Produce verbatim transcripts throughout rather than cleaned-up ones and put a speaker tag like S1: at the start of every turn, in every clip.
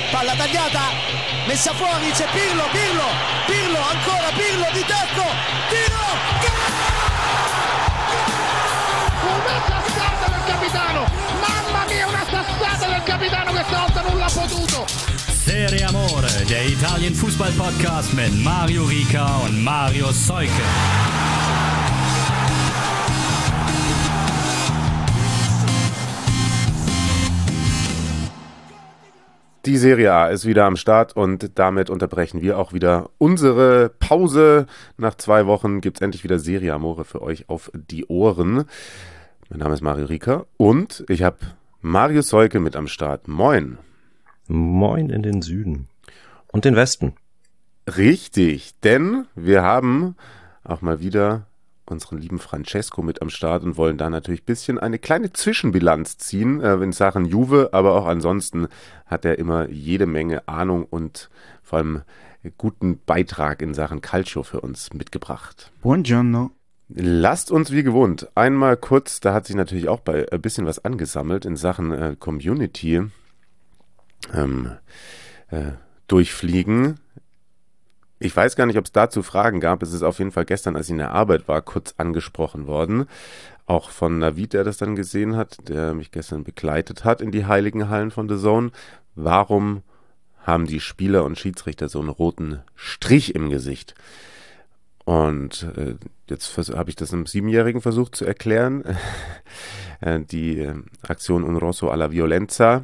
S1: palla tagliata, messa fuori, c'è Pirlo, Pirlo, Pirlo, ancora Pirlo di tacco, tiro,
S2: una sassata del capitano, mamma mia, una sassata del capitano, questa volta non l'ha potuto.
S3: Serie Amore, der Italien-Fußball-Podcast mit Mario Rica und Mario Seuke.
S4: Die Serie A ist wieder am Start und damit unterbrechen wir auch wieder unsere Pause. Nach zwei Wochen gibt es endlich wieder Serie Amore für euch auf die Ohren. Mein Name ist Mario Rica und ich habe Mario Seuke mit am Start. Moin.
S5: Moin in den Süden und den Westen.
S4: Richtig, denn wir haben auch mal wieder unseren lieben Francesco mit am Start und wollen da natürlich ein bisschen eine kleine Zwischenbilanz ziehen äh, in Sachen Juve, aber auch ansonsten hat er immer jede Menge Ahnung und vor allem guten Beitrag in Sachen Calcio für uns mitgebracht.
S6: Buongiorno.
S4: Lasst uns wie gewohnt einmal kurz, da hat sich natürlich auch bei ein bisschen was angesammelt in Sachen äh, Community ähm, äh, durchfliegen. Ich weiß gar nicht, ob es dazu Fragen gab. Es ist auf jeden Fall gestern, als ich in der Arbeit war, kurz angesprochen worden. Auch von Navid, der das dann gesehen hat, der mich gestern begleitet hat in die heiligen Hallen von The Zone. Warum haben die Spieler und Schiedsrichter so einen roten Strich im Gesicht? Und äh, jetzt habe ich das einem Siebenjährigen versucht zu erklären. äh, die äh, Aktion Un Rosso alla Violenza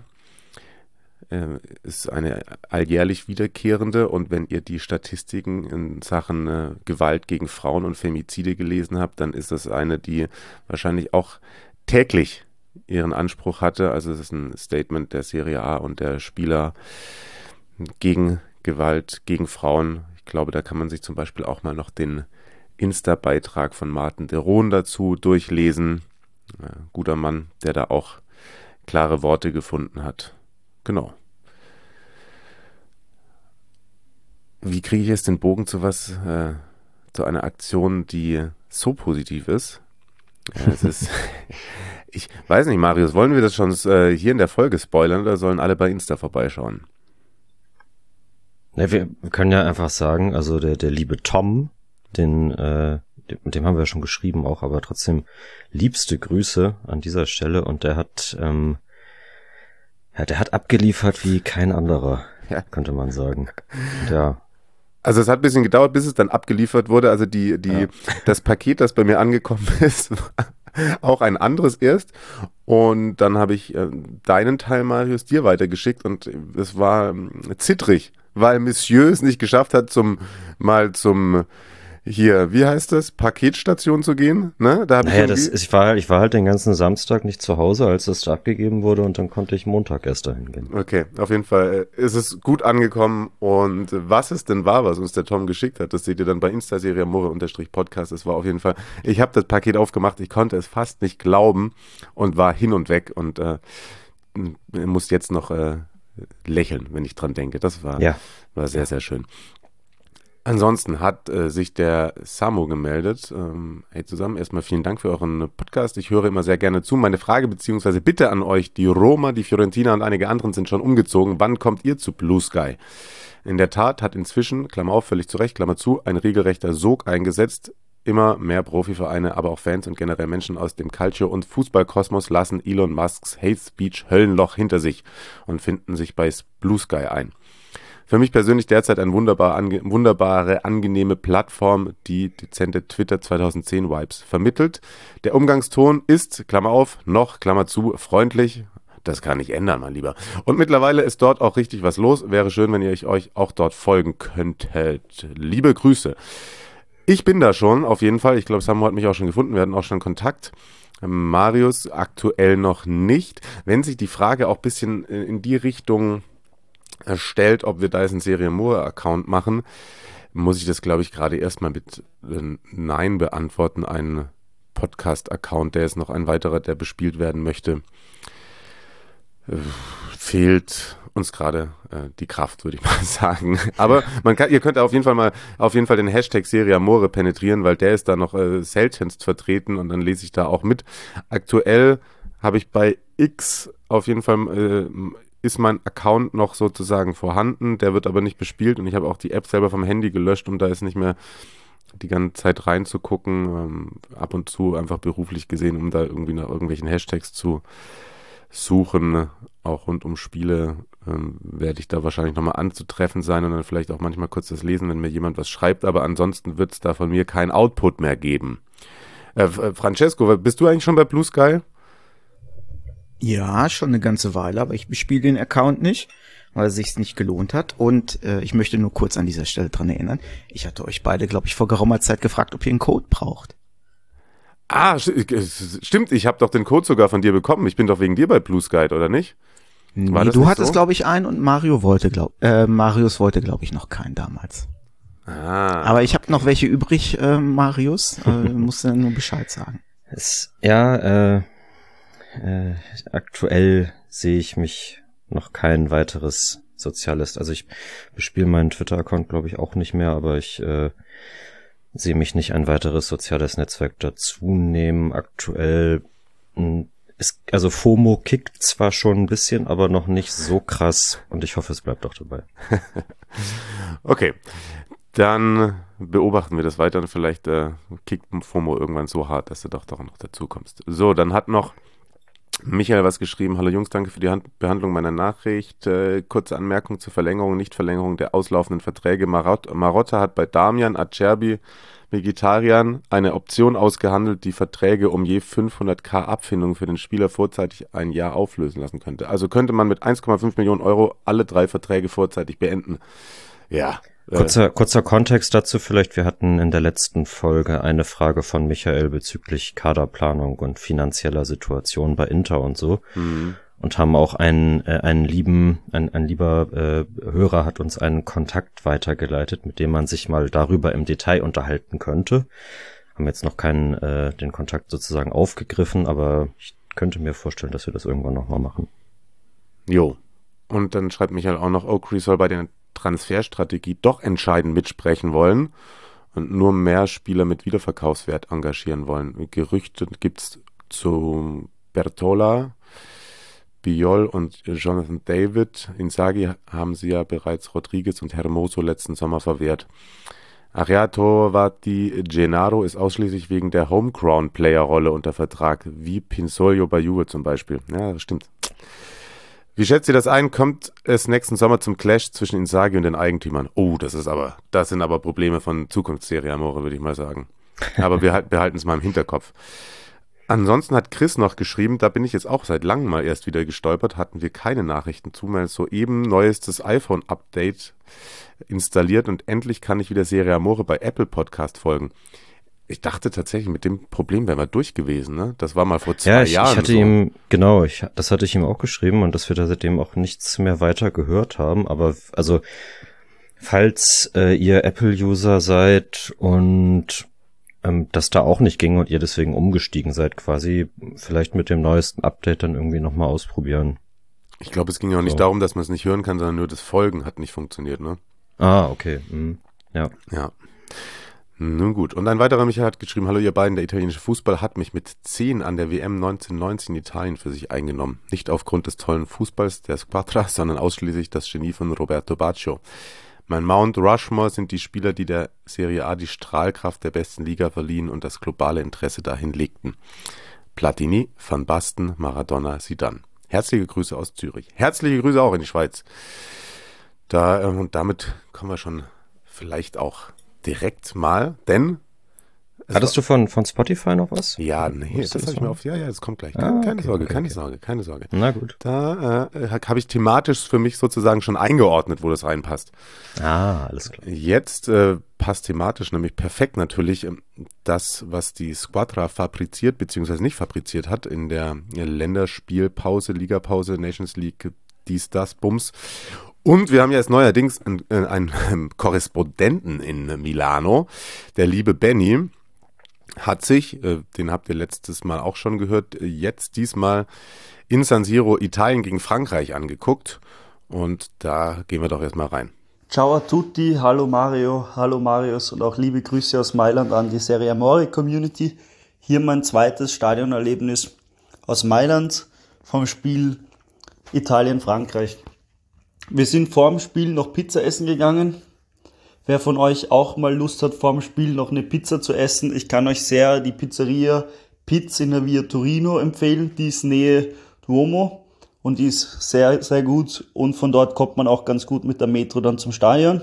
S4: ist eine alljährlich wiederkehrende, und wenn ihr die Statistiken in Sachen äh, Gewalt gegen Frauen und Femizide gelesen habt, dann ist das eine, die wahrscheinlich auch täglich ihren Anspruch hatte. Also es ist ein Statement der Serie A und der Spieler gegen Gewalt gegen Frauen. Ich glaube, da kann man sich zum Beispiel auch mal noch den Insta-Beitrag von Martin de Roon dazu durchlesen. Äh, guter Mann, der da auch klare Worte gefunden hat. Genau. Wie kriege ich jetzt den Bogen zu was, äh, zu einer Aktion, die so positiv ist? Ja, es ist, ich weiß nicht, Marius, wollen wir das schon äh, hier in der Folge spoilern oder sollen alle bei Insta vorbeischauen?
S5: Ja, wir können ja einfach sagen, also der, der liebe Tom, den, äh, mit dem haben wir ja schon geschrieben auch, aber trotzdem liebste Grüße an dieser Stelle, und der hat, ähm, Ja, der hat abgeliefert wie kein anderer, ja, könnte man sagen. Und ja.
S4: Also es hat ein bisschen gedauert, bis es dann abgeliefert wurde. Also die, die, ja. das Paket, das bei mir angekommen ist, war auch ein anderes erst. Und dann habe ich äh, deinen Teil, Marius, dir weitergeschickt, und es war äh, zittrig, weil Monsieur es nicht geschafft hat, zum mal zum hier, wie heißt das, Paketstation zu gehen, ne? Da hab
S5: naja,
S4: ich,
S5: das, ich war ich war halt den ganzen Samstag nicht zu Hause, als das da abgegeben wurde, und dann konnte ich Montag erst dahin gehen.
S4: Okay, auf jeden Fall ist es gut angekommen, und was es denn war, was uns der Tom geschickt hat, das seht ihr dann bei Insta-Serie Amore-Podcast, das war auf jeden Fall, ich habe das Paket aufgemacht, ich konnte es fast nicht glauben und war hin und weg und äh, muss jetzt noch äh, lächeln, wenn ich dran denke, das war, ja. war sehr, sehr schön. Ansonsten hat äh, sich der Samo gemeldet. Ähm, hey zusammen, erstmal vielen Dank für euren Podcast. Ich höre immer sehr gerne zu. Meine Frage bzw. Bitte an euch: Die Roma, die Fiorentina und einige anderen sind schon umgezogen. Wann kommt ihr zu Blue Sky? In der Tat hat inzwischen, Klammer auf, völlig zu Recht, Klammer zu, ein regelrechter Sog eingesetzt. Immer mehr Profivereine, aber auch Fans und generell Menschen aus dem Calcio- und Fußballkosmos lassen Elon Musks Hate Speech Höllenloch hinter sich und finden sich bei Blue Sky ein. Für mich persönlich derzeit eine wunderbar ange- wunderbare, angenehme Plattform, die dezente Twitter zweitausendzehn Vibes vermittelt. Der Umgangston ist, Klammer auf, noch, Klammer zu, freundlich. Das kann ich ändern, mein Lieber. Und mittlerweile ist dort auch richtig was los. Wäre schön, wenn ihr euch auch dort folgen könntet. Liebe Grüße. Ich bin da schon, auf jeden Fall. Ich glaube, Samu hat mich auch schon gefunden. Wir hatten auch schon Kontakt. Marius aktuell noch nicht. Wenn sich die Frage auch ein bisschen in die Richtung stellt, ob wir da jetzt einen Serie Amore-Account machen, muss ich das, glaube ich, gerade erstmal mit äh, Nein beantworten. Ein Podcast-Account, der ist noch ein weiterer, der bespielt werden möchte, äh, fehlt uns gerade äh, die Kraft, würde ich mal sagen. Aber man kann, ihr könnt auf jeden Fall mal auf jeden Fall den Hashtag Serie Amore penetrieren, weil der ist da noch äh, seltenst vertreten, und dann lese ich da auch mit. Aktuell habe ich bei X auf jeden Fall äh, ist mein Account noch sozusagen vorhanden, der wird aber nicht bespielt und ich habe auch die App selber vom Handy gelöscht, um da jetzt nicht mehr die ganze Zeit reinzugucken, ähm, ab und zu einfach beruflich gesehen, um da irgendwie nach irgendwelchen Hashtags zu suchen, auch rund um Spiele, ähm, werde ich da wahrscheinlich nochmal anzutreffen sein und dann vielleicht auch manchmal kurz das lesen, wenn mir jemand was schreibt, aber ansonsten wird es da von mir kein Output mehr geben. Äh, Francesco, bist du eigentlich schon bei Blue Sky?
S6: Ja, schon eine ganze Weile, aber ich bespiele den Account nicht, weil es sich nicht gelohnt hat. Und äh, ich möchte nur kurz an dieser Stelle dran erinnern, ich hatte euch beide, glaube ich, vor geraumer Zeit gefragt, ob ihr einen Code braucht.
S4: Ah, stimmt, ich habe doch den Code sogar von dir bekommen. Ich bin doch wegen dir bei Blue Sky, oder nicht?
S6: War nee, du hattest, so? glaube ich, einen und Mario wollte, glaub, äh, Marius wollte, glaube ich, noch keinen damals. Ah. Aber ich habe noch welche übrig, äh, Marius. Äh, musst du nur Bescheid sagen.
S5: Es, ja, äh, äh, aktuell sehe ich mich noch kein weiteres Sozialist. Also ich bespiele meinen Twitter-Account, glaube ich, auch nicht mehr, aber ich äh, sehe mich nicht ein weiteres soziales Netzwerk dazu nehmen. Aktuell mh, ist, also FOMO kickt zwar schon ein bisschen, aber noch nicht so krass und ich hoffe, es bleibt auch dabei.
S4: Okay, dann beobachten wir das weiter und vielleicht äh, kickt FOMO irgendwann so hart, dass du doch doch noch dazu kommst. So, dann hat noch Michael was geschrieben. Hallo Jungs, danke für die Hand- Behandlung meiner Nachricht. Äh, kurze Anmerkung zur Verlängerung, Nichtverlängerung der auslaufenden Verträge. Marot- Marotta hat bei Damian, Acerbi, Mkhitaryan eine Option ausgehandelt, die Verträge um je fünfhunderttausend Abfindungen für den Spieler vorzeitig ein Jahr auflösen lassen könnte. Also könnte man mit eins Komma fünf Millionen Euro alle drei Verträge vorzeitig beenden. Ja.
S5: Kurzer, kurzer Kontext dazu vielleicht. Wir hatten in der letzten Folge eine Frage von Michael bezüglich Kaderplanung und finanzieller Situation bei Inter und so. Mhm. Und haben auch einen, äh, einen lieben, ein, ein lieber äh, Hörer hat uns einen Kontakt weitergeleitet, mit dem man sich mal darüber im Detail unterhalten könnte. Haben jetzt noch keinen, äh, den Kontakt sozusagen aufgegriffen, aber ich könnte mir vorstellen, dass wir das irgendwann nochmal machen.
S4: Jo. Und dann schreibt Michael auch noch, Oakley soll bei der Transferstrategie doch entscheidend mitsprechen wollen und nur mehr Spieler mit Wiederverkaufswert engagieren wollen. Gerüchte gibt's zu Bertola, Biol und Jonathan David. Inzaghi haben sie ja bereits Rodriguez und Hermoso letzten Sommer verwehrt. Ariato Vati Gennaro ist ausschließlich wegen der Homegrown-Player-Rolle unter Vertrag, wie Pinsoglio bei Juve zum Beispiel. Ja, das stimmt. Wie schätzt ihr das ein? Kommt es nächsten Sommer zum Clash zwischen Inzaghi und den Eigentümern? Oh, das ist aber, das sind aber Probleme von Zukunftsserie Amore, würde ich mal sagen. Aber wir behalten es mal im Hinterkopf. Ansonsten hat Chris noch geschrieben, da bin ich jetzt auch seit langem mal erst wieder gestolpert, hatten wir keine Nachrichten zu, weil soeben neuestes iPhone-Update installiert und endlich kann ich wieder Serie Amore bei Apple Podcast folgen. Ich dachte tatsächlich, mit dem Problem wären wir durch gewesen, ne? Das war mal vor zwei
S5: ja, ich,
S4: Jahren.
S5: Ich hatte
S4: so.
S5: ihm, genau, ich, das hatte ich ihm auch geschrieben und dass wir da seitdem auch nichts mehr weiter gehört haben. Aber also, falls äh, ihr Apple-User seid und ähm, das da auch nicht ging und ihr deswegen umgestiegen seid, quasi vielleicht mit dem neuesten Update dann irgendwie nochmal ausprobieren.
S4: Ich glaube, es ging ja auch so. Nicht darum, dass man es nicht hören kann, sondern nur das Folgen hat nicht funktioniert, ne?
S5: Ah, okay. Mhm. Ja.
S4: Ja. Nun gut. Und ein weiterer Michael hat geschrieben, hallo ihr beiden, der italienische Fußball hat mich mit zehn an der W M neunzehnhundertneunzig in Italien für sich eingenommen. Nicht aufgrund des tollen Fußballs der Squadra, sondern ausschließlich das Genie von Roberto Baggio. Mein Mount Rushmore sind die Spieler, die der Serie A die Strahlkraft der besten Liga verliehen und das globale Interesse dahin legten. Platini, Van Basten, Maradona, Zidane. Herzliche Grüße aus Zürich. Herzliche Grüße auch in die Schweiz. Da, äh, und damit kommen wir schon vielleicht auch direkt mal, denn...
S5: Hattest du von, von Spotify noch was?
S4: Ja, nee, das, das habe ich mir auf... Ja, ja, das kommt gleich. Keine, ah, okay, keine Sorge, okay, keine okay. Sorge, keine Sorge.
S5: Na gut.
S4: Da äh, habe ich thematisch für mich sozusagen schon eingeordnet, wo das reinpasst.
S5: Ah, alles klar.
S4: Jetzt äh, passt thematisch nämlich perfekt natürlich das, was die Squadra fabriziert, beziehungsweise nicht fabriziert hat in der Länderspielpause, Ligapause, Nations League, dies, das, Bums. Und wir haben ja jetzt neuerdings einen, äh, einen Korrespondenten in Milano, der liebe Benny, hat sich, äh, den habt ihr letztes Mal auch schon gehört, jetzt diesmal in San Siro Italien gegen Frankreich angeguckt. Und da gehen wir doch erstmal rein.
S7: Ciao a tutti, hallo Mario, hallo Marius und auch liebe Grüße aus Mailand an die Serie Amore Community. Hier mein zweites Stadionerlebnis aus Mailand vom Spiel Italien-Frankreich. Wir sind vor dem Spiel noch Pizza essen gegangen. Wer von euch auch mal Lust hat, vor dem Spiel noch eine Pizza zu essen, ich kann euch sehr die Pizzeria Pizza in der Via Torino empfehlen. Die ist Nähe Duomo und die ist sehr, sehr gut. Und von dort kommt man auch ganz gut mit der Metro dann zum Stadion.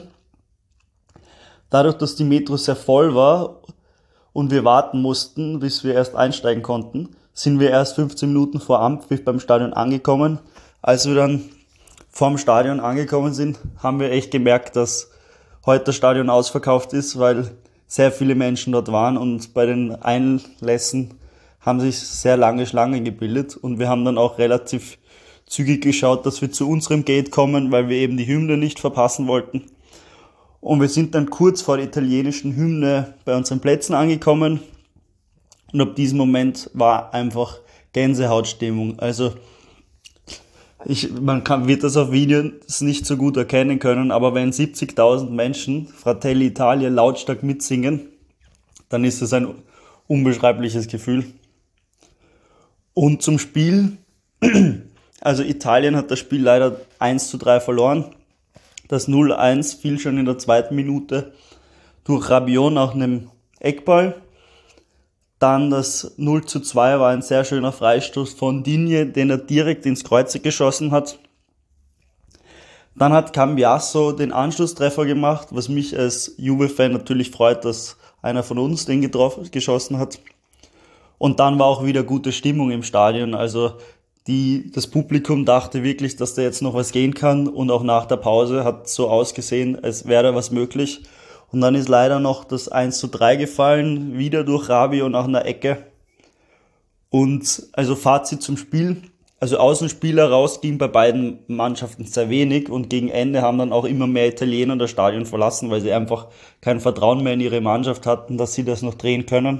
S7: Dadurch, dass die Metro sehr voll war und wir warten mussten, bis wir erst einsteigen konnten, sind wir erst fünfzehn Minuten vor Anpfiff beim Stadion angekommen. Als wir dann vorm Stadion angekommen sind, haben wir echt gemerkt, dass heute das Stadion ausverkauft ist, weil sehr viele Menschen dort waren und bei den Einlässen haben sich sehr lange Schlangen gebildet und wir haben dann auch relativ zügig geschaut, dass wir zu unserem Gate kommen, weil wir eben die Hymne nicht verpassen wollten. Und wir sind dann kurz vor der italienischen Hymne bei unseren Plätzen angekommen und ab diesem Moment war einfach Gänsehautstimmung. Also Ich, man kann, wird das auf Videos nicht so gut erkennen können, aber wenn siebzigtausend Menschen Fratelli Italia lautstark mitsingen, dann ist das ein unbeschreibliches Gefühl. Und zum Spiel, also Italien hat das Spiel leider eins zu drei verloren. Das null eins fiel schon in der zweiten Minute durch Rabiot nach einem Eckball. Dann das null zu zwei war ein sehr schöner Freistoß von Digne, den er direkt ins Kreuz geschossen hat. Dann hat Cambiasso den Anschlusstreffer gemacht, was mich als Juve-Fan natürlich freut, dass einer von uns den getroffen, geschossen hat. Und dann war auch wieder gute Stimmung im Stadion. Also die, das Publikum dachte wirklich, dass da jetzt noch was gehen kann. Und auch nach der Pause hat es so ausgesehen, als wäre da was möglich. Und dann ist leider noch das eins zu drei gefallen, wieder durch Rabiot nach einer Ecke. Und also Fazit zum Spiel, also Außenspieler raus ging bei beiden Mannschaften sehr wenig und gegen Ende haben dann auch immer mehr Italiener das Stadion verlassen, weil sie einfach kein Vertrauen mehr in ihre Mannschaft hatten, dass sie das noch drehen können.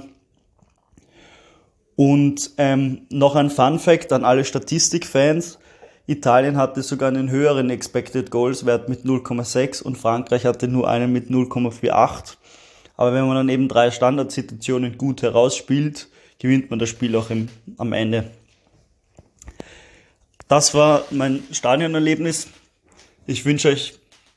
S7: Und ähm, noch ein Fun-Fact an alle Statistikfans. Italien hatte sogar einen höheren Expected Goals Wert mit null Komma sechs und Frankreich hatte nur einen mit null Komma achtundvierzig. Aber wenn man dann eben drei Standardsituationen gut herausspielt, gewinnt man das Spiel auch im, am Ende. Das war mein Stadionerlebnis. Ich wünsche euch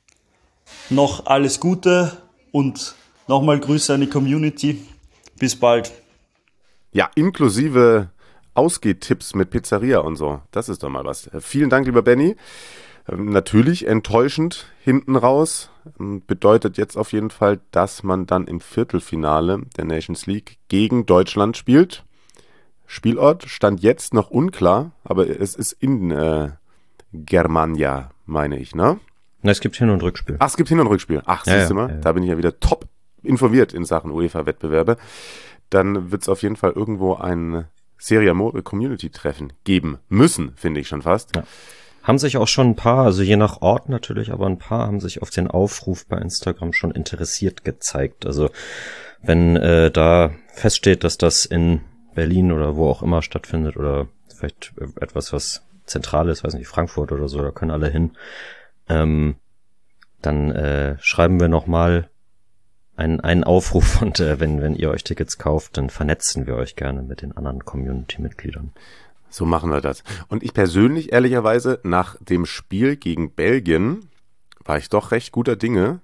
S7: noch alles Gute und nochmal Grüße an die Community. Bis bald.
S4: Ja, inklusive Ausgehtipps mit Pizzeria und so. Das ist doch mal was. Vielen Dank, lieber Benny. Ähm, natürlich enttäuschend hinten raus. Ähm, bedeutet jetzt auf jeden Fall, dass man dann im Viertelfinale der Nations League gegen Deutschland spielt. Spielort stand jetzt noch unklar, aber es ist in äh, Germania, meine ich, ne?
S5: Na, es gibt Hin- und Rückspiel.
S4: Ach, es gibt Hin- und Rückspiel. Ach,
S5: ja,
S4: siehst du
S5: ja,
S4: mal,
S5: ja.
S4: Da bin ich ja wieder top informiert in Sachen UEFA-Wettbewerbe. Dann wird es auf jeden Fall irgendwo ein Serie Amore Community-Treffen geben müssen, finde ich schon fast.
S5: Ja. Haben sich auch schon ein paar, also je nach Ort natürlich, aber ein paar haben sich auf den Aufruf bei Instagram schon interessiert gezeigt. Also wenn äh, da feststeht, dass das in Berlin oder wo auch immer stattfindet oder vielleicht etwas, was zentral ist, weiß nicht, Frankfurt oder so, da können alle hin, ähm, dann äh, schreiben wir nochmal einen, einen Aufruf und äh, wenn, wenn ihr euch Tickets kauft, dann vernetzen wir euch gerne mit den anderen Community-Mitgliedern.
S4: So machen wir das. Und ich persönlich, ehrlicherweise, nach dem Spiel gegen Belgien war ich doch recht guter Dinge.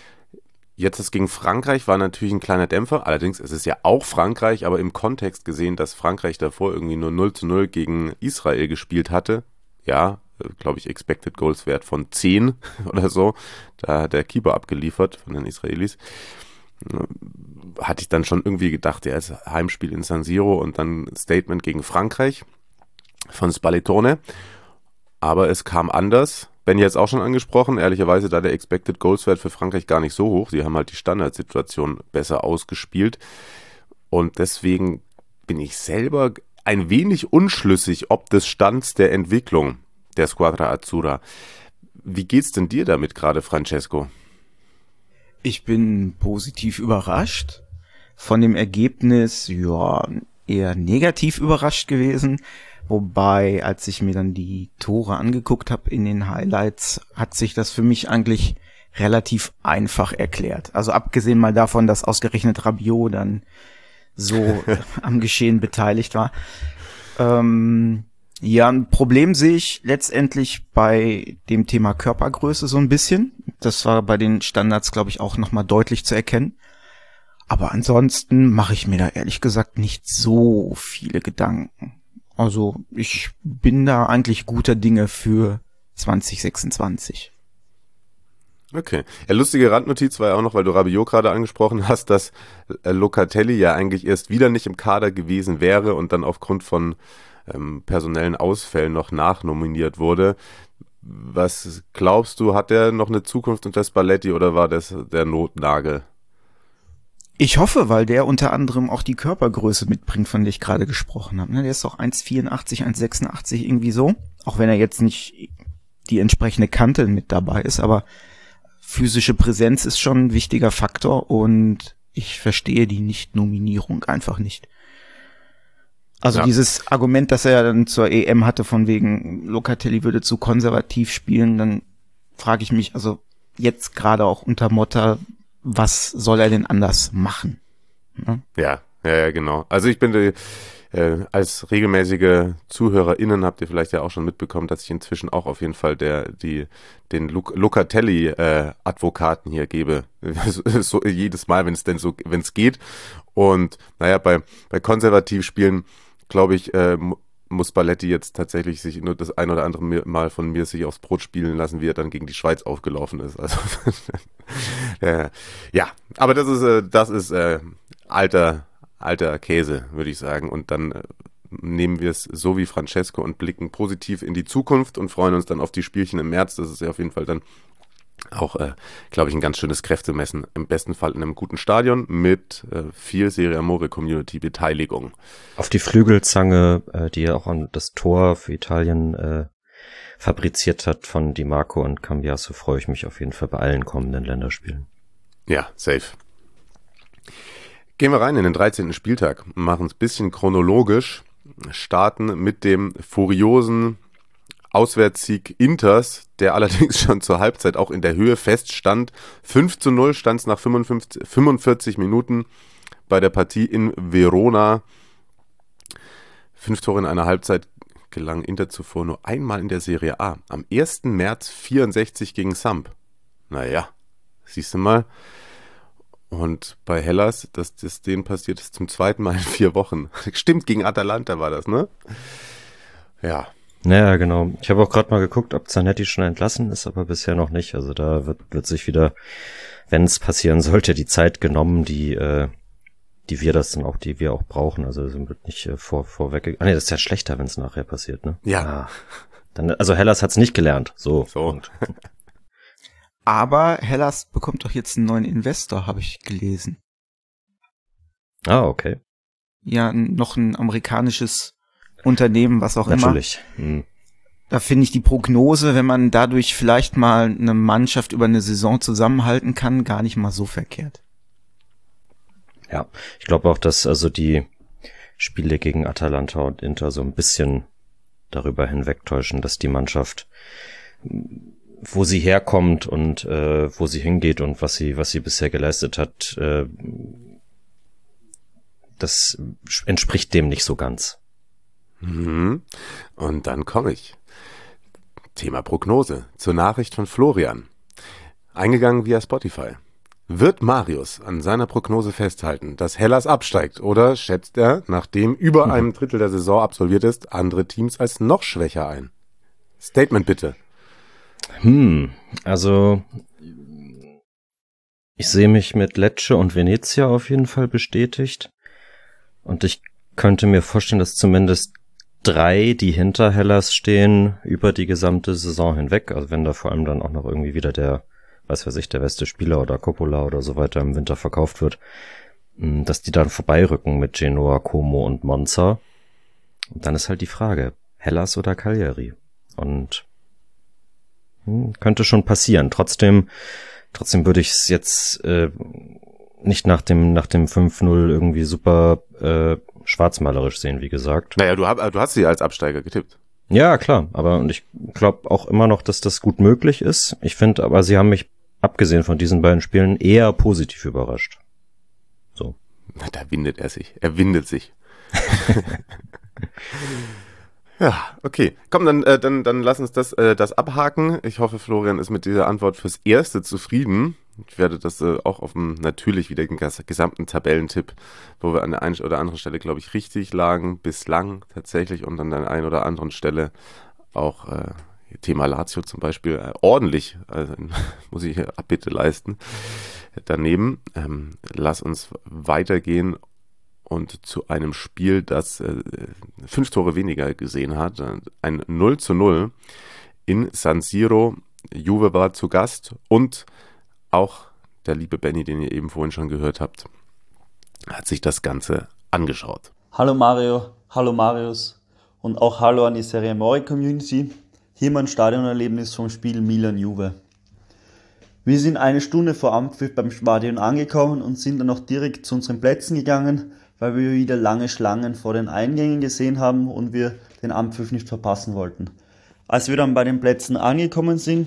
S4: Jetzt das gegen Frankreich war natürlich ein kleiner Dämpfer. Allerdings ist es ja auch Frankreich, aber im Kontext gesehen, dass Frankreich davor irgendwie nur null zu null gegen Israel gespielt hatte. Ja, glaube ich, Expected Goals Wert von zehn oder so. Da hat der Keeper abgeliefert von den Israelis. Hatte ich dann schon irgendwie gedacht, ja, ist Heimspiel in San Siro und dann Statement gegen Frankreich von Spallettone. Aber es kam anders. Benny hat es auch schon angesprochen, ehrlicherweise da der Expected Goals Wert für Frankreich gar nicht so hoch. Sie haben halt die Standardsituation besser ausgespielt. Und deswegen bin ich selber ein wenig unschlüssig, ob des Stands der Entwicklung der Squadra Azzurra. Wie geht's denn dir damit gerade, Francesco?
S6: Ich bin positiv überrascht. Von dem Ergebnis, ja, eher negativ überrascht gewesen. Wobei, als ich mir dann die Tore angeguckt habe in den Highlights, hat sich das für mich eigentlich relativ einfach erklärt. Also abgesehen mal davon, dass ausgerechnet Rabiot dann so am Geschehen beteiligt war. Ähm, Ja, ein Problem sehe ich letztendlich bei dem Thema Körpergröße so ein bisschen. Das war bei den Standards, glaube ich, auch nochmal deutlich zu erkennen. Aber ansonsten mache ich mir da ehrlich gesagt nicht so viele Gedanken. Also ich bin da eigentlich guter Dinge für zwanzig sechsundzwanzig.
S4: Okay. Ja, lustige Randnotiz war ja auch noch, weil du Rabiot gerade angesprochen hast, dass äh, Locatelli ja eigentlich erst wieder nicht im Kader gewesen wäre und dann aufgrund von ähm, personellen Ausfällen noch nachnominiert wurde. Was glaubst du, hat der noch eine Zukunft unter Spalletti oder war das der Notnagel?
S6: Ich hoffe, weil der unter anderem auch die Körpergröße mitbringt, von der ich gerade gesprochen habe. Der ist auch eins vierundachtzig, eins sechsundachtzig irgendwie so. Auch wenn er jetzt nicht die entsprechende Kante mit dabei ist, aber physische Präsenz ist schon ein wichtiger Faktor und ich verstehe die Nicht-Nominierung einfach nicht. Also ja. Dieses Argument, das er dann zur E M hatte, von wegen Locatelli würde zu konservativ spielen, dann frage ich mich, also jetzt gerade auch unter Motta, was soll er denn anders machen? Ne?
S4: Ja, ja, ja, genau. Also ich bin äh, als regelmäßige ZuhörerInnen habt ihr vielleicht ja auch schon mitbekommen, dass ich inzwischen auch auf jeden Fall der die den Locatelli-Advokaten äh, hier gebe. So, jedes Mal, wenn es denn so, wenn es geht. Und naja, bei bei Konservativspielen, glaube ich, äh, muss Spalletti jetzt tatsächlich sich nur das ein oder andere Mal von mir sich aufs Brot spielen lassen, wie er dann gegen die Schweiz aufgelaufen ist. Also äh, ja, aber das ist äh, das ist äh, alter alter Käse, würde ich sagen. Und dann äh, nehmen wir es so wie Francesco und blicken positiv in die Zukunft und freuen uns dann auf die Spielchen im März. Das ist ja auf jeden Fall dann auch, äh, glaube ich, ein ganz schönes Kräftemessen. Im besten Fall in einem guten Stadion mit äh, viel Serie Amore Community Beteiligung.
S5: Auf die Flügelzange, äh, die ja auch an das Tor für Italien äh, fabriziert hat von Di Marco und Cambiaso, freue ich mich auf jeden Fall bei allen kommenden Länderspielen.
S4: Ja, safe. Gehen wir rein in den dreizehnten Spieltag, machen es ein bisschen chronologisch, starten mit dem furiosen Auswärtssieg Inters, der allerdings schon zur Halbzeit auch in der Höhe feststand. fünf zu null stand es nach fünfundfünfzig, fünfundvierzig Minuten bei der Partie in Verona. Fünf Tore in einer Halbzeit gelang Inter zuvor nur einmal in der Serie A. Am ersten März vierundsechzig gegen Samp. Naja, siehst du mal. Und bei Hellas, dass das denen passiert ist, zum zweiten Mal in vier Wochen. Stimmt, gegen Atalanta war das, ne? Ja.
S5: Naja, genau. Ich habe auch gerade mal geguckt, ob Zanetti schon entlassen ist, aber bisher noch nicht. Also da wird, wird sich wieder, wenn es passieren sollte, die Zeit genommen, die äh, die wir das dann auch, die wir auch brauchen. Also es wird nicht äh, vor vorweg. Ah nee, das ist ja schlechter, wenn es nachher passiert, ne?
S4: Ja.
S5: Ah, dann, also Hellas hat's nicht gelernt. So.
S4: So.
S5: Und,
S6: aber Hellas bekommt doch jetzt einen neuen Investor, habe ich gelesen.
S5: Ah, okay.
S6: Ja, noch ein amerikanisches Unternehmen, was auch
S5: Natürlich.
S6: immer.
S5: Hm.
S6: Da finde ich die Prognose, wenn man dadurch vielleicht mal eine Mannschaft über eine Saison zusammenhalten kann, gar nicht mal so verkehrt.
S5: Ja, ich glaube auch, dass also die Spiele gegen Atalanta und Inter so ein bisschen darüber hinwegtäuschen, dass die Mannschaft, wo sie herkommt und äh, wo sie hingeht und was sie was sie bisher geleistet hat, äh, das entspricht dem nicht so ganz.
S4: Mhm. Und dann komme ich. Thema Prognose. Zur Nachricht von Florian. Eingegangen via Spotify. Wird Marius an seiner Prognose festhalten, dass Hellas absteigt, oder schätzt er, nachdem über mhm. einem Drittel der Saison absolviert ist, andere Teams als noch schwächer ein? Statement bitte.
S5: Hm, also ich sehe mich mit Lecce und Venezia auf jeden Fall bestätigt. Und ich könnte mir vorstellen, dass zumindest drei, die hinter Hellas stehen, über die gesamte Saison hinweg, also wenn da vor allem dann auch noch irgendwie wieder der, weiß weiß ich, der beste Spieler oder Coppola oder so weiter im Winter verkauft wird, dass die dann vorbeirücken mit Genoa, Como und Monza. Und dann ist halt die Frage, Hellas oder Cagliari? Und hm, könnte schon passieren. Trotzdem, trotzdem würde ich es jetzt äh, nicht nach dem nach dem fünf null irgendwie super äh, schwarzmalerisch sehen, wie gesagt.
S4: Naja, du, hab, du hast sie als Absteiger getippt.
S5: Ja, klar, aber und ich glaube auch immer noch, dass das gut möglich ist. Ich finde, aber sie haben mich, abgesehen von diesen beiden Spielen, eher positiv überrascht. So.
S4: Na, da windet er sich. Er windet sich. Ja, okay. Komm, dann, äh, dann, dann lass uns das, äh, das abhaken. Ich hoffe, Florian ist mit dieser Antwort fürs Erste zufrieden. Ich werde das äh, auch auf dem, natürlich wieder den ges- gesamten Tabellentipp, wo wir an der einen oder anderen Stelle, glaube ich, richtig lagen, bislang tatsächlich, und an der einen oder anderen Stelle auch äh, Thema Lazio zum Beispiel äh, ordentlich, also, muss ich hier Abbitte leisten, daneben. Ähm, lass uns weitergehen und zu einem Spiel, das äh, fünf Tore weniger gesehen hat. Ein null zu null in San Siro. Juve war zu Gast und auch der liebe Benny, den ihr eben vorhin schon gehört habt, hat sich das Ganze angeschaut.
S7: Hallo Mario, hallo Marius und auch hallo an die Serie Amore Community. Hier mein Stadionerlebnis vom Spiel Milan-Juve. Wir sind eine Stunde vor Anpfiff beim Stadion angekommen und sind dann noch direkt zu unseren Plätzen gegangen, weil wir wieder lange Schlangen vor den Eingängen gesehen haben und wir den Anpfiff nicht verpassen wollten. Als wir dann bei den Plätzen angekommen sind,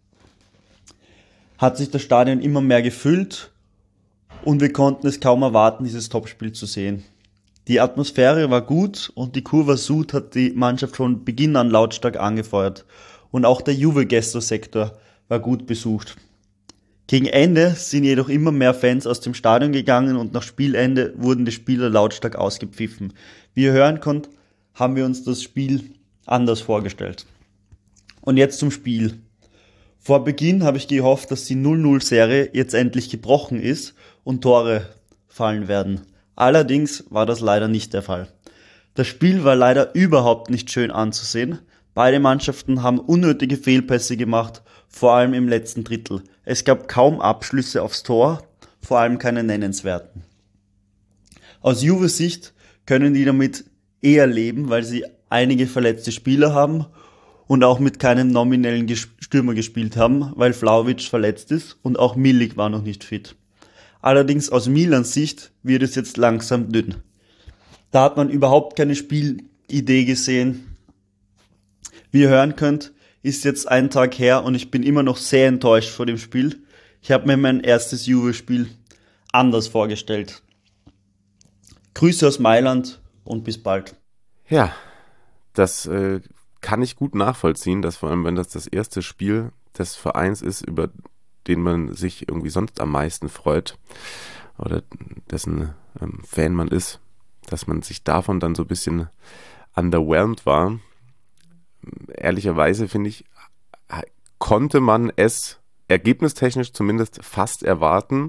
S7: hat sich das Stadion immer mehr gefüllt und wir konnten es kaum erwarten, dieses Topspiel zu sehen. Die Atmosphäre war gut und die Curva Sud hat die Mannschaft von Beginn an lautstark angefeuert und auch der Juve-Gesto-Sektor war gut besucht. Gegen Ende sind jedoch immer mehr Fans aus dem Stadion gegangen und nach Spielende wurden die Spieler lautstark ausgepfiffen. Wie ihr hören könnt, haben wir uns das Spiel anders vorgestellt. Und jetzt zum Spiel. Vor Beginn habe ich gehofft, dass die null null Serie jetzt endlich gebrochen ist und Tore fallen werden. Allerdings war das leider nicht der Fall. Das Spiel war leider überhaupt nicht schön anzusehen. Beide Mannschaften haben unnötige Fehlpässe gemacht, vor allem im letzten Drittel. Es gab kaum Abschlüsse aufs Tor, vor allem keine nennenswerten. Aus Juves Sicht können die damit eher leben, weil sie einige verletzte Spieler haben und auch mit keinem nominellen Stürmer gespielt haben, weil Vlahovic verletzt ist und auch Milik war noch nicht fit. Allerdings aus Milans Sicht wird es jetzt langsam dünn. Da hat man überhaupt keine Spielidee gesehen. Wie ihr hören könnt, ist jetzt ein Tag her und ich bin immer noch sehr enttäuscht vor dem Spiel. Ich habe mir mein erstes Juve-Spiel anders vorgestellt. Grüße aus Mailand und bis bald.
S4: Ja, das äh, kann ich gut nachvollziehen, dass vor allem, wenn das das erste Spiel des Vereins ist, über den man sich irgendwie sonst am meisten freut oder dessen ähm, Fan man ist, dass man sich davon dann so ein bisschen underwhelmed war. Ehrlicherweise finde ich, konnte man es ergebnistechnisch zumindest fast erwarten.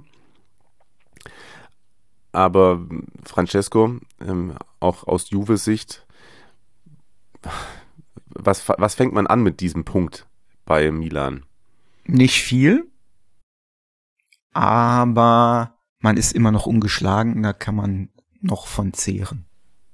S4: Aber Francesco, ähm, auch aus Juves Sicht, was, was fängt man an mit diesem Punkt bei Milan?
S6: Nicht viel, aber man ist immer noch ungeschlagen, da kann man noch von zehren.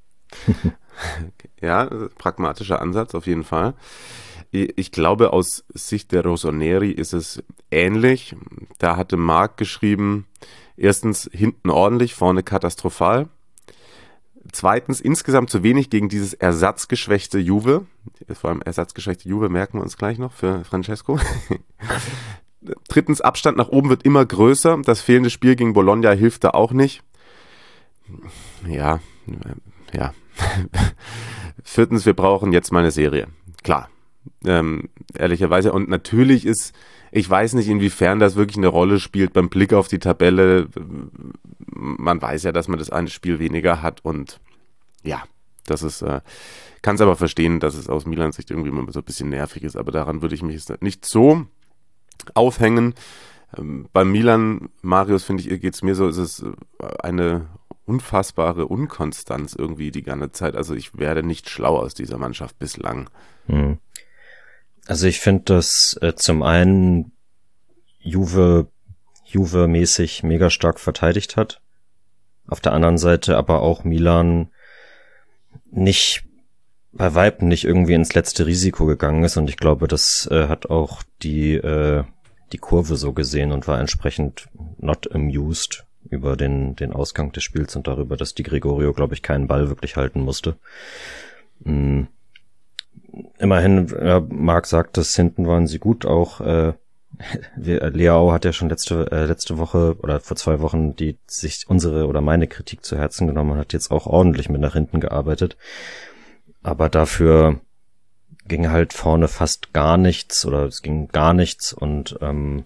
S4: Ja, pragmatischer Ansatz auf jeden Fall. Ich glaube, aus Sicht der Rossoneri ist es ähnlich. Da hatte Marc geschrieben, erstens hinten ordentlich, vorne katastrophal. Zweitens insgesamt zu wenig gegen dieses ersatzgeschwächte Juve. Vor allem ersatzgeschwächte Juve merken wir uns gleich noch für Francesco. Drittens, Abstand nach oben wird immer größer. Das fehlende Spiel gegen Bologna hilft da auch nicht. Ja, ja. Viertens, wir brauchen jetzt mal eine Serie. Klar, ähm, ehrlicherweise. Und natürlich ist, ich weiß nicht, inwiefern das wirklich eine Rolle spielt beim Blick auf die Tabelle. Man weiß ja, dass man das eine Spiel weniger hat und ja, das ist, äh, kann es aber verstehen, dass es aus Milans Sicht irgendwie immer so ein bisschen nervig ist, aber daran würde ich mich nicht so aufhängen. Ähm, bei Milan, Marius, finde ich, geht es mir so, ist es eine unfassbare Unkonstanz irgendwie die ganze Zeit. Also ich werde nicht schlau aus dieser Mannschaft bislang.
S5: Hm. Also ich finde, dass äh, zum einen Juve Juve-mäßig mega stark verteidigt hat. Auf der anderen Seite aber auch Milan nicht bei Weitem nicht irgendwie ins letzte Risiko gegangen ist und ich glaube, das äh, hat auch die äh, die Kurve so gesehen und war entsprechend not amused über den den Ausgang des Spiels und darüber, dass die Gregorio, glaube ich, keinen Ball wirklich halten musste. Mhm. Immerhin, ja, Marc sagt, dass hinten waren sie gut, auch äh, Leao hat ja schon letzte äh, letzte Woche oder vor zwei Wochen die sich unsere oder meine Kritik zu Herzen genommen und hat jetzt auch ordentlich mit nach hinten gearbeitet. aber dafür ging halt vorne fast gar nichts oder es ging gar nichts und ähm,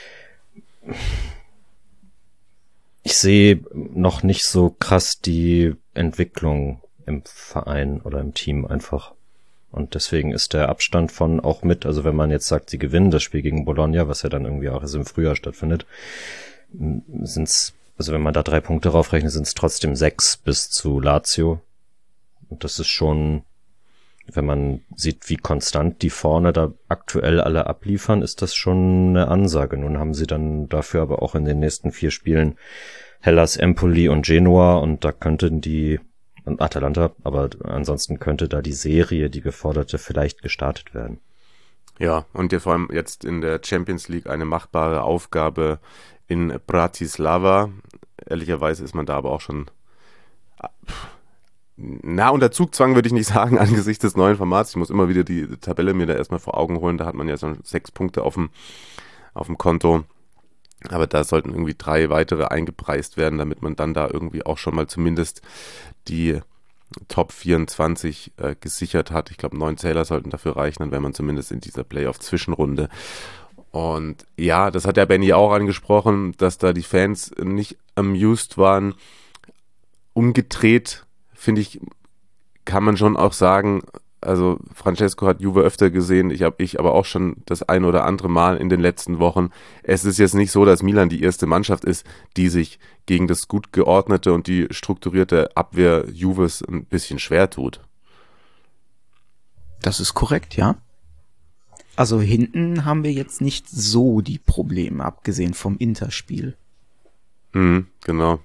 S5: ich sehe noch nicht so krass die Entwicklung im Verein oder im Team einfach. Und deswegen ist der Abstand von auch mit, also wenn man jetzt sagt, sie gewinnen das Spiel gegen Bologna, was ja dann irgendwie auch erst im Frühjahr stattfindet, sind's, also wenn man da drei Punkte raufrechnet, sind es trotzdem sechs bis zu Lazio. Und das ist schon, wenn man sieht, wie konstant die vorne da aktuell alle abliefern, ist das schon eine Ansage. Nun haben sie dann dafür aber auch in den nächsten vier Spielen Hellas, Empoli und Genua und da könnten die, und Atalanta, aber ansonsten könnte da die Serie, die geforderte, vielleicht gestartet werden.
S4: Ja, und ja, vor allem jetzt in der Champions League eine machbare Aufgabe in Bratislava. Ehrlicherweise ist man da aber auch schon na, unter Zugzwang würde ich nicht sagen, angesichts des neuen Formats. Ich muss immer wieder die Tabelle mir da erstmal vor Augen holen. Da hat man ja so sechs Punkte auf dem, auf dem Konto. Aber da sollten irgendwie drei weitere eingepreist werden, damit man dann da irgendwie auch schon mal zumindest die Top vierundzwanzig äh, gesichert hat. Ich glaube, neun Zähler sollten dafür reichen, dann wäre man zumindest in dieser Playoff-Zwischenrunde. Und ja, das hat der Benny auch angesprochen, dass da die Fans nicht amused waren. Umgedreht, finde ich, kann man schon auch sagen, also Francesco hat Juve öfter gesehen, ich habe ich aber auch schon das ein oder andere Mal in den letzten Wochen. Es ist jetzt nicht so, dass Milan die erste Mannschaft ist, die sich gegen das gut geordnete und die strukturierte Abwehr Juves ein bisschen schwer tut.
S6: Das ist korrekt, ja. Also hinten haben wir jetzt nicht so die Probleme, abgesehen vom Interspiel.
S4: Mhm, genau.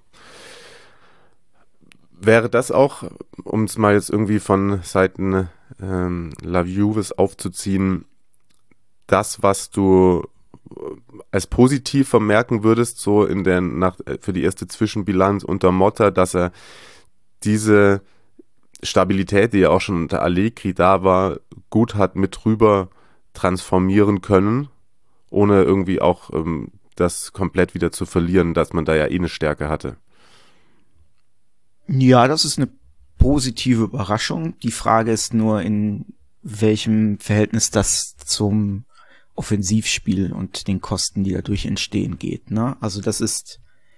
S4: Wäre das auch, um es mal jetzt irgendwie von Seiten ähm, La Juves aufzuziehen, das, was du als positiv vermerken würdest, so in der nach, für die erste Zwischenbilanz unter Motta, dass er diese Stabilität, die ja auch schon unter Allegri da war, gut hat mit rüber transformieren können, ohne irgendwie auch ähm, das komplett wieder zu verlieren, dass man da ja eh eine Stärke hatte.
S6: Ja, das ist eine positive Überraschung. Die Frage ist nur, in welchem Verhältnis das zum Offensivspiel und den Kosten, die dadurch entstehen, geht, ne? Also das ist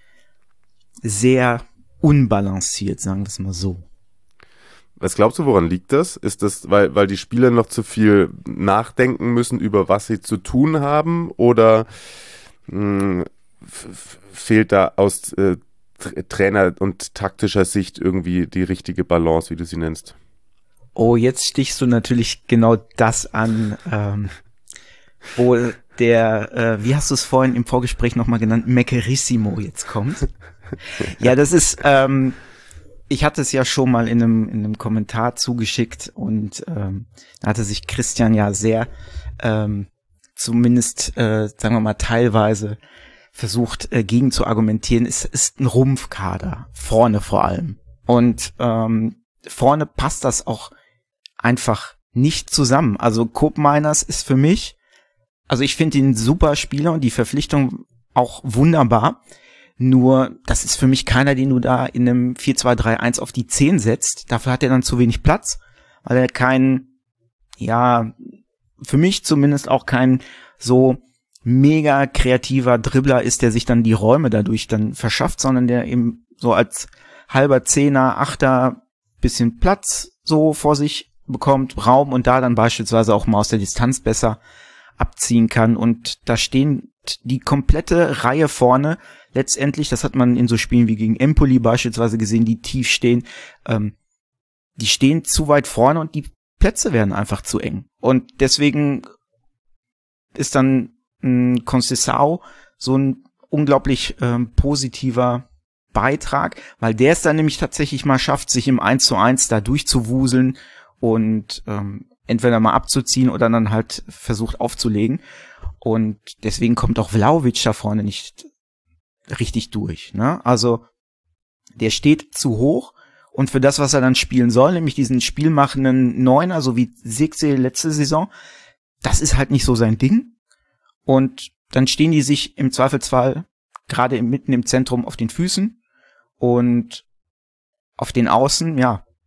S6: sehr unbalanciert, sagen wir es mal so.
S4: Was glaubst du, woran liegt das? Ist das, weil, weil die Spieler noch zu viel nachdenken müssen, über was sie zu tun haben? Oder mh, f- fehlt da aus äh, Trainer- und taktischer Sicht irgendwie die richtige Balance, wie du sie nennst?
S6: Oh, jetzt stichst du natürlich genau das an, ähm, wo der, äh, wie hast du es vorhin im Vorgespräch nochmal genannt, Mecherissimo jetzt kommt. Ja, das ist, ähm, ich hatte es ja schon mal in einem, in einem Kommentar zugeschickt und ähm, da hatte sich Christian ja sehr, ähm, zumindest, äh, sagen wir mal, teilweise versucht äh, gegen zu argumentieren. Es ist ein Rumpfkader, vorne vor allem. Und ähm, vorne passt das auch einfach nicht zusammen. Also Koop Meiners ist für mich, also ich finde ihn ein super Spieler und die Verpflichtung auch wunderbar. Nur, das ist für mich keiner, den du da in einem vier zwei drei eins auf die zehn setzt. Dafür hat er dann zu wenig Platz, weil er kein, ja, für mich zumindest auch kein so mega kreativer Dribbler ist, der sich dann die Räume dadurch dann verschafft, sondern der eben so als halber Zehner, Achter bisschen Platz so vor sich bekommt, Raum und da dann beispielsweise auch mal aus der Distanz besser abziehen kann. Und da stehen die komplette Reihe vorne. Letztendlich, das hat man in so Spielen wie gegen Empoli beispielsweise gesehen, die tief stehen, ähm, die stehen zu weit vorne und die Plätze werden einfach zu eng. Und deswegen ist dann ein Conceição so ein unglaublich ähm, positiver Beitrag, weil der es dann nämlich tatsächlich mal schafft, sich im eins zu eins da durchzuwuseln und ähm, entweder mal abzuziehen oder dann halt versucht aufzulegen. Und deswegen kommt auch Vlahovic da vorne nicht richtig durch, ne? Also der steht zu hoch und für das, was er dann spielen soll, nämlich diesen spielmachenden Neuner, so wie Zirkzee letzte Saison, das ist halt nicht so sein Ding. Und dann stehen die sich im Zweifelsfall gerade mitten im Zentrum auf den Füßen und auf den Außen, ja,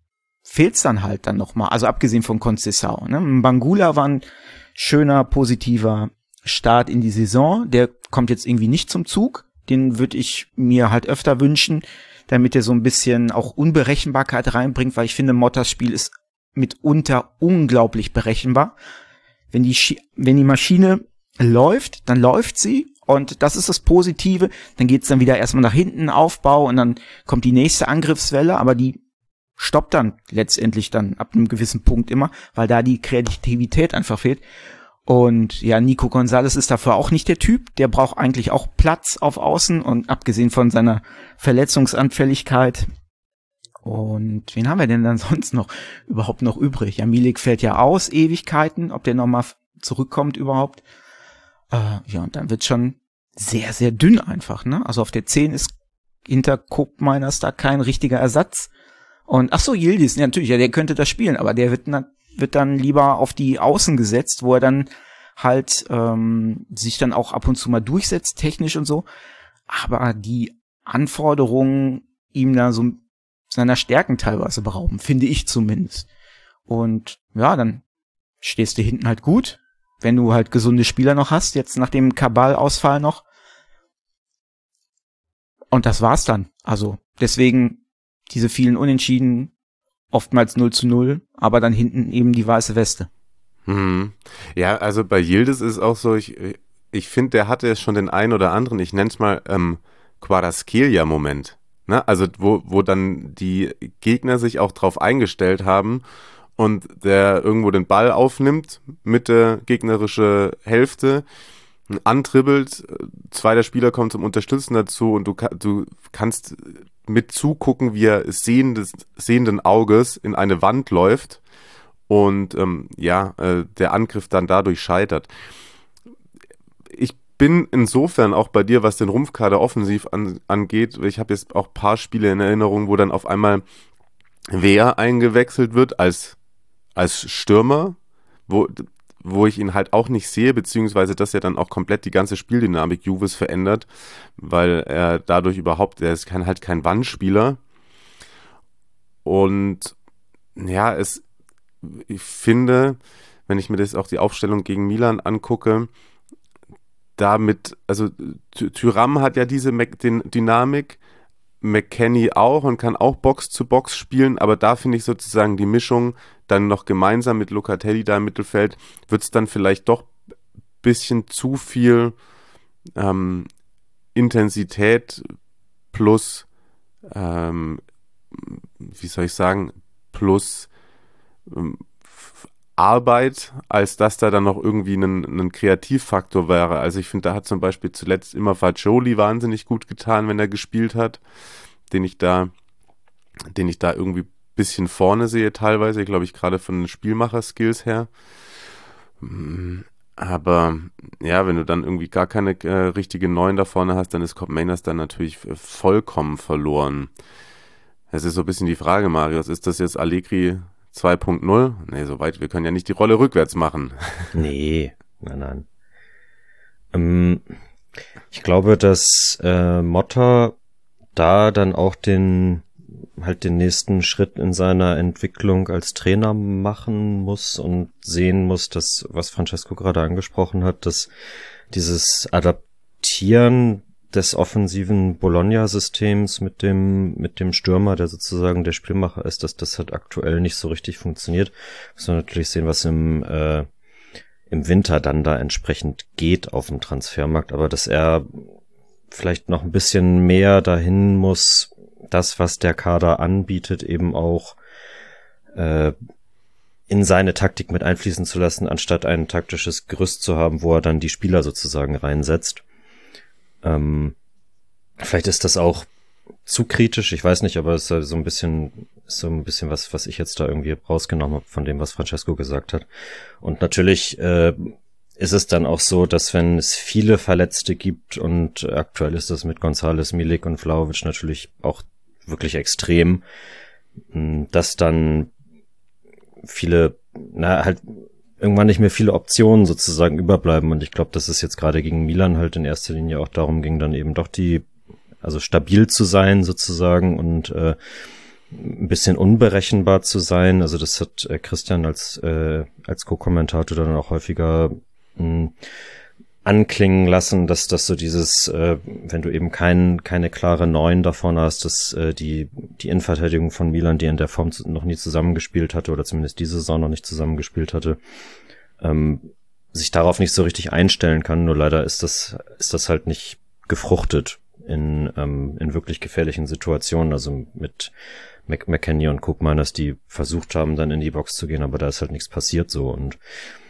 S6: fehlt's dann halt dann nochmal. Also abgesehen von Conceição, ne? Bangula war ein schöner, positiver Start in die Saison. Der kommt jetzt irgendwie nicht zum Zug. Den würde ich mir halt öfter wünschen, damit er so ein bisschen auch Unberechenbarkeit reinbringt, weil ich finde, Mottas Spiel ist mitunter unglaublich berechenbar. Wenn die, Schi- wenn die Maschine läuft, dann läuft sie und das ist das Positive. Dann geht's dann wieder erstmal nach hinten, Aufbau und dann kommt die nächste Angriffswelle, aber die stoppt dann letztendlich dann ab einem gewissen Punkt immer, weil da die Kreativität einfach fehlt. Und ja, Nico González ist dafür auch nicht der Typ. Der braucht eigentlich auch Platz auf Außen und abgesehen von seiner Verletzungsanfälligkeit. Und wen haben wir denn dann sonst noch überhaupt noch übrig? Ja, Milik fällt ja aus, Ewigkeiten, ob der nochmal zurückkommt überhaupt. Äh, ja, und dann wird schon sehr, sehr dünn einfach, ne? Also auf der zehn ist hinter Koopmeiners da kein richtiger Ersatz. Und ach so, Yildiz, ja, natürlich, ja, der könnte das spielen, aber der wird na, wird dann lieber auf die Außen gesetzt, wo er dann halt ähm, sich dann auch ab und zu mal durchsetzt, technisch und so. Aber die Anforderungen ihm da so seiner Stärken teilweise berauben, finde ich zumindest. Und ja, dann stehst du hinten halt gut, wenn du halt gesunde Spieler noch hast, jetzt nach dem Kabal-Ausfall noch. Und das war's dann. Also deswegen diese vielen Unentschieden, oftmals null zu null, aber dann hinten eben die weiße Weste.
S4: Hm. Ja, also bei Yildiz ist auch so, ich, ich finde, der hatte schon den einen oder anderen, ich nenne es mal ähm, Kvaratskhelia-Moment. Ne? Also wo, wo dann die Gegner sich auch drauf eingestellt haben und der irgendwo den Ball aufnimmt, Mitte gegnerische Hälfte, antribbelt, zweiter Spieler kommt zum Unterstützen dazu und du, du kannst mit zugucken, wie er sehendes, sehenden Auges in eine Wand läuft und ähm, ja, äh, der Angriff dann dadurch scheitert. Ich bin insofern auch bei dir, was den Rumpfkader offensiv an, angeht, ich habe jetzt auch ein paar Spiele in Erinnerung, wo dann auf einmal Wehr eingewechselt wird als, als Stürmer, wo wo ich ihn halt auch nicht sehe, beziehungsweise dass er dann auch komplett die ganze Spieldynamik Juves verändert, weil er dadurch überhaupt, er ist kein, halt kein Wandspieler. Und ja, es, ich finde, wenn ich mir das auch die Aufstellung gegen Milan angucke, damit, also Thuram hat ja diese den Dynamik, McKennie auch und kann auch Box zu Box spielen, aber da finde ich sozusagen die Mischung dann noch gemeinsam mit Locatelli da im Mittelfeld, wird es dann vielleicht doch ein bisschen zu viel ähm, Intensität plus, ähm, wie soll ich sagen, plus ähm, Arbeit, als dass da dann noch irgendwie ein, ein Kreativfaktor wäre. Also ich finde, da hat zum Beispiel zuletzt immer Fagioli wahnsinnig gut getan, wenn er gespielt hat, den ich da, den ich da irgendwie ein bisschen vorne sehe teilweise, glaube ich, gerade von den Spielmacher-Skills her. Aber ja, wenn du dann irgendwie gar keine äh, richtige Neun da vorne hast, dann ist Koopmeiners dann natürlich vollkommen verloren. Es ist so ein bisschen die Frage, Marius, ist das jetzt Allegri zwei Punkt null? Nee, soweit, wir können ja nicht die Rolle rückwärts machen.
S5: Nee, nein, nein. Ähm, ich glaube, dass äh, Motta da dann auch den halt den nächsten Schritt in seiner Entwicklung als Trainer machen muss und sehen muss, dass, was Francesco gerade angesprochen hat, dass dieses Adaptieren des offensiven Bologna-Systems mit dem mit dem Stürmer, der sozusagen der Spielmacher ist, dass das halt aktuell nicht so richtig funktioniert. Muss man natürlich sehen, was im äh, im Winter dann da entsprechend geht auf dem Transfermarkt, aber dass er vielleicht noch ein bisschen mehr dahin muss, das, was der Kader anbietet, eben auch äh, in seine Taktik mit einfließen zu lassen, anstatt ein taktisches Gerüst zu haben, wo er dann die Spieler sozusagen reinsetzt. Ähm, vielleicht ist das auch zu kritisch, ich weiß nicht, aber es ist so ein bisschen, so ein bisschen was, was ich jetzt da irgendwie rausgenommen habe von dem, was Francesco gesagt hat. Und natürlich äh, ist es dann auch so, dass wenn es viele Verletzte gibt und aktuell ist das mit González, Milik und Vlahovic natürlich auch wirklich extrem, dass dann viele, na halt irgendwann nicht mehr viele Optionen sozusagen überbleiben und ich glaube, dass es jetzt gerade gegen Milan halt in erster Linie auch darum ging, dann eben doch die, also stabil zu sein sozusagen und äh, ein bisschen unberechenbar zu sein. Also das hat äh, Christian als äh, als Co-Kommentator dann auch häufiger mh, anklingen lassen, dass dass so dieses, äh, wenn du eben kein, keine klare Neun davon hast, dass äh, die die Innenverteidigung von Milan, die in der Form noch nie zusammengespielt hatte oder zumindest diese Saison noch nicht zusammengespielt hatte, ähm, sich darauf nicht so richtig einstellen kann. Nur leider ist das ist das halt nicht gefruchtet in ähm, in wirklich gefährlichen Situationen. Also mit Mc- McKennie und Koopmeiners, die versucht haben, dann in die Box zu gehen, aber da ist halt nichts passiert so. Und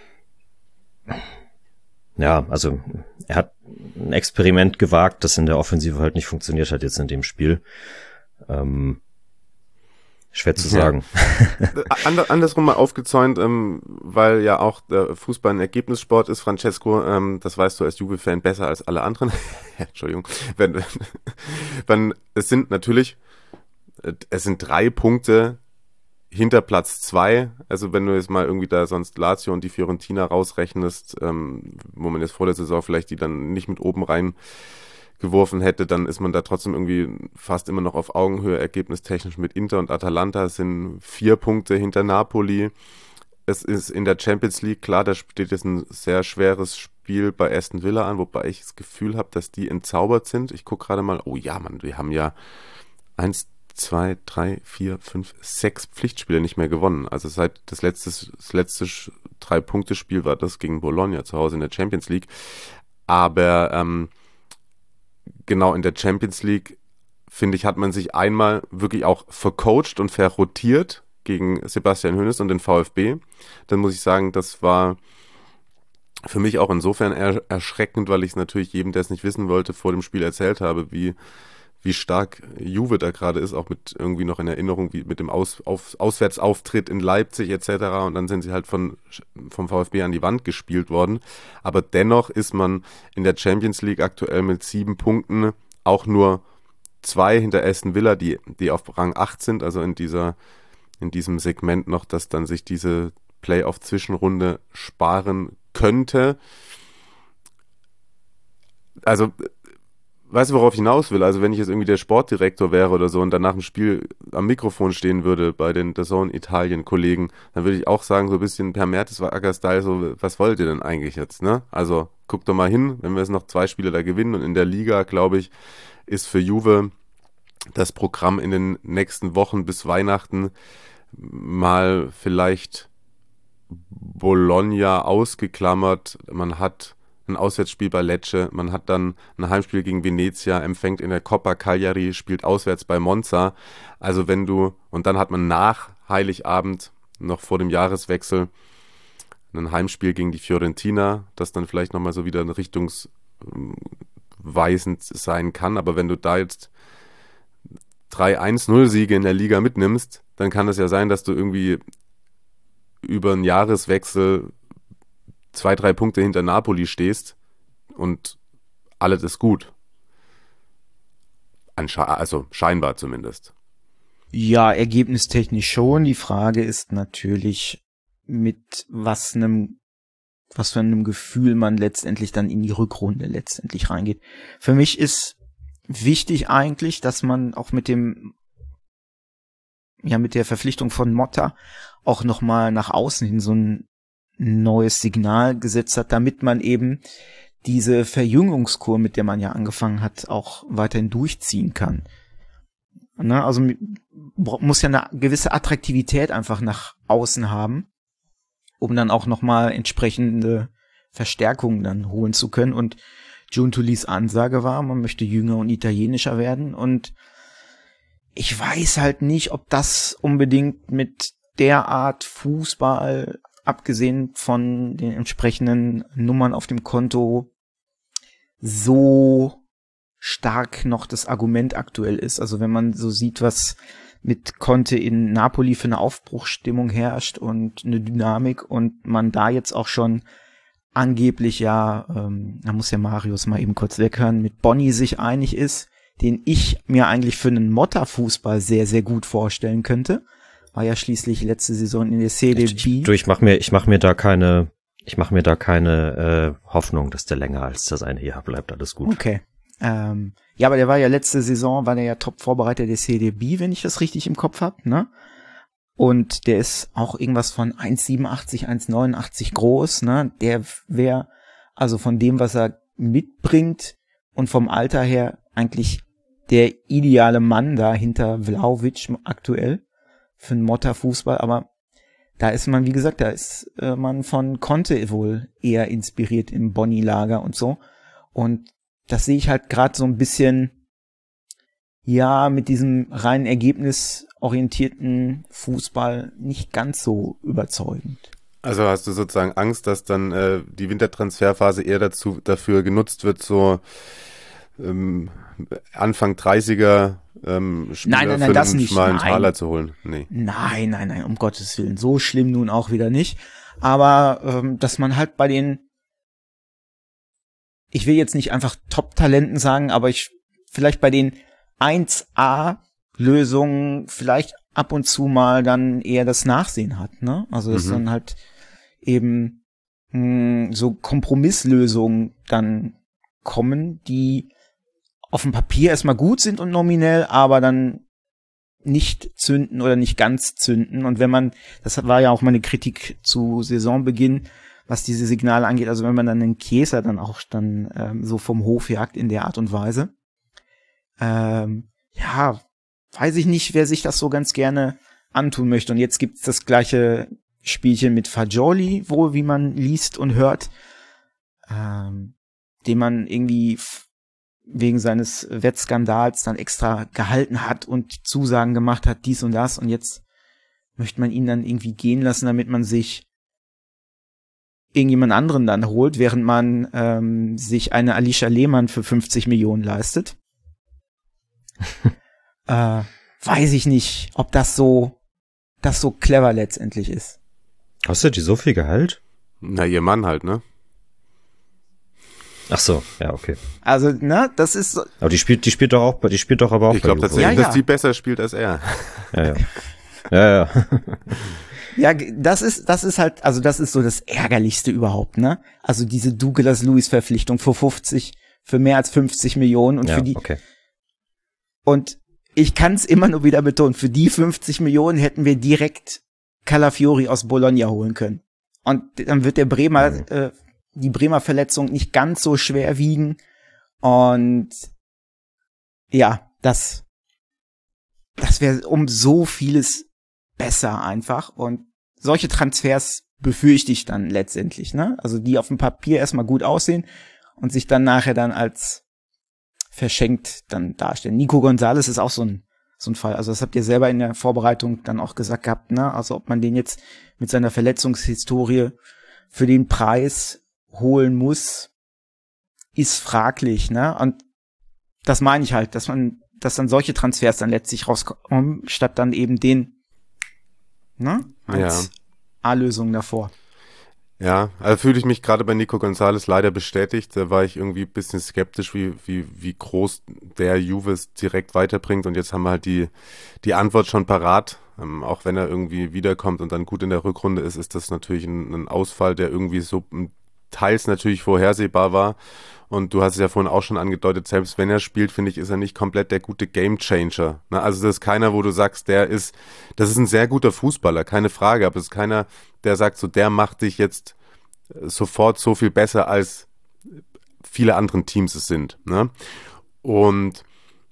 S5: ja, also er hat ein Experiment gewagt, das in der Offensive halt nicht funktioniert hat jetzt in dem Spiel. Ähm, schwer zu sagen.
S4: Ja. Andersrum mal aufgezäunt, ähm, weil ja auch der Fußball ein Ergebnissport ist, Francesco, ähm, das weißt du als Juve-Fan besser als alle anderen. Entschuldigung. Wenn, wenn, es sind natürlich, es sind drei Punkte hinter Platz zwei, also wenn du jetzt mal irgendwie da sonst Lazio und die Fiorentina rausrechnest, ähm, wo man jetzt vor der Saison vielleicht die dann nicht mit oben rein geworfen hätte, dann ist man da trotzdem irgendwie fast immer noch auf Augenhöhe, ergebnistechnisch mit Inter und Atalanta. Es sind vier Punkte hinter Napoli. Es ist in der Champions League, klar, da steht jetzt ein sehr schweres Spiel bei Aston Villa an, wobei ich das Gefühl habe, dass die entzaubert sind. Ich gucke gerade mal, oh ja, Mann, wir haben ja eins, zwei, drei, vier, fünf, sechs Pflichtspiele nicht mehr gewonnen. Also seit das letzte, das letzte Drei-Punkte-Spiel war das gegen Bologna zu Hause in der Champions League. Aber ähm, genau in der Champions League, finde ich, hat man sich einmal wirklich auch vercoacht und verrotiert gegen Sebastian Hoeneß und den VfB. Dann muss ich sagen, das war für mich auch insofern er- erschreckend, weil ich es natürlich jedem, der es nicht wissen wollte, vor dem Spiel erzählt habe, wie wie stark Juve da gerade ist, auch mit irgendwie noch in Erinnerung, wie mit dem Aus, auf, Auswärtsauftritt in Leipzig et cetera. Und dann sind sie halt von, vom VfB an die Wand gespielt worden. Aber dennoch ist man in der Champions League aktuell mit sieben Punkten auch nur zwei hinter Aston Villa, die, die auf Rang acht sind, also in dieser, in diesem Segment noch, dass dann sich diese Playoff-Zwischenrunde sparen könnte. Also, weißt du, worauf ich hinaus will? Also wenn ich jetzt irgendwie der Sportdirektor wäre oder so und dann nach dem Spiel am Mikrofon stehen würde bei den D A Z N Italien-Kollegen, dann würde ich auch sagen, so ein bisschen per Mertesacker-Style, so, was wollt ihr denn eigentlich jetzt, ne? Also guckt doch mal hin, wenn wir jetzt noch zwei Spiele da gewinnen und in der Liga, glaube ich, ist für Juve das Programm in den nächsten Wochen bis Weihnachten mal vielleicht Bologna ausgeklammert. Man hat ein Auswärtsspiel bei Lecce, man hat dann ein Heimspiel gegen Venezia, empfängt in der Coppa Cagliari, spielt auswärts bei Monza. Also wenn du, und dann hat man nach Heiligabend, noch vor dem Jahreswechsel, ein Heimspiel gegen die Fiorentina, das dann vielleicht nochmal so wieder richtungsweisend sein kann. Aber wenn du da jetzt drei eins null Siege in der Liga mitnimmst, dann kann es ja sein, dass du irgendwie über einen Jahreswechsel zwei, drei Punkte hinter Napoli stehst und alles ist gut. Ansche- also scheinbar zumindest.
S6: Ja, ergebnistechnisch schon. Die Frage ist natürlich, mit was einem, was für einem Gefühl man letztendlich dann in die Rückrunde letztendlich reingeht. Für mich ist wichtig eigentlich, dass man auch mit dem, ja, mit der Verpflichtung von Motta auch nochmal nach außen hin so ein neues Signal gesetzt hat, damit man eben diese Verjüngungskur, mit der man ja angefangen hat, auch weiterhin durchziehen kann. Na, also muss ja eine gewisse Attraktivität einfach nach außen haben, um dann auch nochmal entsprechende Verstärkungen dann holen zu können. Und Giuntolis Ansage war, man möchte jünger und italienischer werden. Und ich weiß halt nicht, ob das unbedingt mit der Art Fußball, abgesehen von den entsprechenden Nummern auf dem Konto, so stark noch das Argument aktuell ist. Also wenn man so sieht, was mit Conte in Napoli für eine Aufbruchsstimmung herrscht und eine Dynamik und man da jetzt auch schon angeblich ja, ähm, da muss ja Marius mal eben kurz weghören, mit Bonni sich einig ist, den ich mir eigentlich für einen Motta-Fußball sehr, sehr gut vorstellen könnte. War ja schließlich letzte Saison in der Serie B.
S5: Du, ich mach mir, ich mach mir da keine, ich mach mir da keine äh, Hoffnung, dass der länger als das eine Jahr bleibt. Alles gut.
S6: Okay. Ähm, ja, aber der war ja letzte Saison, war der ja Top-Vorbereiter der C D B, wenn ich das richtig im Kopf habe, ne? Und der ist auch irgendwas von eins siebenundachtzig, eins neunundachtzig groß, ne? Der wäre also von dem, was er mitbringt und vom Alter her eigentlich der ideale Mann da hinter Vlahovic aktuell für einen Motta-Fußball, aber da ist man, wie gesagt, da ist äh, man von Conte wohl eher inspiriert im Bonni-Lager und so. Und das sehe ich halt gerade so ein bisschen, ja, mit diesem rein ergebnisorientierten Fußball nicht ganz so überzeugend.
S4: Also hast du sozusagen Angst, dass dann äh, die Wintertransferphase eher dazu dafür genutzt wird, so ähm, Anfang dreißiger ähm, Spieler
S6: nein, nein, nein,
S4: für
S6: das
S4: einen
S6: nicht.
S4: schmalen
S6: Nein.
S4: Taler zu holen? Nee.
S6: Nein, nein, nein, um Gottes Willen. So schlimm nun auch wieder nicht. Aber ähm, dass man halt bei den, ich will jetzt nicht einfach Top-Talenten sagen, aber ich vielleicht bei den eins A-Lösungen vielleicht ab und zu mal dann eher das Nachsehen hat, ne? Also dass
S4: Mhm.
S6: dann halt eben mh, so Kompromisslösungen dann kommen, die auf dem Papier erstmal gut sind und nominell, aber dann nicht zünden oder nicht ganz zünden. Und wenn man, das war ja auch meine Kritik zu Saisonbeginn, was diese Signale angeht, also wenn man dann einen Chiesa dann auch dann ähm, so vom Hof jagt in der Art und Weise, ähm, ja, weiß ich nicht, wer sich das so ganz gerne antun möchte. Und jetzt gibt's das gleiche Spielchen mit Fagioli, wo, wie man liest und hört, ähm, den man irgendwie f- wegen seines Wettskandals dann extra gehalten hat und Zusagen gemacht hat, dies und das. Und jetzt möchte man ihn dann irgendwie gehen lassen, damit man sich irgendjemand anderen dann holt, während man ähm, sich eine Alicia Lehmann für fünfzig Millionen leistet. äh, weiß ich nicht, ob das so, das so clever letztendlich ist.
S5: Kostet die so viel Gehalt?
S4: Na, ihr Mann halt, ne?
S5: Ach so, ja, okay.
S6: Also, ne, das ist so,
S5: Aber die spielt, die spielt doch auch, bei- die spielt doch aber auch
S4: Ich
S5: bei
S4: glaube
S5: Juve.
S4: tatsächlich,
S6: Ja, ja.
S4: dass die besser spielt als er.
S5: Ja, ja. Ja, ja.
S6: ja, g- das ist, das ist halt, also das ist so das Ärgerlichste überhaupt, ne? Also diese Douglas Lewis Verpflichtung für fünfzig, für mehr als fünfzig Millionen und
S5: ja,
S6: für die,
S5: okay.
S6: und ich kann es immer nur wieder betonen, für die fünfzig Millionen hätten wir direkt Calafiori aus Bologna holen können. Und dann wird der Bremer,
S5: Mhm.
S6: äh, die Bremer Verletzung nicht ganz so schwer wiegen. Und ja, das, das wäre um so vieles besser einfach. Und solche Transfers befürchte ich dann letztendlich, ne? Also die auf dem Papier erstmal gut aussehen und sich dann nachher dann als verschenkt dann darstellen. Nico Gonzalez ist auch so ein so ein Fall. Also das habt ihr selber in der Vorbereitung dann auch gesagt gehabt, ne? Also ob man den jetzt mit seiner Verletzungshistorie für den Preis holen muss, ist fraglich, ne? Und das meine ich halt, dass man, dass dann solche Transfers dann letztlich rauskommen, statt dann eben den, ne? Als A-Lösung davor.
S4: Ja, also fühle ich mich gerade bei Nico Gonzalez leider bestätigt. Da war ich irgendwie ein bisschen skeptisch, wie, wie, wie groß der Juves direkt weiterbringt. Und jetzt haben wir halt die, die Antwort schon parat. Ähm, auch wenn er irgendwie wiederkommt und dann gut in der Rückrunde ist, ist das natürlich ein, ein Ausfall, der irgendwie so teils natürlich vorhersehbar war. Und du hast es ja vorhin auch schon angedeutet, selbst wenn er spielt, finde ich, ist er nicht komplett der gute Gamechanger. Ne? Also das ist keiner, wo du sagst, der ist, das ist ein sehr guter Fußballer, keine Frage, aber es ist keiner, der sagt, so der macht dich jetzt sofort so viel besser, als viele anderen Teams es sind. Ne? Und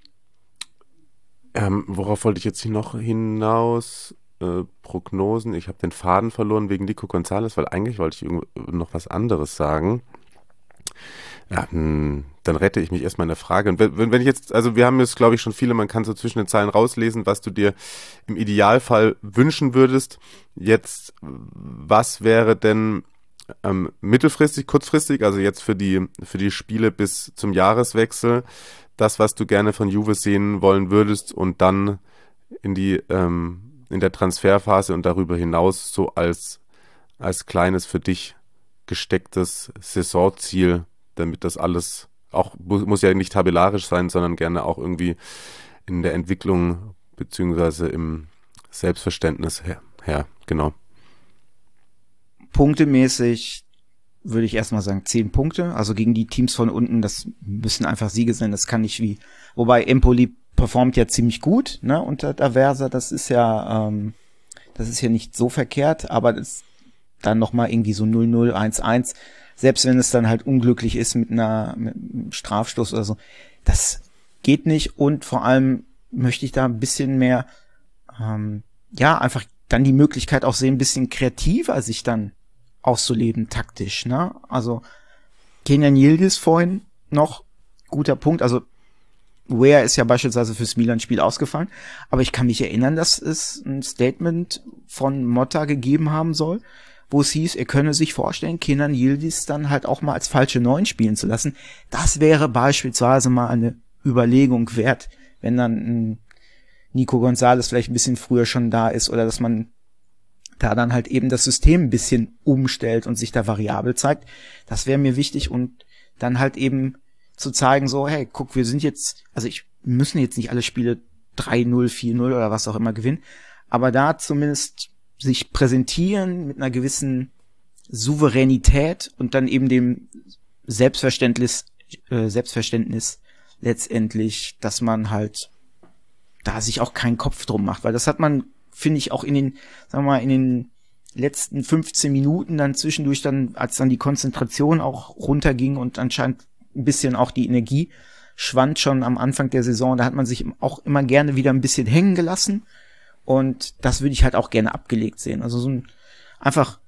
S4: ähm, worauf wollte ich jetzt hier noch hinaus? Äh, Prognosen, ich habe den Faden verloren wegen Nico Gonzalez, weil eigentlich wollte ich irgendwo noch was anderes sagen. Ja, mh, dann rette ich mich erstmal in der Frage. Und wenn, wenn ich jetzt, also wir haben jetzt, glaube ich, schon viele, man kann so zwischen den Zeilen rauslesen, was du dir im Idealfall wünschen würdest. Jetzt, was wäre denn ähm, mittelfristig, kurzfristig, also jetzt für die, für die Spiele bis zum Jahreswechsel, das, was du gerne von Juve sehen wollen würdest und dann in die, ähm, in der Transferphase und darüber hinaus so als, als kleines für dich gestecktes Saisonziel, damit das alles auch, muss ja nicht tabellarisch sein, sondern gerne auch irgendwie in der Entwicklung beziehungsweise im Selbstverständnis her, her genau.
S6: Punktemäßig würde ich erstmal sagen, zehn Punkte. Also gegen die Teams von unten, das müssen einfach Siege sein, das kann nicht wie, wobei Empoli performt ja ziemlich gut, ne, unter Aversa, das ist ja, ähm, das ist ja nicht so verkehrt, aber das dann nochmal irgendwie so null null, eins eins, selbst wenn es dann halt unglücklich ist mit einer, mit einem Strafstoß oder so, das geht nicht und vor allem möchte ich da ein bisschen mehr, ähm, ja, einfach dann die Möglichkeit auch sehen, ein bisschen kreativer sich dann auszuleben, taktisch, ne? Also Kenan Yildiz vorhin noch, guter Punkt, also Weah ist ja beispielsweise fürs Milan-Spiel ausgefallen, aber ich kann mich erinnern, dass es ein Statement von Motta gegeben haben soll, wo es hieß, er könne sich vorstellen, Kenan Yildiz dann halt auch mal als falsche Neun spielen zu lassen. Das wäre beispielsweise mal eine Überlegung wert, wenn dann ein Nico Gonzalez vielleicht ein bisschen früher schon da ist oder dass man da dann halt eben das System ein bisschen umstellt und sich da variabel zeigt. Das wäre mir wichtig und dann halt eben zu zeigen so, hey, guck, wir sind jetzt, also ich wir müssen jetzt nicht alle Spiele drei null, vier null oder was auch immer gewinnen, aber da zumindest sich präsentieren mit einer gewissen Souveränität und dann eben dem Selbstverständnis, äh, Selbstverständnis letztendlich, dass man halt da sich auch keinen Kopf drum macht, weil das hat man, finde ich, auch in den, sagen wir mal, in den letzten fünfzehn Minuten dann zwischendurch dann, als dann die Konzentration auch runterging und anscheinend ein bisschen auch die Energie schwand schon am Anfang der Saison, da hat man sich auch immer gerne wieder ein bisschen hängen gelassen und das würde ich halt auch gerne abgelegt sehen. Also so ein, einfach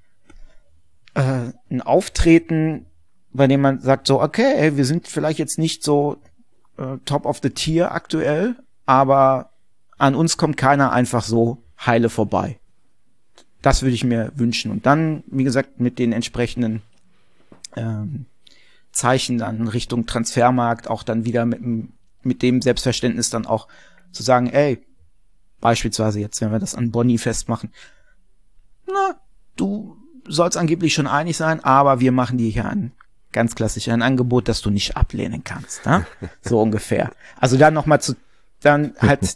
S6: äh, ein Auftreten, bei dem man sagt so, okay, ey, wir sind vielleicht jetzt nicht so äh, top of the tier aktuell, aber an uns kommt keiner einfach so heile vorbei. Das würde ich mir wünschen. Und dann, wie gesagt, mit den entsprechenden ähm, Zeichen dann Richtung Transfermarkt auch dann wieder mit, mit dem Selbstverständnis dann auch zu sagen, ey, beispielsweise jetzt, wenn wir das an Boni festmachen, na, du sollst angeblich schon einig sein, aber wir machen dir hier ein ganz klassisch ein Angebot, das du nicht ablehnen kannst. Ne? So ungefähr. Also dann nochmal zu, dann halt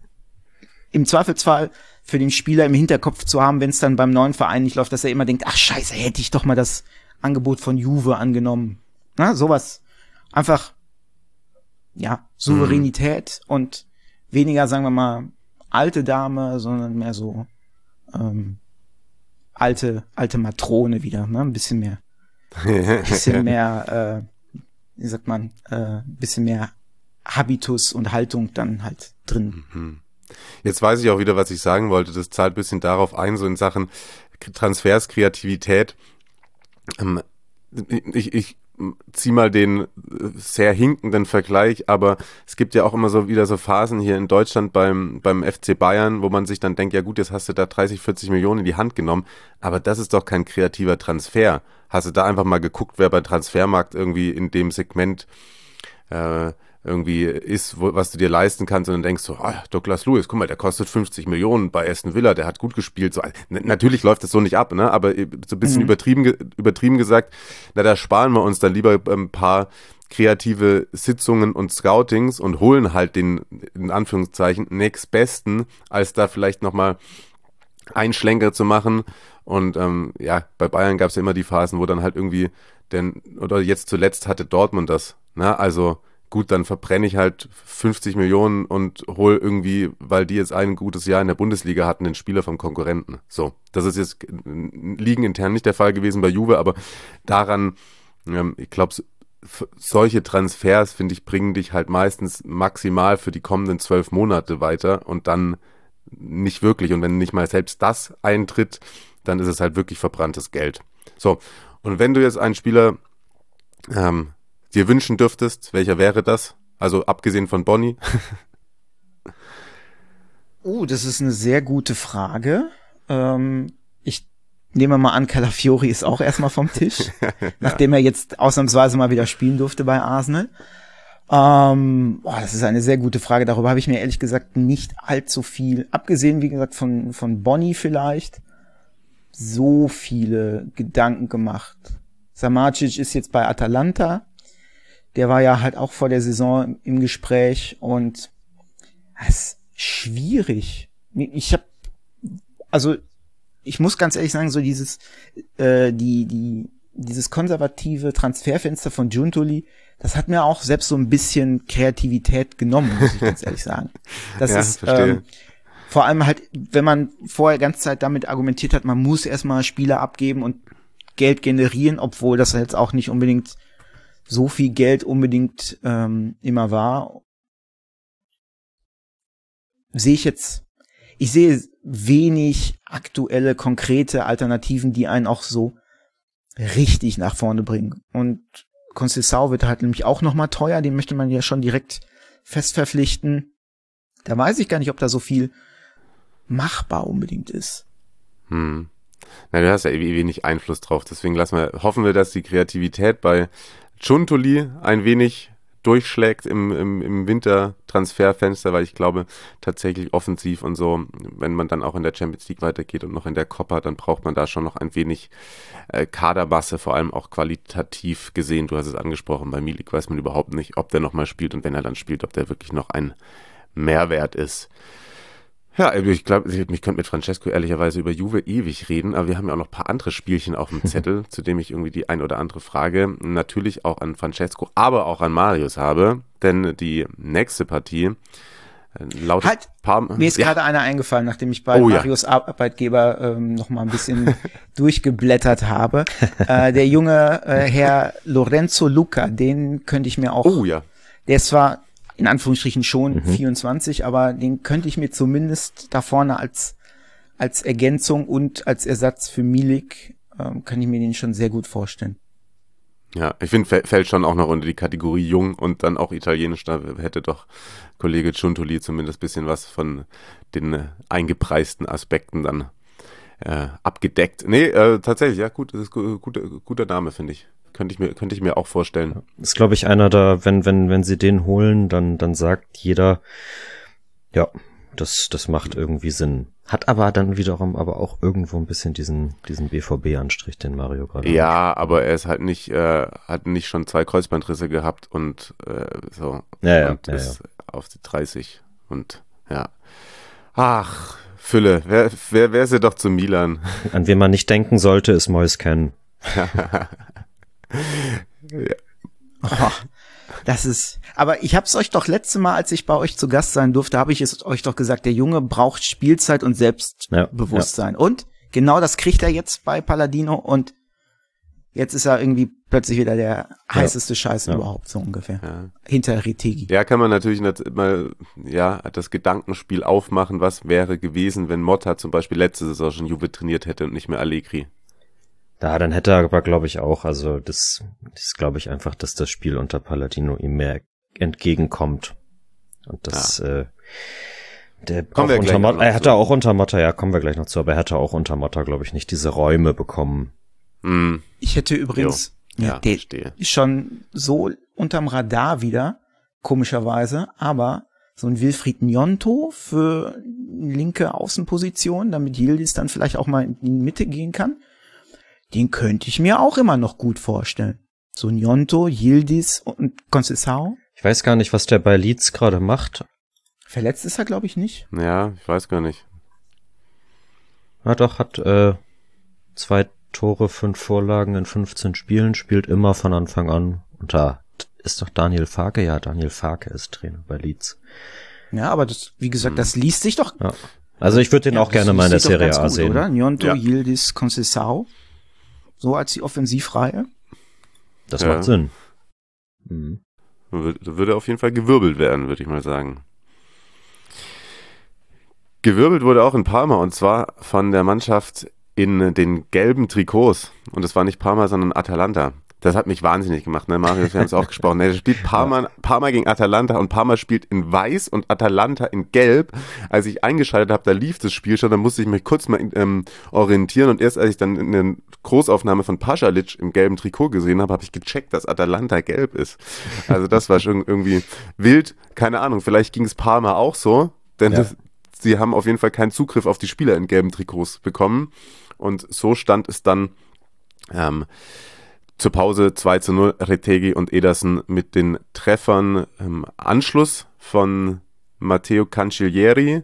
S6: im Zweifelsfall für den Spieler im Hinterkopf zu haben, wenn es dann beim neuen Verein nicht läuft, dass er immer denkt, ach scheiße, hätte ich doch mal das Angebot von Juve angenommen. Na, sowas. Einfach, ja, Souveränität mhm. und weniger, sagen wir mal, alte Dame, sondern mehr so ähm, alte alte Matrone wieder, ne? Ein bisschen mehr, ein bisschen mehr, äh, wie sagt man, äh, ein bisschen mehr Habitus und Haltung dann halt drin.
S4: Mhm. Jetzt weiß ich auch wieder, was ich sagen wollte. Das zahlt ein bisschen darauf ein, so in Sachen Transfers, Kreativität. Ähm, ich, ich zieh mal den sehr hinkenden Vergleich, aber es gibt ja auch immer so wieder so Phasen hier in Deutschland beim beim F C Bayern, wo man sich dann denkt, ja gut, jetzt hast du da dreißig, vierzig Millionen in die Hand genommen, aber das ist doch kein kreativer Transfer. Hast du da einfach mal geguckt, wer beim Transfermarkt irgendwie in dem Segment äh, irgendwie ist, wo, was du dir leisten kannst und dann denkst du, oh, Douglas Luiz, guck mal, der kostet fünfzig Millionen bei Aston Villa, der hat gut gespielt. So, n- natürlich läuft das so nicht ab, ne? Aber so ein bisschen mhm. übertrieben, ge- übertrieben gesagt, na, da sparen wir uns dann lieber ein paar kreative Sitzungen und Scoutings und holen halt den, in Anführungszeichen, nächstbesten, als da vielleicht nochmal einen Schlenker zu machen. Und ähm, ja, bei Bayern gab es ja immer die Phasen, wo dann halt irgendwie, denn oder jetzt zuletzt hatte Dortmund das, ne? Also gut, dann verbrenne ich halt fünfzig Millionen und hol irgendwie, weil die jetzt ein gutes Jahr in der Bundesliga hatten, den Spieler vom Konkurrenten. So, das ist jetzt ligenintern nicht der Fall gewesen bei Juve, aber daran, ähm, ich glaube, solche Transfers, finde ich, bringen dich halt meistens maximal für die kommenden zwölf Monate weiter und dann nicht wirklich. Und wenn nicht mal selbst das eintritt, dann ist es halt wirklich verbranntes Geld. So, und wenn du jetzt einen Spieler ähm, dir wünschen dürftest, welcher wäre das? Also abgesehen von Boni.
S6: Oh, das ist eine sehr gute Frage. Ähm, ich nehme mal an, Calafiori ist auch erstmal vom Tisch, ja. Nachdem er jetzt ausnahmsweise mal wieder spielen durfte bei Arsenal. Ähm, boah, das ist eine sehr gute Frage. Darüber habe ich mir ehrlich gesagt nicht allzu viel, abgesehen, wie gesagt, von, von Boni vielleicht, so viele Gedanken gemacht. Samacic ist jetzt bei Atalanta. Der war ja halt auch vor der Saison im Gespräch und es ist schwierig. Ich habe, also ich muss ganz ehrlich sagen, so dieses, äh, die die dieses konservative Transferfenster von Giuntoli, das hat mir auch selbst so ein bisschen Kreativität genommen, muss ich ganz ehrlich sagen. Das
S4: ja,
S6: ist
S4: verstehe.
S6: ähm, vor allem halt, wenn man vorher ganze Zeit damit argumentiert hat, man muss erstmal Spieler abgeben und Geld generieren, obwohl das jetzt auch nicht unbedingt so viel Geld unbedingt ähm, immer war. Sehe ich jetzt, ich sehe wenig aktuelle, konkrete Alternativen, die einen auch so richtig nach vorne bringen. Und Conceição wird halt nämlich auch nochmal teuer, den möchte man ja schon direkt fest verpflichten. Da weiß ich gar nicht, ob da so viel machbar unbedingt ist.
S4: Hm. Na, du hast ja eh wenig Einfluss drauf, deswegen lassen wir, hoffen wir, dass die Kreativität bei Giuntoli ein wenig durchschlägt im, im, im Wintertransferfenster, weil ich glaube, tatsächlich offensiv und so, wenn man dann auch in der Champions League weitergeht und noch in der Copa, dann braucht man da schon noch ein wenig äh, Kadermasse, vor allem auch qualitativ gesehen. Du hast es angesprochen, bei Milik weiß man überhaupt nicht, ob der nochmal spielt und wenn er dann spielt, ob der wirklich noch ein Mehrwert ist. Ja, ich glaube, ich könnte mit Francesco ehrlicherweise über Juve ewig reden, aber wir haben ja auch noch ein paar andere Spielchen auf dem Zettel, zu dem ich irgendwie die ein oder andere Frage natürlich auch an Francesco, aber auch an Marius habe, denn die nächste Partie lautet...
S6: Halt,
S4: Parma,
S6: mir ist
S4: ja.
S6: gerade einer eingefallen, nachdem ich bei
S4: Oh,
S6: Marius ja. Arbeitgeber ähm, noch mal ein bisschen durchgeblättert habe. Äh, der junge äh, Herr Lorenzo Luca, den könnte ich mir auch...
S4: Oh ja.
S6: Der ist zwar in Anführungsstrichen schon
S5: Mhm.
S6: vierundzwanzig, aber den könnte ich mir zumindest da vorne als als Ergänzung und als Ersatz für Milik, ähm, kann ich mir den schon sehr gut vorstellen.
S4: Ja, ich finde, fällt schon auch noch unter die Kategorie jung und dann auch italienisch, da hätte doch Kollege Giuntoli zumindest ein bisschen was von den äh, eingepreisten Aspekten dann äh, abgedeckt. Nee, äh, tatsächlich, ja, gut, das ist gu- guter, guter Name, finde ich. Könnte ich mir, könnte ich mir auch vorstellen.
S5: Ist, glaube ich, einer da, wenn, wenn, wenn sie den holen, dann, dann sagt jeder, ja, das, das macht irgendwie Sinn. Hat aber dann wiederum aber auch irgendwo ein bisschen diesen, diesen B V B-Anstrich, den Mario gerade hat.
S4: Ja, aber er ist halt nicht, äh, hat nicht schon zwei Kreuzbandrisse gehabt und äh, so.
S5: Ja, ja,
S4: und
S5: ja,
S4: ist auf die dreißig und ja. Ach, Fülle, wer, wer, wer ist er doch zu Milan?
S5: An wen man nicht denken sollte, ist Moise Kean.
S6: Oh, das ist, aber ich hab's euch doch letzte Mal, als ich bei euch zu Gast sein durfte, habe ich es euch doch gesagt, der Junge braucht Spielzeit und Selbstbewusstsein. Ja, ja. Und genau das kriegt er jetzt bei Palladino und jetzt ist er irgendwie plötzlich wieder der heißeste ja. Scheiß ja. überhaupt, so ungefähr. Ja. Hinter Retegui.
S4: Ja, kann man natürlich nicht mal, ja, das Gedankenspiel aufmachen, was wäre gewesen, wenn Motta zum Beispiel letzte Saison schon Juve trainiert hätte und nicht mehr Allegri.
S5: Ja, dann hätte er aber, glaube ich, auch, also das, das glaube ich einfach, dass das Spiel unter Palladino ihm mehr entgegenkommt. Und das, ja. äh, der
S4: kommen wir
S5: unter Motta, er hatte
S4: zu.
S5: auch unter Motta, ja, kommen wir gleich noch zu, aber er hatte auch unter Motta, glaube ich, nicht diese Räume bekommen.
S4: Mm.
S6: Ich hätte übrigens,
S4: ja,
S6: der
S4: verstehe.
S6: ist schon so unterm Radar wieder, komischerweise, aber so ein Wilfried Gnonto für linke Außenposition, damit Yildiz dann vielleicht auch mal in die Mitte gehen kann. Den könnte ich mir auch immer noch gut vorstellen. So Gnonto, Yildiz und Conceição.
S5: Ich weiß gar nicht, was der bei Leeds gerade macht.
S6: Verletzt ist er, glaube ich, nicht.
S4: Ja, ich weiß gar nicht.
S5: Ja, doch, hat äh, zwei Tore, fünf Vorlagen in fünfzehn Spielen, spielt immer von Anfang an. Und da ist doch Daniel Farke, ja, Daniel Farke ist Trainer bei Leeds.
S6: Ja, aber das, wie gesagt, das liest sich doch.
S5: Ja. Also ich würde den
S6: ja,
S5: auch gerne mal in der Serie A
S6: gut,
S5: sehen.
S6: Oder? Gnonto,
S4: ja.
S6: Yildiz, Conceição. So als die Offensivreihe.
S5: Das
S4: ja.
S5: macht Sinn. Mhm.
S4: Würde auf jeden Fall gewirbelt werden, würde ich mal sagen. Gewirbelt wurde auch in Parma und zwar von der Mannschaft in den gelben Trikots. Und es war nicht Parma, sondern Atalanta. Das hat mich wahnsinnig gemacht, ne, Marius? Wir haben es auch gesprochen. Ne, spielt Parma, Parma gegen Atalanta und Parma spielt in Weiß und Atalanta in Gelb. Als ich eingeschaltet habe, da lief das Spiel schon, da musste ich mich kurz mal ähm, orientieren und erst als ich dann eine Großaufnahme von Pasalic im gelben Trikot gesehen habe, habe ich gecheckt, dass Atalanta gelb ist. Also das war schon irgendwie wild. Keine Ahnung, vielleicht ging es Parma auch so, denn
S5: ja.
S4: das, sie haben auf jeden Fall keinen Zugriff auf die Spieler in gelben Trikots bekommen. Und so stand es dann ähm, zur Pause zwei zu null, Retegui und Ederson mit den Treffern, ähm, Anschluss von Matteo Cancellieri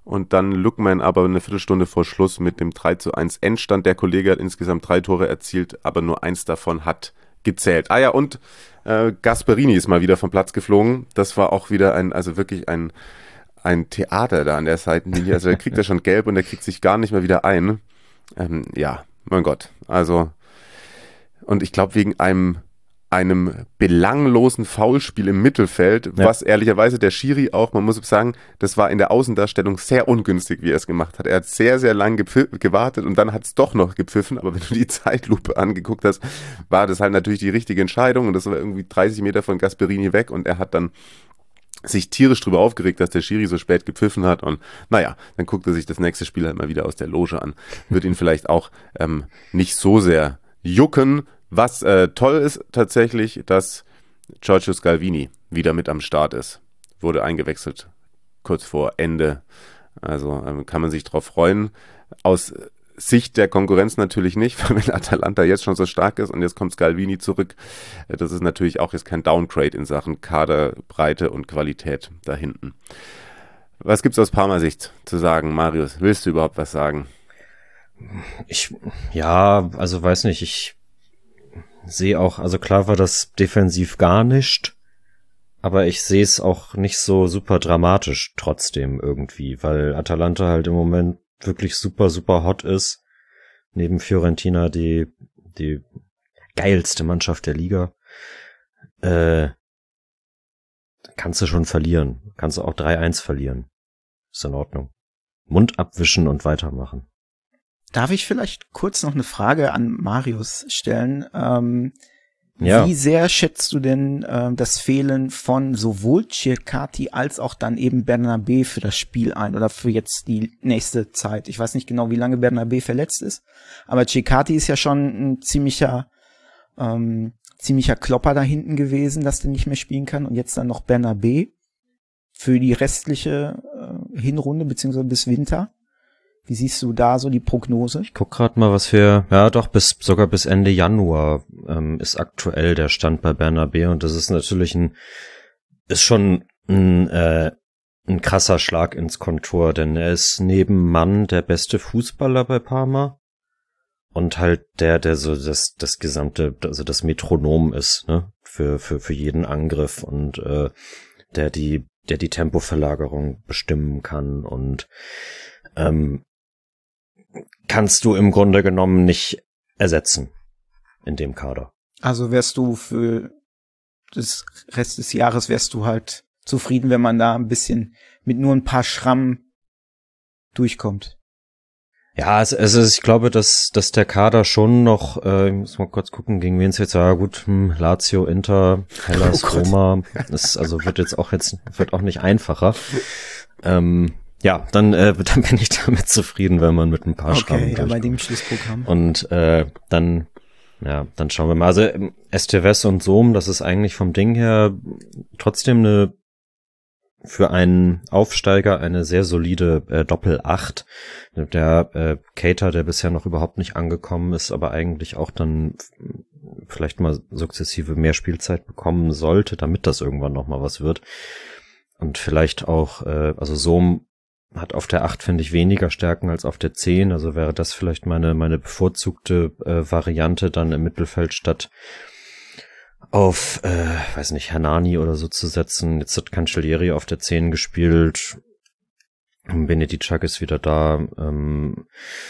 S4: und dann Lookman aber eine Viertelstunde vor Schluss mit dem drei zu eins Endstand. Der Kollege hat insgesamt drei Tore erzielt, aber nur eins davon hat gezählt. Ah ja, und äh, Gasperini ist mal wieder vom Platz geflogen. Das war auch wieder ein, also wirklich ein, ein Theater da an der Seitenlinie. Also der kriegt er schon gelb und der kriegt sich gar nicht mehr wieder ein. Ähm, ja, mein Gott. Also, und ich glaube wegen einem einem belanglosen Foulspiel im Mittelfeld, ja. was ehrlicherweise der Schiri auch, man muss sagen, das war in der Außendarstellung sehr ungünstig, wie er es gemacht hat. Er hat sehr, sehr lang gepfiff- gewartet und dann hat es doch noch gepfiffen, aber wenn du die Zeitlupe angeguckt hast, war das halt natürlich die richtige Entscheidung und das war irgendwie dreißig Meter von Gasperini weg und er hat dann sich tierisch drüber aufgeregt, dass der Schiri so spät gepfiffen hat und naja, dann guckt er sich das nächste Spiel halt mal wieder aus der Loge an. Wird ihn vielleicht auch ähm, nicht so sehr jucken. Was äh, toll ist tatsächlich, dass Giorgio Scalvini wieder mit am Start ist. Wurde eingewechselt kurz vor Ende. Also ähm, kann man sich drauf freuen. Aus Sicht der Konkurrenz natürlich nicht, weil wenn Atalanta jetzt schon so stark ist und jetzt kommt Scalvini zurück, äh, das ist natürlich auch jetzt kein Downgrade in Sachen Kaderbreite und Qualität da hinten. Was gibt's aus Parma-Sicht zu sagen, Marius? Willst du überhaupt was sagen?
S5: Ich, ja, also weiß nicht, ich sehe auch, also klar war das defensiv gar nicht, aber ich sehe es auch nicht so super dramatisch trotzdem irgendwie, weil Atalanta halt im Moment wirklich super, super hot ist. Neben Fiorentina die die geilste Mannschaft der Liga. Äh, kannst du schon verlieren. Kannst du auch drei eins verlieren. Ist in Ordnung. Mund abwischen und weitermachen.
S6: Darf ich vielleicht kurz noch eine Frage an Marius stellen? Ähm,
S5: ja.
S6: Wie sehr schätzt du denn ähm, das Fehlen von sowohl Cercati als auch dann eben Bernabé für das Spiel ein oder für jetzt die nächste Zeit? Ich weiß nicht genau, wie lange Bernabé verletzt ist, aber Cercati ist ja schon ein ziemlicher ähm, ziemlicher Klopper da hinten gewesen, dass der nicht mehr spielen kann und jetzt dann noch Bernabé für die restliche äh, Hinrunde beziehungsweise bis Winter. Wie siehst du da so die Prognose?
S5: Ich guck gerade mal, was wir, ja doch, bis sogar bis Ende Januar ähm, ist aktuell der Stand bei Bernabé und das ist natürlich ein, ist schon ein, äh, ein krasser Schlag ins Kontor, denn er ist neben Mann der beste Fußballer bei Parma und halt der, der so das das gesamte, also das Metronom ist, ne, für für für jeden Angriff und äh, der die der die Tempoverlagerung bestimmen kann und ähm, kannst du im Grunde genommen nicht ersetzen in dem Kader.
S6: Also wärst du für das Rest des Jahres wärst du halt zufrieden, wenn man da ein bisschen mit nur ein paar Schrammen durchkommt.
S5: Ja, es, es ist, ich glaube, dass, dass der Kader schon noch, äh, ich muss mal kurz gucken, gegen wen es jetzt, ja gut, hm, Lazio, Inter, Hellas, oh Roma, das also wird jetzt auch jetzt, wird auch nicht einfacher. Ähm, Ja, dann, äh, dann bin ich damit zufrieden, wenn man mit ein paar Schrammen
S6: Okay, ja, bei dem Schlussprogramm.
S5: Und äh, dann, ja, dann schauen wir mal. Also Esteves und Sohm, das ist eigentlich vom Ding her trotzdem eine für einen Aufsteiger eine sehr solide äh, Doppel-Acht. Der äh, Keita, der bisher noch überhaupt nicht angekommen ist, aber eigentlich auch dann vielleicht mal sukzessive mehr Spielzeit bekommen sollte, damit das irgendwann noch mal was wird. Und vielleicht auch, äh, also Sohm hat auf der acht, finde ich, weniger Stärken als auf der zehn, also wäre das vielleicht meine meine bevorzugte äh, Variante dann im Mittelfeld statt auf, äh, weiß nicht, Hernani oder so zu setzen. Jetzt hat Cancellieri auf der zehn gespielt, Benedicak ist wieder da, ähm,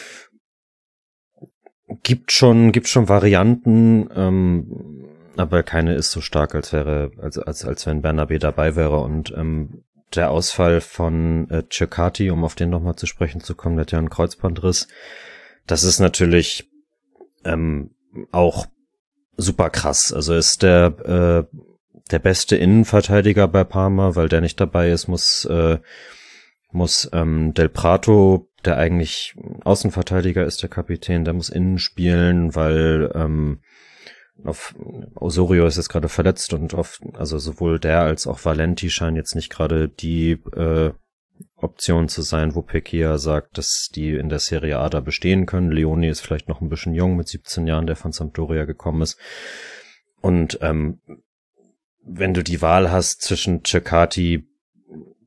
S5: gibt schon gibt schon Varianten, ähm, aber keine ist so stark, als wäre als als als wenn Bernabé dabei wäre und ähm, der Ausfall von äh, Cercati, um auf den nochmal zu sprechen zu kommen, der hat ja einen Kreuzbandriss. Das ist natürlich ähm, auch super krass. Also ist der äh, der beste Innenverteidiger bei Parma, weil der nicht dabei ist, muss äh, muss ähm, Del Prato, der eigentlich Außenverteidiger ist, der Kapitän, der muss innen spielen, weil ähm, auf Osorio ist jetzt gerade verletzt und auf, also sowohl der als auch Valenti scheinen jetzt nicht gerade die äh, Option zu sein, wo Pecchia sagt, dass die in der Serie A da bestehen können. Leoni ist vielleicht noch ein bisschen jung mit siebzehn Jahren, der von Sampdoria gekommen ist. Und ähm, wenn du die Wahl hast zwischen Cercati,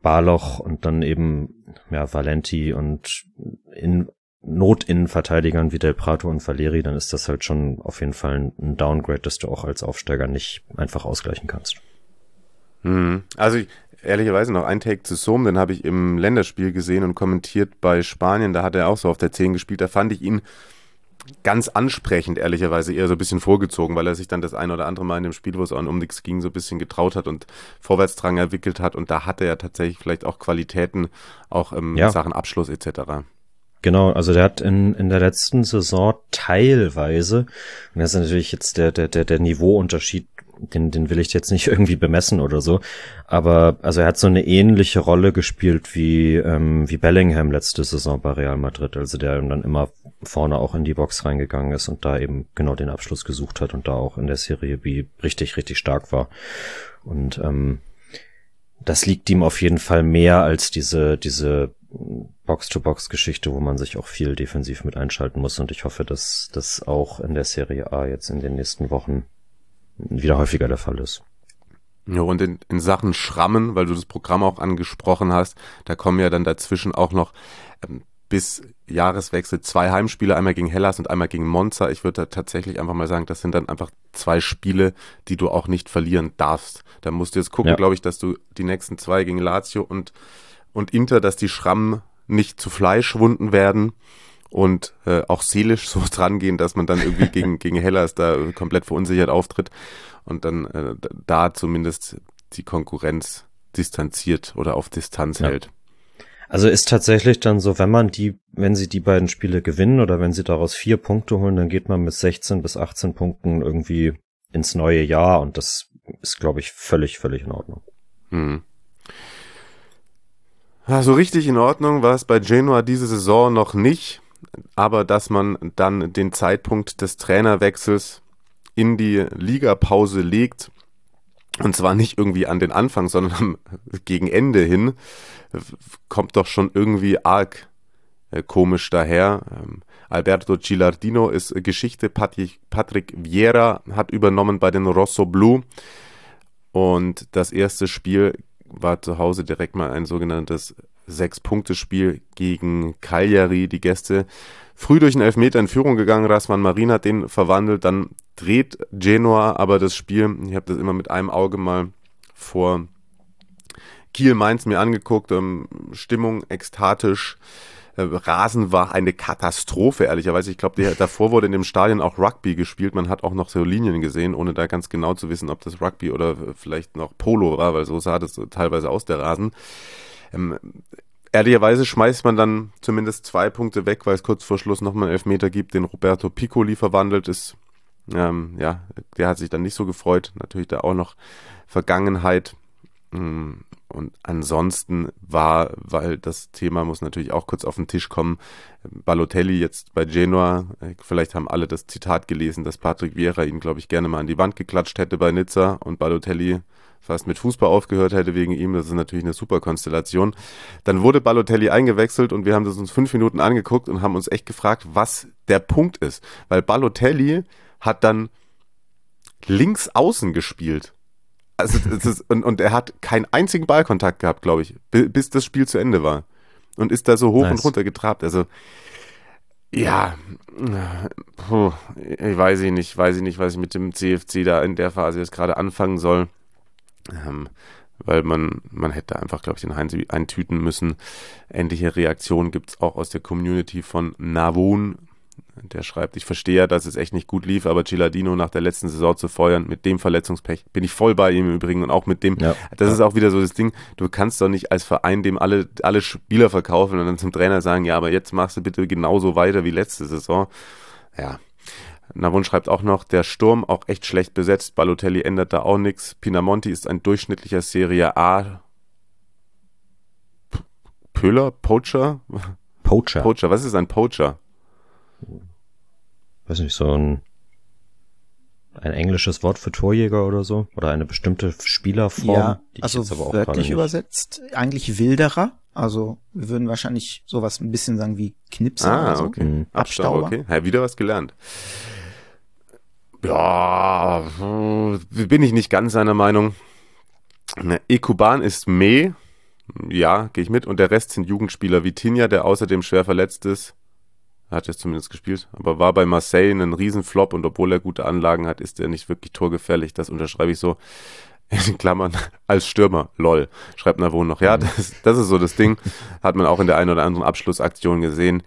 S5: Barloch und dann eben ja Valenti und in Not-Innenverteidigern wie Del Prato und Valeri, dann ist das halt schon auf jeden Fall ein Downgrade, das du auch als Aufsteiger nicht einfach ausgleichen kannst.
S4: Hm. Also ich, ehrlicherweise noch ein Take zu Sohm, den habe ich im Länderspiel gesehen und kommentiert bei Spanien, da hat er auch so auf der zehn gespielt, da fand ich ihn ganz ansprechend, ehrlicherweise eher so ein bisschen vorgezogen, weil er sich dann das ein oder andere Mal in dem Spiel, wo es auch um nichts ging, so ein bisschen getraut hat und Vorwärtsdrang entwickelt hat und da hatte er tatsächlich vielleicht auch Qualitäten, auch in
S5: Ja.
S4: Sachen Abschluss et cetera.
S5: Genau, also der hat in in der letzten Saison teilweise, und das ist natürlich jetzt der der der der Niveauunterschied, den den will ich jetzt nicht irgendwie bemessen oder so, aber also er hat so eine ähnliche Rolle gespielt wie ähm, wie Bellingham letzte Saison bei Real Madrid, also der dann immer vorne auch in die Box reingegangen ist und da eben genau den Abschluss gesucht hat und da auch in der Serie B richtig richtig stark war. Und ähm, das liegt ihm auf jeden Fall mehr als diese diese Box-to-Box-Geschichte, wo man sich auch viel defensiv mit einschalten muss, und ich hoffe, dass das auch in der Serie A jetzt in den nächsten Wochen wieder häufiger der Fall ist.
S4: Ja, und in, in Sachen Schrammen, weil du das Programm auch angesprochen hast, da kommen ja dann dazwischen auch noch ähm, bis Jahreswechsel zwei Heimspiele, einmal gegen Hellas und einmal gegen Monza. Ich würde da tatsächlich einfach mal sagen, das sind dann einfach zwei Spiele, die du auch nicht verlieren darfst. Da musst du jetzt gucken,
S5: Ja.
S4: glaube ich, dass du die nächsten zwei gegen Lazio und und Inter, dass die Schrammen nicht zu Fleischwunden werden und äh, auch seelisch so dran gehen, dass man dann irgendwie gegen gegen Hellas da komplett verunsichert auftritt und dann äh, da zumindest die Konkurrenz distanziert oder auf Distanz
S5: Ja.
S4: hält.
S5: Also ist tatsächlich dann so, wenn man die, wenn sie die beiden Spiele gewinnen oder wenn sie daraus vier Punkte holen, dann geht man mit sechzehn bis achtzehn Punkten irgendwie ins neue Jahr, und das ist, glaube ich, völlig, völlig in Ordnung.
S4: Hm. Ja, so richtig in Ordnung war es bei Genoa diese Saison noch nicht, aber dass man dann den Zeitpunkt des Trainerwechsels in die Ligapause legt, und zwar nicht irgendwie an den Anfang, sondern gegen Ende hin, kommt doch schon irgendwie arg äh, komisch daher. Ähm, Alberto Gilardino ist Geschichte, Patrick, Patrick Vieira hat übernommen bei den Rosso Blu, und das erste Spiel war zu Hause direkt mal ein sogenanntes Sechs-Punkte-Spiel gegen Cagliari. Die Gäste früh durch einen Elfmeter in Führung gegangen. Rasman Marin hat den verwandelt. Dann dreht Genoa aber das Spiel. Ich habe das immer mit einem Auge mal vor Kiel-Mainz mir angeguckt. Ähm, Stimmung ekstatisch. Äh, Rasen war eine Katastrophe, ehrlicherweise. Ich glaube, davor wurde in dem Stadion auch Rugby gespielt. Man hat auch noch so Linien gesehen, ohne da ganz genau zu wissen, ob das Rugby oder vielleicht noch Polo war, weil so sah das teilweise aus, der Rasen. Ähm, ehrlicherweise schmeißt man dann zumindest zwei Punkte weg, weil es kurz vor Schluss nochmal einen Elfmeter gibt, den Roberto Piccoli verwandelt ist. Ähm, ja, der hat sich dann nicht so gefreut. Natürlich da auch noch Vergangenheit. Und ansonsten war, weil das Thema muss natürlich auch kurz auf den Tisch kommen, Balotelli jetzt bei Genoa, vielleicht haben alle das Zitat gelesen, dass Patrick Vieira ihn, glaube ich, gerne mal an die Wand geklatscht hätte bei Nizza und Balotelli fast mit Fußball aufgehört hätte wegen ihm. Das ist natürlich eine super Konstellation. Dann wurde Balotelli eingewechselt und wir haben das uns fünf Minuten angeguckt und haben uns echt gefragt, was der Punkt ist. Weil Balotelli hat dann links außen gespielt. Also das ist, und, und er hat keinen einzigen Ballkontakt gehabt, glaube ich, bis das Spiel zu Ende war. Und ist da so hoch nice. und runter getrabt. Also, ja, puh, ich weiß ich nicht, weiß ich nicht, was ich mit dem C F C da in der Phase jetzt gerade anfangen soll. Ähm, weil man, man hätte einfach, glaube ich, den Heinz eintüten müssen. Ähnliche Reaktionen gibt es auch aus der Community von Navon. Der schreibt, ich verstehe ja, dass es echt nicht gut lief, aber Gilardino nach der letzten Saison zu feuern, mit dem Verletzungspech, bin ich voll bei ihm im Übrigen und auch mit dem, ja, das ja. ist auch wieder so das Ding, du kannst doch nicht als Verein dem alle, alle Spieler verkaufen und dann zum Trainer sagen, ja, aber jetzt machst du bitte genauso weiter wie letzte Saison. Ja, Navon schreibt auch noch, der Sturm auch echt schlecht besetzt, Balotelli ändert da auch nichts, Pinamonti ist ein durchschnittlicher Serie A P- Pöller, Poacher?
S5: Poacher.
S4: Poacher, was ist ein Poacher?
S5: Weiß nicht, so ein ein englisches Wort für Torjäger oder so? Oder eine bestimmte Spielerform?
S6: Ja,
S5: die ich
S6: also
S5: jetzt aber auch
S6: wörtlich
S5: nicht-
S6: übersetzt eigentlich Wilderer. Also wir würden wahrscheinlich sowas ein bisschen sagen wie Knipser
S4: Ah,
S6: oder so.
S4: okay.
S5: Mhm.
S4: Abstauber, okay. Ja, wieder was gelernt. Ja, bin ich nicht ganz seiner Meinung. Ne, Ekuban ist meh. Ja, gehe ich mit. Und der Rest sind Jugendspieler. Vitinha, der außerdem schwer verletzt ist, hat jetzt zumindest gespielt, aber war bei Marseille ein Riesenflop und obwohl er gute Anlagen hat, ist er nicht wirklich torgefährlich. Das unterschreibe ich so in Klammern als Stürmer. Lol, schreibt Navon noch. Ja, das, das ist so das Ding. Hat man auch in der einen oder anderen Abschlussaktion gesehen.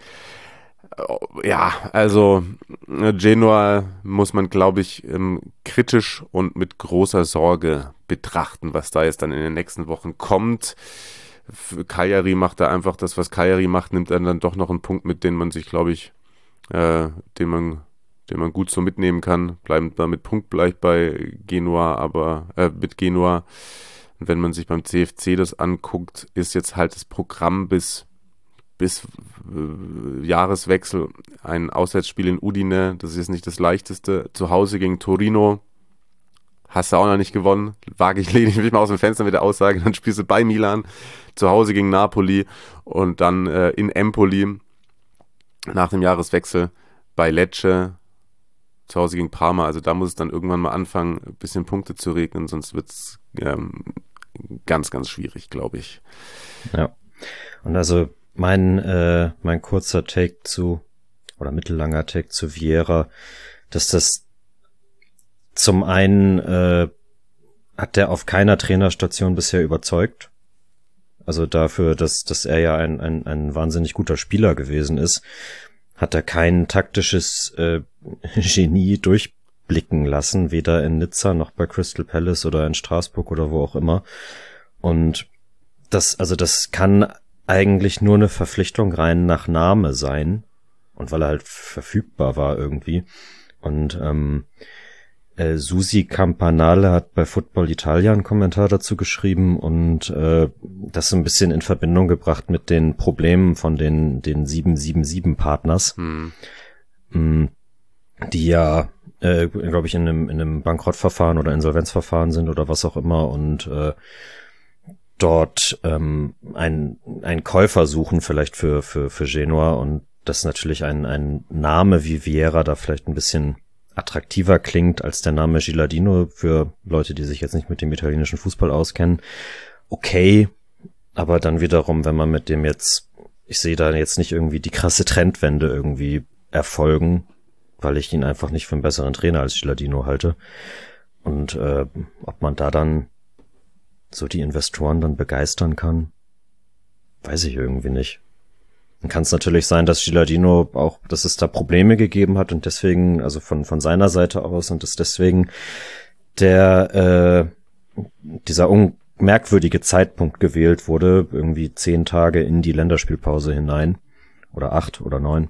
S4: Ja, also Genoa muss man, glaube ich, kritisch und mit großer Sorge betrachten, was da jetzt dann in den nächsten Wochen kommt. Cagliari macht da einfach das, was Cagliari macht, nimmt dann, dann doch noch einen Punkt mit, den man sich, glaube ich, äh, den man, den man gut so mitnehmen kann. Bleiben da mit punktgleich bei Genua, aber äh, mit Genua. Und wenn man sich beim C F C das anguckt, ist jetzt halt das Programm bis bis äh, Jahreswechsel ein Auswärtsspiel in Udine. Das ist jetzt nicht das leichteste. Zu Hause gegen Torino. Hast du auch noch nicht gewonnen. Wage ich, lehne ich mich mal aus dem Fenster mit der Aussage. Dann spielst du bei Milan, zu Hause gegen Napoli und dann äh, in Empoli nach dem Jahreswechsel bei Lecce, zu Hause gegen Parma. Also da muss es dann irgendwann mal anfangen, ein bisschen Punkte zu regnen, sonst wird es ähm, ganz, ganz schwierig, glaube ich.
S5: Ja, und also mein, äh, mein kurzer Take zu, oder mittellanger Take zu Vieira, dass das zum einen äh, hat der auf keiner Trainerstation bisher überzeugt. Also dafür, dass, dass er ja ein, ein, ein wahnsinnig guter Spieler gewesen ist, hat er kein taktisches äh, Genie durchblicken lassen, weder in Nizza noch bei Crystal Palace oder in Straßburg oder wo auch immer. Und das, also das kann eigentlich nur eine Verpflichtung rein nach Name sein. Und weil er halt verfügbar war irgendwie. Und ähm, Äh, Susi Campanale hat bei Football Italia einen Kommentar dazu geschrieben und äh, das so ein bisschen in Verbindung gebracht mit den Problemen von den den sieben sieben sieben Partners, hm. mh, die ja, äh, glaube ich, in einem in einem Bankrottverfahren oder Insolvenzverfahren sind oder was auch immer und äh, dort ähm, ein ein Käufer suchen vielleicht für für für Genoa und das natürlich ein ein Name wie Vieira da vielleicht ein bisschen attraktiver klingt als der Name Gilardino für Leute, die sich jetzt nicht mit dem italienischen Fußball auskennen. Okay, aber dann wiederum, wenn man mit dem jetzt, ich sehe da jetzt nicht irgendwie die krasse Trendwende irgendwie erfolgen, weil ich ihn einfach nicht für einen besseren Trainer als Gilardino halte. Und äh, ob man da dann so die Investoren dann begeistern kann, weiß ich irgendwie nicht. Dann kann es natürlich sein, dass Gilardino auch, dass es da Probleme gegeben hat und deswegen, also von von seiner Seite aus und dass deswegen der äh, dieser un- merkwürdige Zeitpunkt gewählt wurde, irgendwie zehn Tage in die Länderspielpause hinein oder acht oder neun,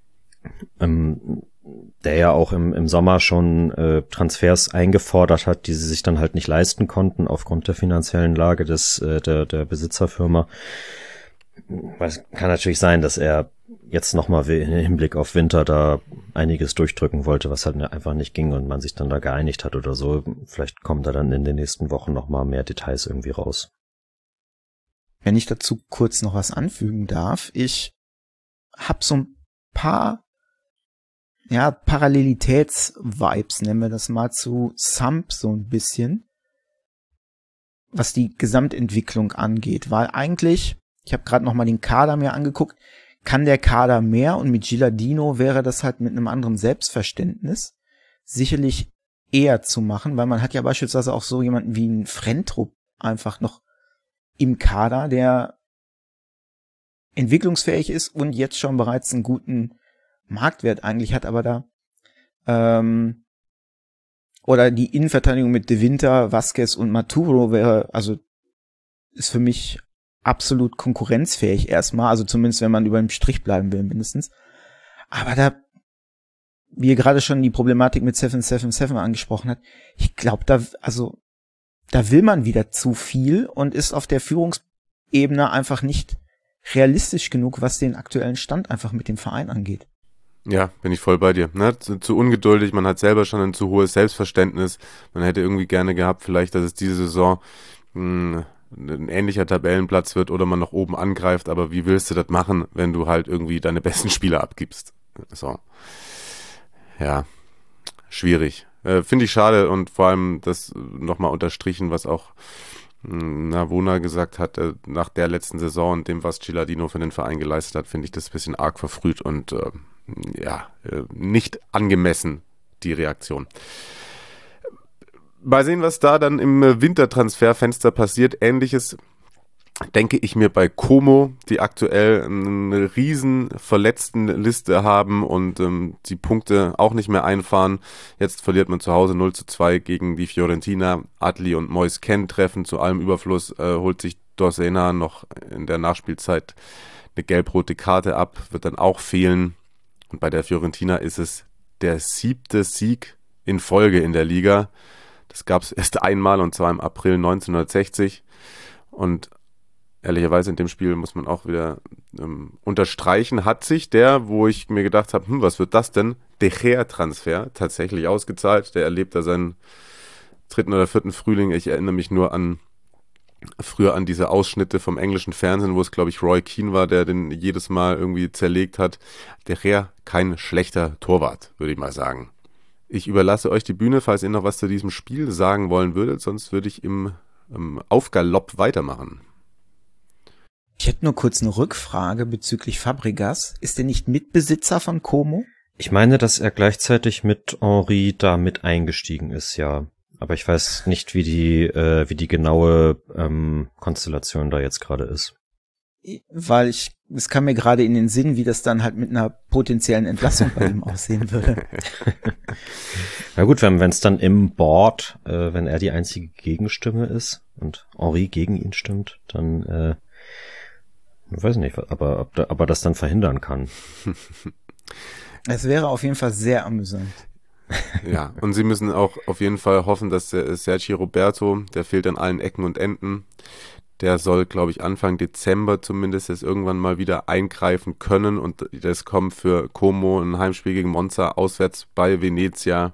S5: ähm, der ja auch im im Sommer schon äh, Transfers eingefordert hat, die sie sich dann halt nicht leisten konnten aufgrund der finanziellen Lage des äh, der der Besitzerfirma. Es kann natürlich sein, dass er jetzt nochmal im Hinblick auf Winter da einiges durchdrücken wollte, was halt einfach nicht ging und man sich dann da geeinigt hat oder so. Vielleicht kommen da dann in den nächsten Wochen nochmal mehr Details irgendwie raus.
S6: Wenn ich dazu kurz noch was anfügen darf, ich habe so ein paar ja Parallelitäts-Vibes, nennen wir das mal, zu Samp so ein bisschen, was die Gesamtentwicklung angeht, weil eigentlich, ich habe gerade noch mal den Kader mir angeguckt, kann der Kader mehr und mit Gilardino wäre das halt mit einem anderen Selbstverständnis sicherlich eher zu machen, weil man hat ja beispielsweise auch so jemanden wie einen Frentrup einfach noch im Kader, der entwicklungsfähig ist und jetzt schon bereits einen guten Marktwert eigentlich hat, aber da ähm, oder die Innenverteidigung mit De Winter, Vasquez und Maturo wäre, also ist für mich absolut konkurrenzfähig erstmal, also zumindest wenn man über dem Strich bleiben will mindestens. Aber da, wie ihr gerade schon die Problematik mit sieben sieben sieben angesprochen hat, ich glaube, da, also da will man wieder zu viel und ist auf der Führungsebene einfach nicht realistisch genug, was den aktuellen Stand einfach mit dem Verein angeht.
S4: Ja, bin ich voll bei dir. Ne? Zu, zu ungeduldig, man hat selber schon ein zu hohes Selbstverständnis. Man hätte irgendwie gerne gehabt, vielleicht, dass es diese Saison mh, ein ähnlicher Tabellenplatz wird oder man noch oben angreift, aber wie willst du das machen, wenn du halt irgendwie deine besten Spieler abgibst? So. Ja, schwierig. Äh, finde ich schade und vor allem das nochmal unterstrichen, was auch Navona gesagt hat, äh, nach der letzten Saison und dem, was Ciladino für den Verein geleistet hat, finde ich das ein bisschen arg verfrüht und äh, ja, äh, nicht angemessen, die Reaktion. Mal sehen, was da dann im Wintertransferfenster passiert. Ähnliches denke ich mir bei Como, die aktuell eine riesen Verletztenliste haben und ähm, die Punkte auch nicht mehr einfahren. Jetzt verliert man zu Hause null zu zwei gegen die Fiorentina. Adli und Moise Kean treffen zu allem Überfluss, äh, holt sich Dorsena noch in der Nachspielzeit eine gelb-rote Karte ab, wird dann auch fehlen. Und bei der Fiorentina ist es der siebte Sieg in Folge in der Liga. Das gab es erst einmal und zwar im April neunzehnhundertsechzig. Und ehrlicherweise in dem Spiel muss man auch wieder ähm, unterstreichen, hat sich der, wo ich mir gedacht habe, hm, was wird das denn, De Gea-Transfer tatsächlich ausgezahlt. Der erlebt da seinen dritten oder vierten Frühling. Ich erinnere mich nur an früher an diese Ausschnitte vom englischen Fernsehen, wo es, glaube ich, Roy Keane war, der den jedes Mal irgendwie zerlegt hat. De Gea, kein schlechter Torwart, würde ich mal sagen. Ich überlasse euch die Bühne, falls ihr noch was zu diesem Spiel sagen wollen würdet, sonst würde ich im, im Aufgalopp weitermachen.
S6: Ich hätte nur kurz eine Rückfrage bezüglich Fabregas. Ist der nicht Mitbesitzer von Como?
S5: Ich meine, dass er gleichzeitig mit Henry da mit eingestiegen ist, ja. Aber ich weiß nicht, wie die, äh, wie die genaue ähm, Konstellation da jetzt gerade ist.
S6: Weil ich, es kam mir gerade in den Sinn, wie das dann halt mit einer potenziellen Entlassung bei ihm aussehen würde.
S5: Na gut, wenn es dann im Board, äh, wenn er die einzige Gegenstimme ist und Henry gegen ihn stimmt, dann, äh, ich weiß nicht, aber ob, da, ob er das dann verhindern kann.
S6: Es wäre auf jeden Fall sehr amüsant.
S4: Ja, und sie müssen auch auf jeden Fall hoffen, dass der Sergio Roberto, der fehlt an allen Ecken und Enden, der soll, glaube ich, Anfang Dezember zumindest jetzt irgendwann mal wieder eingreifen können und das kommt für Como ein Heimspiel gegen Monza auswärts bei Venezia.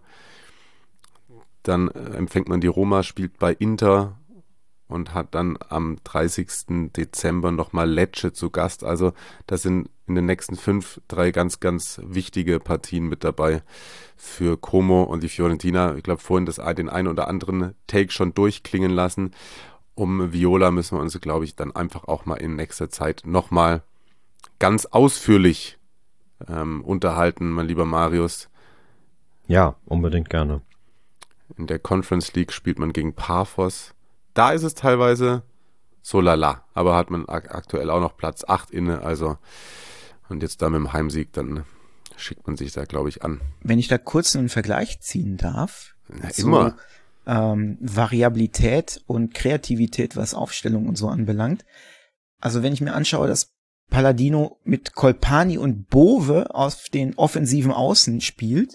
S4: Dann empfängt man die Roma, spielt bei Inter und hat dann am dreißigsten Dezember nochmal Lecce zu Gast. Also das sind in den nächsten fünf drei ganz, ganz wichtige Partien mit dabei für Como und die Fiorentina. Ich glaube, vorhin das, den einen oder anderen Take schon durchklingen lassen. Um Viola müssen wir uns, glaube ich, dann einfach auch mal in nächster Zeit nochmal ganz ausführlich ähm, unterhalten, mein lieber Marius.
S5: Ja, unbedingt gerne.
S4: In der Conference League spielt man gegen Paphos. Da ist es teilweise so lala, aber hat man ak- aktuell auch noch Platz acht inne, also und jetzt da mit dem Heimsieg, dann schickt man sich da, glaube ich, an.
S6: Wenn ich da kurz einen Vergleich ziehen darf,
S4: Na,
S6: zu
S4: immer.
S6: Ähm, Variabilität und Kreativität, was Aufstellung und so anbelangt. Also wenn ich mir anschaue, dass Palladino mit Colpani und Bove auf den offensiven Außen spielt,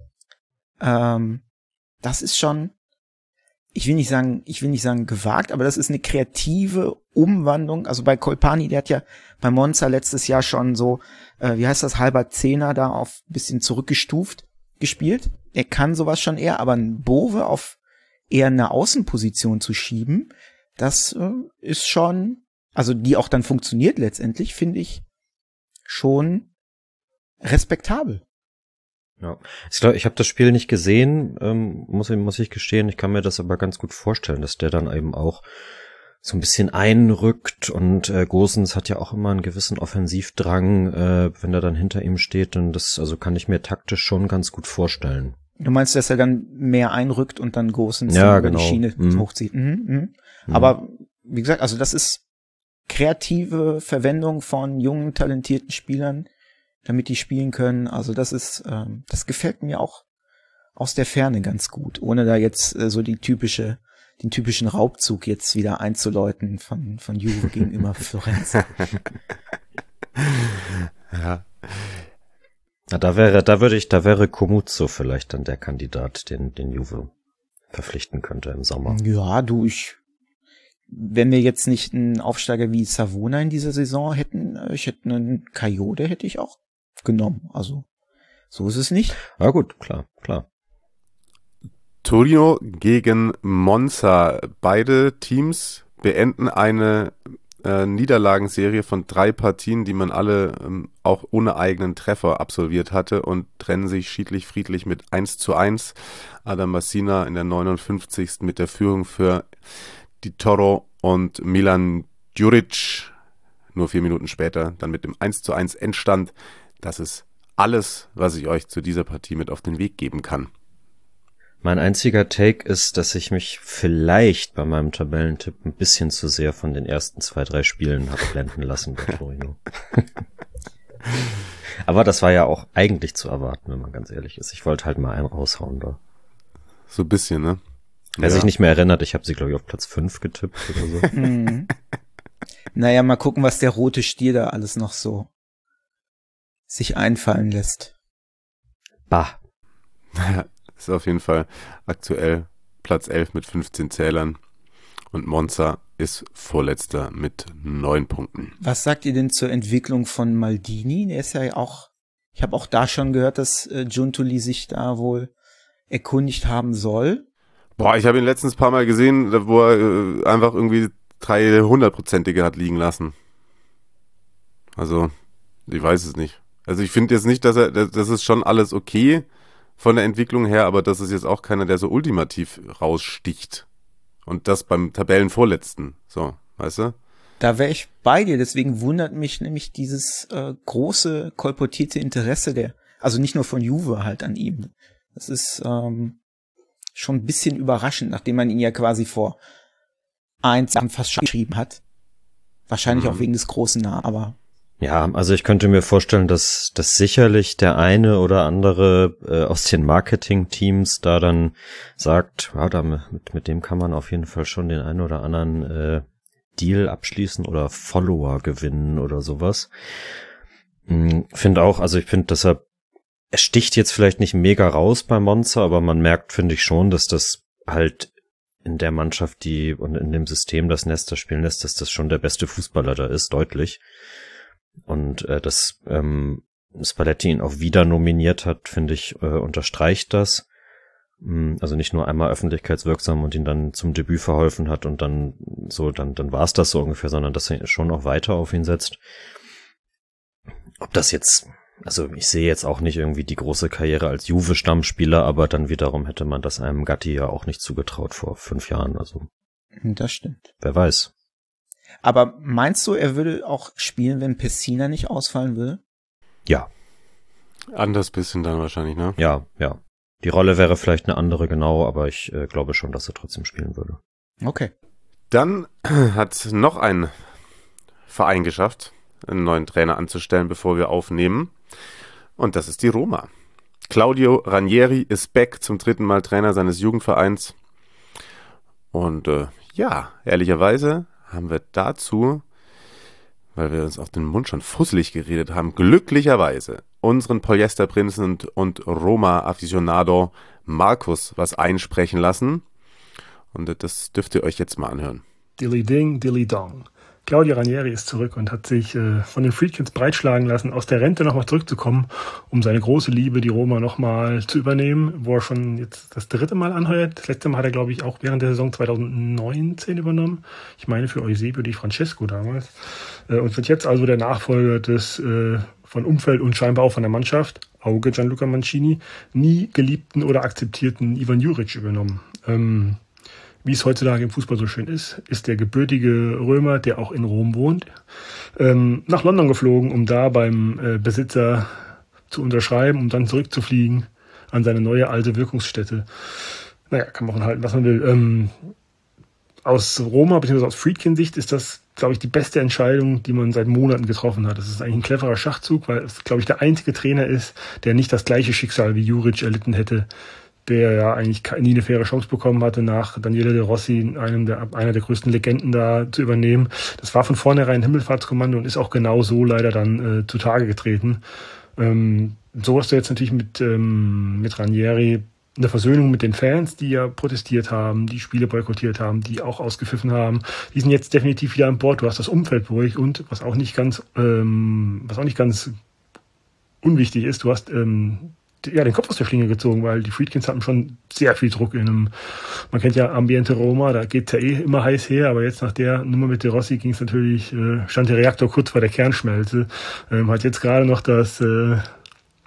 S6: ähm, das ist schon, ich will nicht sagen, ich will nicht sagen gewagt, aber das ist eine kreative Umwandlung. Also bei Colpani, der hat ja bei Monza letztes Jahr schon so, äh, wie heißt das, halber Zehner da auf ein bisschen zurückgestuft gespielt. Er kann sowas schon eher, aber ein Bove auf eher eine Außenposition zu schieben, das äh, ist schon, also die auch dann funktioniert letztendlich, finde ich schon respektabel.
S5: Ja, ich glaube, ich habe das Spiel nicht gesehen, ähm, muss, muss ich gestehen. Ich kann mir das aber ganz gut vorstellen, dass der dann eben auch so ein bisschen einrückt und äh, Gosens hat ja auch immer einen gewissen Offensivdrang, äh, wenn er dann hinter ihm steht und das, also kann ich mir taktisch schon ganz gut vorstellen.
S6: Du meinst, dass er dann mehr einrückt und dann Gosens
S5: ja,
S6: über
S5: genau.
S6: die Schiene
S5: mhm.
S6: hochzieht. Mhm, mhm.
S5: Mhm.
S6: Aber wie gesagt, also das ist kreative Verwendung von jungen, talentierten Spielern, damit die spielen können. Also das ist, ähm, das gefällt mir auch aus der Ferne ganz gut, ohne da jetzt äh, so die typische, den typischen Raubzug jetzt wieder einzuläuten von von Juve gegenüber Florenz.
S4: Ja.
S5: Ja, da wäre, da würde ich, da wäre Comuzzo vielleicht dann der Kandidat, den, den Juve verpflichten könnte im Sommer.
S6: Ja, du, ich, wenn wir jetzt nicht einen Aufsteiger wie Savona in dieser Saison hätten, ich hätte einen Coyote, hätte ich auch genommen. Also, so ist es nicht.
S5: Ja gut, klar, klar.
S4: Torino gegen Monza. Beide Teams beenden eine äh, Niederlagenserie von drei Partien, die man alle ähm, auch ohne eigenen Treffer absolviert hatte und trennen sich schiedlich friedlich mit eins zu eins. Adam Massina in der neunundfünfzigsten mit der Führung für Di Toro und Milan Djuric. Nur vier Minuten später dann mit dem eins zu eins Endstand. Das ist alles, was ich euch zu dieser Partie mit auf den Weg geben kann.
S5: Mein einziger Take ist, dass ich mich vielleicht bei meinem Tabellentipp ein bisschen zu sehr von den ersten zwei, drei Spielen habe blenden lassen bei Torino. Aber das war ja auch eigentlich zu erwarten, wenn man ganz ehrlich ist. Ich wollte halt mal einen raushauen da.
S4: So ein bisschen, ne?
S5: Wer
S4: ja.
S5: sich nicht mehr erinnert, ich habe sie, glaube ich, auf Platz fünf getippt oder so.
S6: Mhm. Naja, mal gucken, was der rote Stier da alles noch so sich einfallen lässt.
S5: Bah.
S4: Ist auf jeden Fall aktuell Platz elf mit fünfzehn Zählern und Monza ist Vorletzter mit neun Punkten.
S6: Was sagt ihr denn zur Entwicklung von Maldini? Der ist ja auch, ich habe auch da schon gehört, dass äh, Giuntoli sich da wohl erkundigt haben soll.
S4: Boah, ich habe ihn letztens ein paar Mal gesehen, wo er äh, einfach irgendwie drei hundertprozentige hat liegen lassen. Also, ich weiß es nicht. Also ich finde jetzt nicht, dass er, das ist schon alles okay von der Entwicklung her, aber das ist jetzt auch keiner, der so ultimativ raussticht. Und das beim Tabellenvorletzten. So, weißt du?
S6: Da wäre ich bei dir, deswegen wundert mich nämlich dieses äh, große, kolportierte Interesse der, also nicht nur von Juve halt an ihm. Das ist ähm, schon ein bisschen überraschend, nachdem man ihn ja quasi vor eins Jahren fast schon geschrieben hat. Wahrscheinlich mhm. auch wegen des großen Namens, aber
S5: ja, also ich könnte mir vorstellen, dass, dass sicherlich der eine oder andere äh, aus den Marketing-Teams da dann sagt, ja, da mit, mit dem kann man auf jeden Fall schon den einen oder anderen äh, Deal abschließen oder Follower gewinnen oder sowas. Hm, finde auch, also ich finde deshalb, er sticht jetzt vielleicht nicht mega raus bei Monza, aber man merkt, finde ich schon, dass das halt in der Mannschaft, die und in dem System, das Nesta spielen lässt, dass das schon der beste Fußballer da ist, deutlich. Und äh, dass ähm, Spalletti ihn auch wieder nominiert hat, finde ich, äh, unterstreicht das. Also nicht nur einmal öffentlichkeitswirksam und ihn dann zum Debüt verholfen hat und dann so, dann dann war es das so ungefähr, sondern dass er schon noch weiter auf ihn setzt. Ob das jetzt, also ich sehe jetzt auch nicht irgendwie die große Karriere als Juve-Stammspieler, aber dann wiederum hätte man das einem Gatti ja auch nicht zugetraut vor fünf Jahren. Also
S6: das stimmt.
S5: Wer weiß.
S6: Aber meinst du, er würde auch spielen, wenn Pessina nicht ausfallen würde?
S5: Ja.
S4: Anders bisschen dann wahrscheinlich, ne?
S5: Ja, ja. Die Rolle wäre vielleicht eine andere, genau, aber ich äh, glaube schon, dass er trotzdem spielen würde.
S6: Okay.
S4: Dann hat noch ein Verein geschafft, einen neuen Trainer anzustellen, bevor wir aufnehmen. Und das ist die Roma. Claudio Ranieri ist back, zum dritten Mal Trainer seines Jugendvereins. Und äh, ja, ehrlicherweise haben wir dazu, weil wir uns auf den Mund schon fusselig geredet haben, glücklicherweise unseren Polyesterprinzen und, und Roma-Aficionado Markus was einsprechen lassen. Und das dürft ihr euch jetzt mal anhören.
S8: Dilly Ding, Dilly Dong. Claudio Ranieri ist zurück und hat sich äh, von den Friedkins breitschlagen lassen, aus der Rente nochmal zurückzukommen, um seine große Liebe, die Roma, nochmal zu übernehmen, wo er schon jetzt das dritte Mal anheuert. Das letzte Mal hat er, glaube ich, auch während der Saison zwanzig neunzehn übernommen. Ich meine für Eusebio Di Francesco damals. Äh, und wird jetzt also der Nachfolger des äh, von Umfeld und scheinbar auch von der Mannschaft, Auge Gianluca Mancini, nie geliebten oder akzeptierten Ivan Juric übernommen. Ähm, Wie es heutzutage im Fußball so schön ist, ist der gebürtige Römer, der auch in Rom wohnt, ähm, nach London geflogen, um da beim äh, Besitzer zu unterschreiben, um dann zurückzufliegen an seine neue alte Wirkungsstätte. Naja, kann man halten, was man will. Ähm, aus Roma, bzw. aus Friedkin-Sicht ist das, glaube ich, die beste Entscheidung, die man seit Monaten getroffen hat. Das ist eigentlich ein cleverer Schachzug, weil es, glaube ich, der einzige Trainer ist, der nicht das gleiche Schicksal wie Juric erlitten hätte, der ja eigentlich nie eine faire Chance bekommen hatte, nach Daniele De Rossi, einem der, einer der größten Legenden da zu übernehmen. Das war von vornherein Himmelfahrtskommando und ist auch genau so leider dann äh, zutage getreten. Ähm, so hast du jetzt natürlich mit, ähm, mit Ranieri eine Versöhnung mit den Fans, die ja protestiert haben, die Spiele boykottiert haben, die auch ausgepfiffen haben. Die sind jetzt definitiv wieder an Bord. Du hast das Umfeld ruhig und was auch nicht ganz, ähm, was auch nicht ganz unwichtig ist, du hast ähm, ja, den Kopf aus der Schlinge gezogen, weil die Friedkins hatten schon sehr viel Druck in einem, man kennt ja Ambiente Roma, da geht's ja eh immer heiß her, aber jetzt nach der Nummer mit De Rossi ging es natürlich, äh, stand der Reaktor kurz vor der Kernschmelze, ähm, hat jetzt gerade noch das, äh,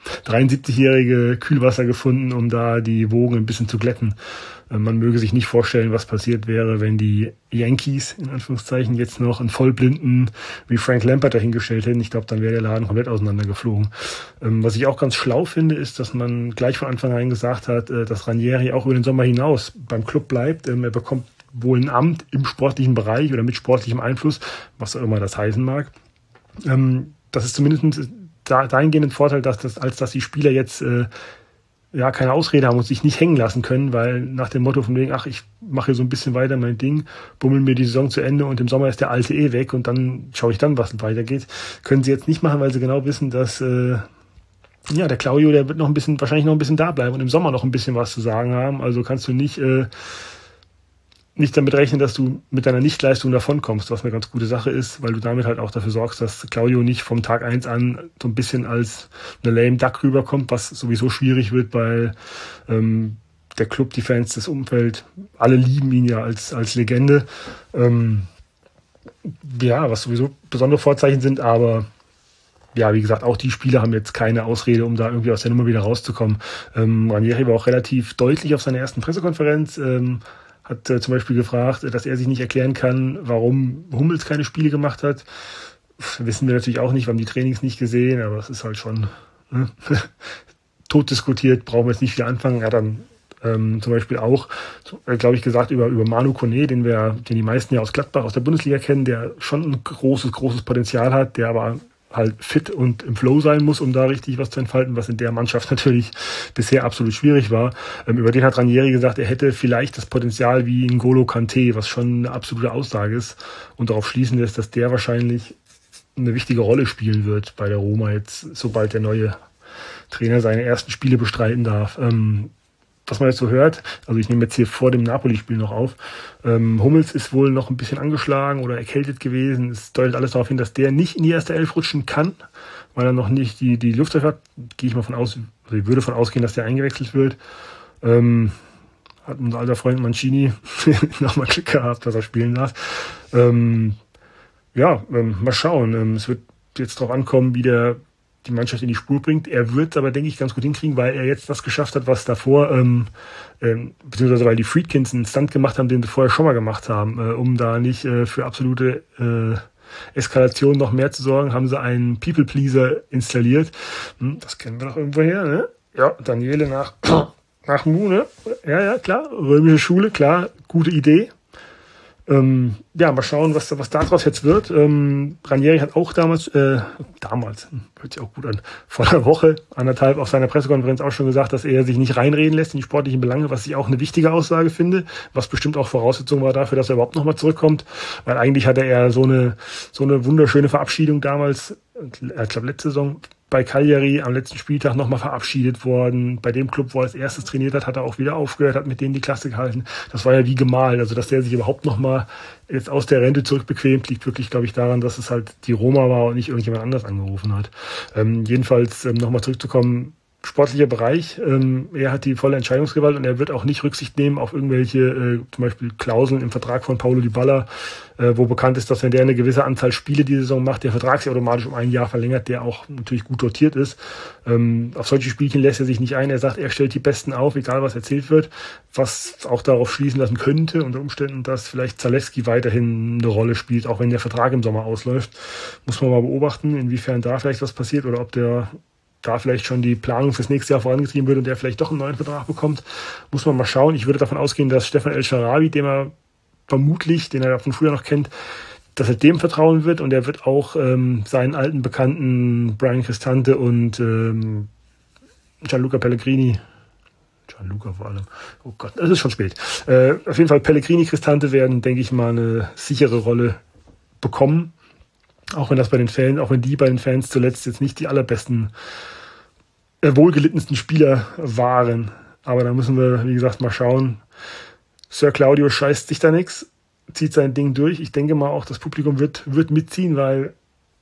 S8: dreiundsiebzigjährige Kühlwasser gefunden, um da die Wogen ein bisschen zu glätten. Man möge sich nicht vorstellen, was passiert wäre, wenn die Yankees, in Anführungszeichen, jetzt noch einen Vollblinden wie Frank Lampard dahingestellt hätten. Ich glaube, dann wäre der Laden komplett auseinandergeflogen. Was ich auch ganz schlau finde, ist, dass man gleich von Anfang an gesagt hat, dass Ranieri auch über den Sommer hinaus beim Club bleibt. Er bekommt wohl ein Amt im sportlichen Bereich oder mit sportlichem Einfluss, was auch immer das heißen mag. Das ist zumindest dahingehend ein Vorteil, dass das, als dass die Spieler jetzt ja keine Ausrede haben und sich nicht hängen lassen können, weil nach dem Motto von wegen, ach, ich mache hier so ein bisschen weiter mein Ding, bummeln mir die Saison zu Ende und im Sommer ist der Alte eh weg und dann schaue ich dann, was weitergeht. Können sie jetzt nicht machen, weil sie genau wissen, dass äh, ja der Claudio, der wird noch ein bisschen, wahrscheinlich noch ein bisschen da bleiben und im Sommer noch ein bisschen was zu sagen haben. Also kannst du nicht äh, nicht damit rechnen, dass du mit deiner Nichtleistung davonkommst, was eine ganz gute Sache ist, weil du damit halt auch dafür sorgst, dass Claudio nicht vom Tag eins an so ein bisschen als eine lame Duck rüberkommt, was sowieso schwierig wird, weil ähm, der Club, die Fans, das Umfeld, alle lieben ihn ja als als Legende. Ähm, ja, was sowieso besondere Vorzeichen sind, aber ja, wie gesagt, auch die Spieler haben jetzt keine Ausrede, um da irgendwie aus der Nummer wieder rauszukommen. Ähm, Ranieri war auch relativ deutlich auf seiner ersten Pressekonferenz, ähm, hat äh, zum Beispiel gefragt, dass er sich nicht erklären kann, warum Hummels keine Spiele gemacht hat. Pff, wissen wir natürlich auch nicht, wir haben die Trainings nicht gesehen, aber es ist halt schon ne? tot diskutiert, brauchen wir jetzt nicht wieder anfangen. Er hat dann ähm, zum Beispiel auch, äh, glaube ich, gesagt über, über Manu Kone, den wir, den die meisten ja aus Gladbach, aus der Bundesliga kennen, der schon ein großes, großes Potenzial hat, der aber halt fit und im Flow sein muss, um da richtig was zu entfalten, was in der Mannschaft natürlich bisher absolut schwierig war. Ähm, über den hat Ranieri gesagt, er hätte vielleicht das Potenzial wie N'Golo Kanté, was schon eine absolute Aussage ist und darauf schließen lässt, dass der wahrscheinlich eine wichtige Rolle spielen wird bei der Roma jetzt, sobald der neue Trainer seine ersten Spiele bestreiten darf. Ähm, was man jetzt so hört, also ich nehme jetzt hier vor dem Napoli-Spiel noch auf, ähm, Hummels ist wohl noch ein bisschen angeschlagen oder erkältet gewesen. Es deutet alles darauf hin, dass der nicht in die erste Elf rutschen kann, weil er noch nicht die, die Luft hat. Gehe ich mal von aus, also ich würde davon ausgehen, dass der eingewechselt wird. Ähm, hat unser alter Freund Mancini nochmal Glück gehabt, dass er spielen darf. Ähm, ja, ähm, mal schauen. Ähm, es wird jetzt darauf ankommen, wie der die Mannschaft in die Spur bringt. Er wird es aber, denke ich, ganz gut hinkriegen, weil er jetzt das geschafft hat, was davor, ähm, ähm, beziehungsweise weil die Friedkins einen Stunt gemacht haben, den sie vorher schon mal gemacht haben, äh, um da nicht äh, für absolute äh, Eskalation noch mehr zu sorgen, haben sie einen People-Pleaser installiert. Hm, das kennen wir doch irgendwo her, ne? Ja, Daniele nach, nach Mu, ne? Ja, ja, klar. Römische Schule, klar. Gute Idee. Ähm, ja, mal schauen, was, was daraus jetzt wird. Ähm, Ranieri hat auch damals, äh, damals, hört sich auch gut an, vor einer Woche, anderthalb auf seiner Pressekonferenz auch schon gesagt, dass er sich nicht reinreden lässt in die sportlichen Belange, was ich auch eine wichtige Aussage finde, was bestimmt auch Voraussetzung war dafür, dass er überhaupt nochmal zurückkommt, weil eigentlich hatte er so eine, so eine wunderschöne Verabschiedung damals, ich glaube letzte Saison, bei Cagliari am letzten Spieltag nochmal verabschiedet worden. Bei dem Club, wo er als erstes trainiert hat, hat er auch wieder aufgehört, hat mit denen die Klasse gehalten. Das war ja wie gemalt. Also, dass der sich überhaupt nochmal jetzt aus der Rente zurückbequemt, liegt wirklich, glaube ich, daran, dass es halt die Roma war und nicht irgendjemand anders angerufen hat. Ähm, jedenfalls ähm, nochmal zurückzukommen, sportlicher Bereich. Ähm, er hat die volle Entscheidungsgewalt und er wird auch nicht Rücksicht nehmen auf irgendwelche, äh, zum Beispiel Klauseln im Vertrag von Paulo Dybala, äh, wo bekannt ist, dass wenn der eine gewisse Anzahl Spiele die Saison macht, der Vertrag sich automatisch um ein Jahr verlängert, der auch natürlich gut dotiert ist. Ähm, auf solche Spielchen lässt er sich nicht ein. Er sagt, er stellt die Besten auf, egal was erzählt wird, was auch darauf schließen lassen könnte, unter Umständen, dass vielleicht Zalewski weiterhin eine Rolle spielt, auch wenn der Vertrag im Sommer ausläuft. Muss man mal beobachten, inwiefern da vielleicht was passiert oder ob der da vielleicht schon die Planung fürs nächste Jahr vorangetrieben wird und der vielleicht doch einen neuen Vertrag bekommt, muss man mal schauen. Ich würde davon ausgehen, dass Stefan El-Sharawi, dem er vermutlich, den er von früher noch kennt, dass er dem vertrauen wird und er wird auch ähm, seinen alten Bekannten Brian Cristante und ähm, Gianluca Pellegrini, Gianluca vor allem, oh Gott, es ist schon spät, äh, auf jeden Fall Pellegrini, Cristante werden, denke ich mal, eine sichere Rolle bekommen. Auch wenn das bei den Fans, auch wenn die bei den Fans zuletzt jetzt nicht die allerbesten, äh, wohlgelittensten Spieler waren. Aber da müssen wir, wie gesagt, mal schauen. Sir Claudio scheißt sich da nichts, zieht sein Ding durch. Ich denke mal auch, das Publikum wird, wird mitziehen, weil,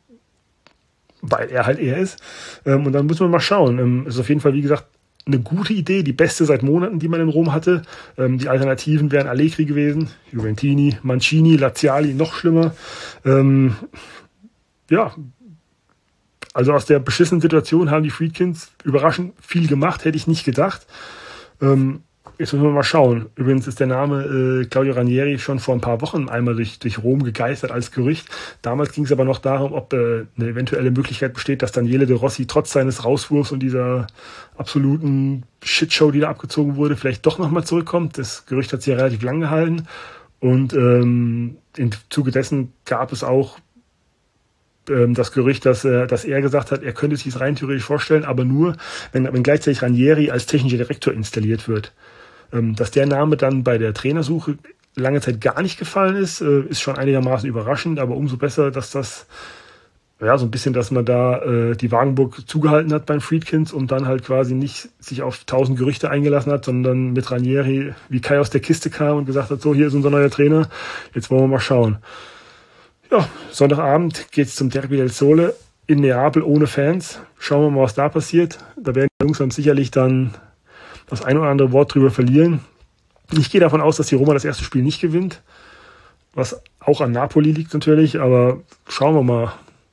S8: weil er halt er ist. Ähm, und dann müssen wir mal schauen. Ähm, ist auf jeden Fall, wie gesagt, eine gute Idee, die beste seit Monaten, die man in Rom hatte. Ähm, die Alternativen wären Allegri gewesen, Juventini, Mancini, Laziali, noch schlimmer. Ähm, Ja, Also aus der beschissenen Situation haben die Friedkins überraschend viel gemacht, hätte ich nicht gedacht. Ähm, jetzt müssen wir mal schauen. Übrigens ist der Name äh, Claudio Ranieri schon vor ein paar Wochen einmal durch, durch Rom gegeistert als Gerücht. Damals ging es aber noch darum, ob äh, eine eventuelle Möglichkeit besteht, dass Daniele De Rossi trotz seines Rauswurfs und dieser absoluten Shitshow, die da abgezogen wurde, vielleicht doch nochmal zurückkommt. Das Gerücht hat sich ja relativ lang gehalten. Und ähm, im Zuge dessen gab es auch ähm, das Gerücht, dass, äh, dass er gesagt hat, er könnte sich es rein theoretisch vorstellen, aber nur, wenn, wenn gleichzeitig Ranieri als technischer Direktor installiert wird. Ähm, dass der Name dann bei der Trainersuche lange Zeit gar nicht gefallen ist, äh, ist schon einigermaßen überraschend, aber umso besser, dass das, ja, so ein bisschen, dass man da äh, die Wagenburg zugehalten hat beim Friedkins und dann halt quasi nicht sich auf tausend Gerüchte eingelassen hat, sondern mit Ranieri wie Kai aus der Kiste kam und gesagt hat, so, hier ist unser neuer Trainer, jetzt wollen wir mal schauen. Ja, Sonntagabend geht's zum Derby del Sole in Neapel ohne Fans. Schauen wir mal, was da passiert. Da werden die Jungs dann sicherlich dann das ein oder andere Wort drüber verlieren. Ich gehe davon aus, dass die Roma das erste Spiel nicht gewinnt, was auch an Napoli liegt natürlich, aber schauen wir mal,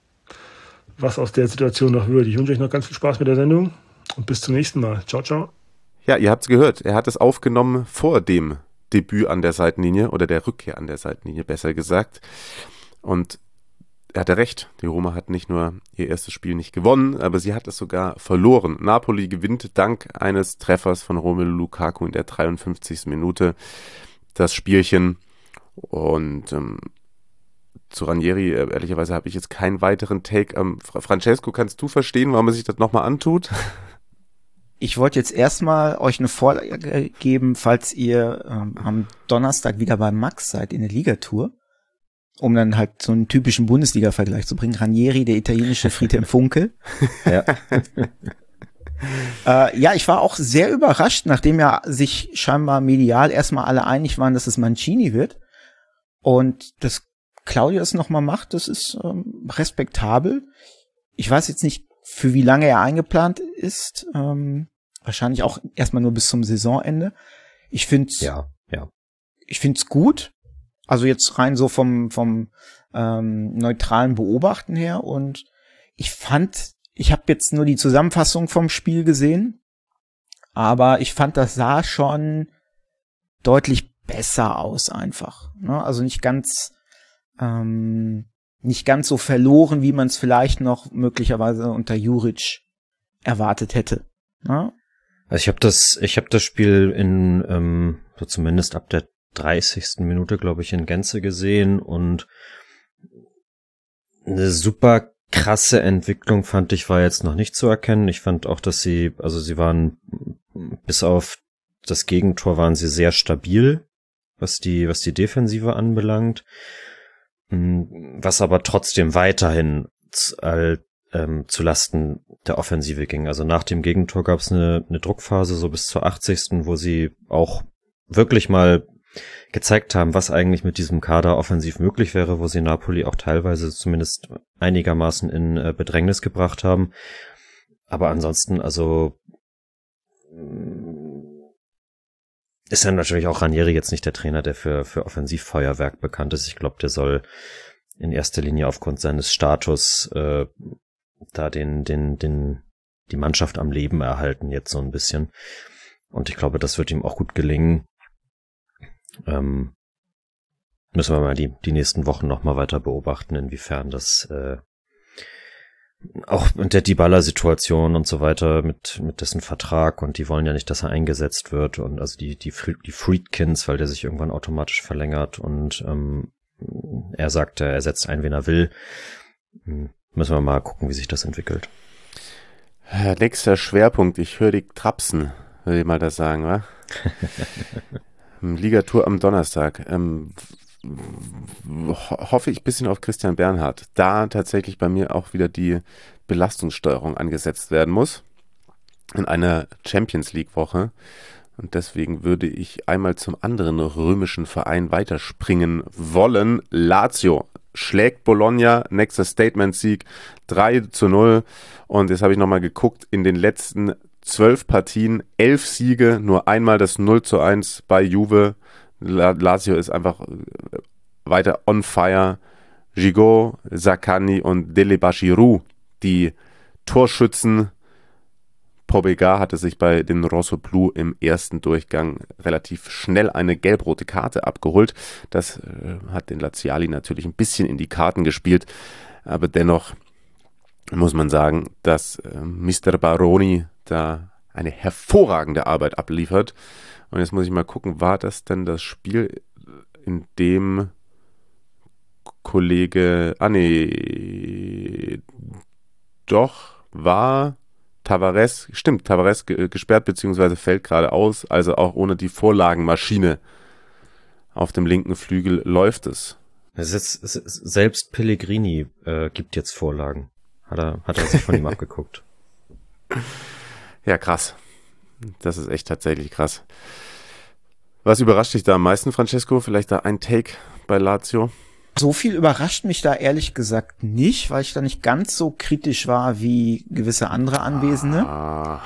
S8: was aus der Situation noch wird. Ich wünsche euch noch ganz viel Spaß mit der Sendung und bis zum nächsten Mal. Ciao, ciao.
S4: Ja, ihr habt es gehört. Er hat es aufgenommen vor dem Debüt an der Seitenlinie oder der Rückkehr an der Seitenlinie, besser gesagt. Und er hatte recht. Die Roma hat nicht nur ihr erstes Spiel nicht gewonnen, aber sie hat es sogar verloren. Napoli gewinnt dank eines Treffers von Romelu Lukaku in der dreiundfünfzigsten Minute das Spielchen. Und ähm, zu Ranieri, ehrlicherweise habe ich jetzt keinen weiteren Take. Ähm, Francesco, kannst du verstehen, warum man sich das nochmal antut?
S6: Ich wollte jetzt erstmal euch eine Vorlage geben, falls ihr ähm, am Donnerstag wieder bei Max seid in der Ligatour, um dann halt so einen typischen Bundesliga-Vergleich zu bringen. Ranieri, der italienische Friedhelm Funkel.
S5: Ja.
S6: äh, ja, ich war auch sehr überrascht, nachdem ja sich scheinbar medial erstmal alle einig waren, dass es Mancini wird. Und das Claudio es nochmal macht, das ist ähm, respektabel. Ich weiß jetzt nicht, für wie lange er eingeplant ist. Ähm, wahrscheinlich auch erstmal nur bis zum Saisonende. Ich finde es
S5: ja, ja.
S6: Ich finde es gut. Also jetzt rein so vom vom ähm, neutralen Beobachten her. Und ich fand, ich habe jetzt nur die Zusammenfassung vom Spiel gesehen, aber ich fand, das sah schon deutlich besser aus einfach. Ne? Also nicht ganz Ähm, nicht ganz so verloren, wie man es vielleicht noch möglicherweise unter Juric erwartet hätte. Ja?
S5: Also ich habe das, ich habe das Spiel in, ähm, so zumindest ab der dreißigsten Minute, glaube ich, in Gänze gesehen und eine super krasse Entwicklung fand ich war jetzt noch nicht zu erkennen. Ich fand auch, dass sie, also sie waren bis auf das Gegentor waren sie sehr stabil, was die, was die Defensive anbelangt. Was aber trotzdem weiterhin zu, äh, ähm, zu Lasten der Offensive ging. Also nach dem Gegentor gab es eine, eine Druckphase so bis zur achtzigsten wo sie auch wirklich mal gezeigt haben, was eigentlich mit diesem Kader offensiv möglich wäre, wo sie Napoli auch teilweise zumindest einigermaßen in äh, Bedrängnis gebracht haben. Aber ansonsten, also ist ja natürlich auch Ranieri jetzt nicht der Trainer, der für für Offensivfeuerwerk bekannt ist. Ich glaube, der soll in erster Linie aufgrund seines Status äh, da den den den die Mannschaft am Leben erhalten jetzt so ein bisschen. Und ich glaube, das wird ihm auch gut gelingen. Ähm, müssen wir mal die die nächsten Wochen noch mal weiter beobachten, inwiefern das äh, auch mit der Dybala-Situation und so weiter, mit mit dessen Vertrag, und die wollen ja nicht, dass er eingesetzt wird, und also die die die Friedkins, weil der sich irgendwann automatisch verlängert, und ähm, er sagt, er setzt ein, wen er will. Müssen wir mal gucken, wie sich das entwickelt.
S4: Nächster Schwerpunkt, ich höre dich trapsen, will ich mal das sagen, wa? Ligatour am Donnerstag. Ähm, hoffe ich ein bisschen auf Christian Bernhard, da tatsächlich bei mir auch wieder die Belastungssteuerung angesetzt werden muss in einer Champions League Woche, und deswegen würde ich einmal zum anderen römischen Verein weiterspringen wollen. Lazio schlägt Bologna, nächster Statement-Sieg, drei zu null, und jetzt habe ich nochmal geguckt, in den letzten zwölf Partien, elf Siege, nur einmal das null zu eins bei Juve. Lazio ist einfach weiter on fire. Gigot, Zaccagni und Delebashiru, die Torschützen. Pobega hatte sich bei den Rossoblu im ersten Durchgang relativ schnell eine gelb-rote Karte abgeholt. Das äh, hat den Laziali natürlich ein bisschen in die Karten gespielt, aber dennoch muss man sagen, dass äh, Mister Baroni da eine hervorragende Arbeit abliefert. Und jetzt muss ich mal gucken, war das denn das Spiel, in dem Kollege, ah nee, doch, war Tavares, stimmt, Tavares ge- gesperrt bzw. fällt gerade aus, also auch ohne die Vorlagenmaschine auf dem linken Flügel läuft es.
S5: Es ist, es ist, selbst Pellegrini äh, gibt jetzt Vorlagen. Hat er, hat er sich von ihm abgeguckt.
S4: Ja, krass. Das ist echt tatsächlich krass. Was überrascht dich da am meisten, Francesco? Vielleicht da ein Take bei Lazio?
S6: So viel überrascht mich da ehrlich gesagt nicht, weil ich da nicht ganz so kritisch war wie gewisse andere Anwesende.
S4: Ah.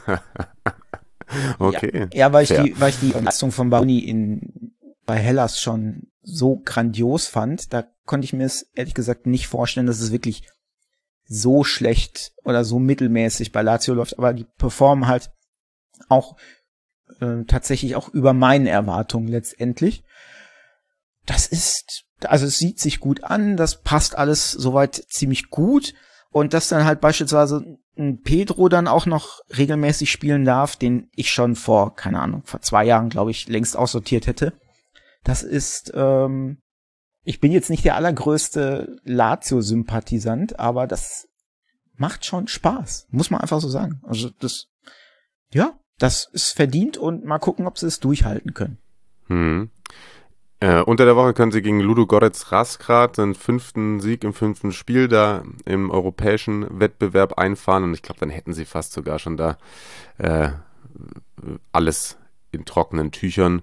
S4: Okay.
S6: Ja, ja, weil ich
S4: fair.
S6: die, weil ich die Leistung von Baroni in, bei Hellas schon so grandios fand, da konnte ich mir es ehrlich gesagt nicht vorstellen, dass es wirklich so schlecht oder so mittelmäßig bei Lazio läuft, aber die performen halt auch äh, tatsächlich auch über meinen Erwartungen letztendlich. Das ist, also es sieht sich gut an, das passt alles soweit ziemlich gut und dass dann halt beispielsweise ein Pedro dann auch noch regelmäßig spielen darf, den ich schon vor, keine Ahnung, vor zwei Jahren, glaube ich, längst aussortiert hätte. Das ist, ähm, ich bin jetzt nicht der allergrößte Lazio-Sympathisant, aber das macht schon Spaß, muss man einfach so sagen. Also das, ja, das ist verdient und mal gucken, ob sie es durchhalten können.
S4: Hm. Äh, unter der Woche können sie gegen Ludogorets Razgrad den fünften Sieg im fünften Spiel da im europäischen Wettbewerb einfahren und ich glaube, dann hätten sie fast sogar schon da äh, alles in trockenen Tüchern.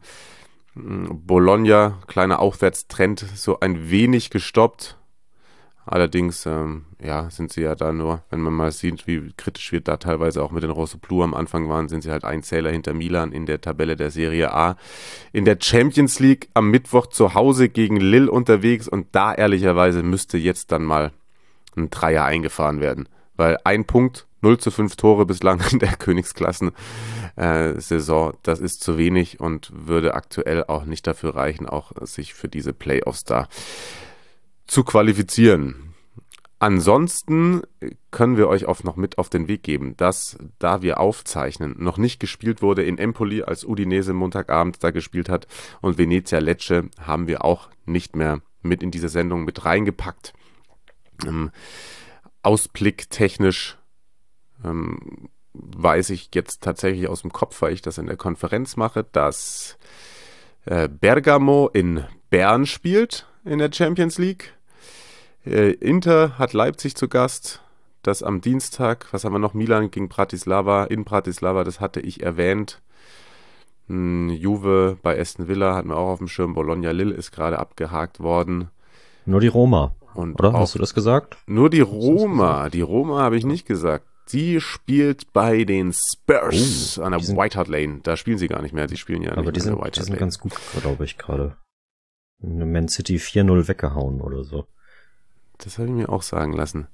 S4: Bologna, kleiner Aufwärtstrend, so ein wenig gestoppt. Allerdings, ähm, ja, sind sie ja da nur, wenn man mal sieht, wie kritisch wir da teilweise auch mit den Rossoblu am Anfang waren, sind sie halt ein Zähler hinter Milan in der Tabelle der Serie A. In der Champions League am Mittwoch zu Hause gegen Lille unterwegs und da ehrlicherweise müsste jetzt dann mal ein Dreier eingefahren werden. Weil ein Punkt, null zu fünf Tore bislang in der Königsklassen-Saison, äh, das ist zu wenig und würde aktuell auch nicht dafür reichen, auch sich für diese Playoffs da zu qualifizieren. Ansonsten können wir euch auch noch mit auf den Weg geben, dass, da wir aufzeichnen, noch nicht gespielt wurde in Empoli, als Udinese Montagabend da gespielt hat und Venezia Lecce haben wir auch nicht mehr mit in diese Sendung mit reingepackt. Ähm, Ausblick technisch ähm, weiß ich jetzt tatsächlich aus dem Kopf, weil ich das in der Konferenz mache, dass äh, Bergamo in Bern spielt in der Champions League. Äh, Inter hat Leipzig zu Gast. Das am Dienstag. Was haben wir noch? Milan gegen Bratislava. In Bratislava, das hatte ich erwähnt. Hm, Juve bei Aston Villa hatten wir auch auf dem Schirm. Bologna Lille ist gerade abgehakt worden.
S5: Nur die Roma.
S4: Und
S5: oder? Hast du das gesagt?
S4: Nur die Roma. Die Roma habe ich nicht gesagt. Sie spielt bei den Spurs oh, an der sind, White Hart Lane. Da spielen sie gar nicht mehr. Die spielen ja
S5: aber
S4: nicht
S5: die sind,
S4: an der White
S5: die
S4: Hart
S5: sind
S4: Lane.
S5: ganz gut, glaube ich, gerade. Man City vier null weggehauen oder so.
S4: Das habe ich mir auch sagen lassen.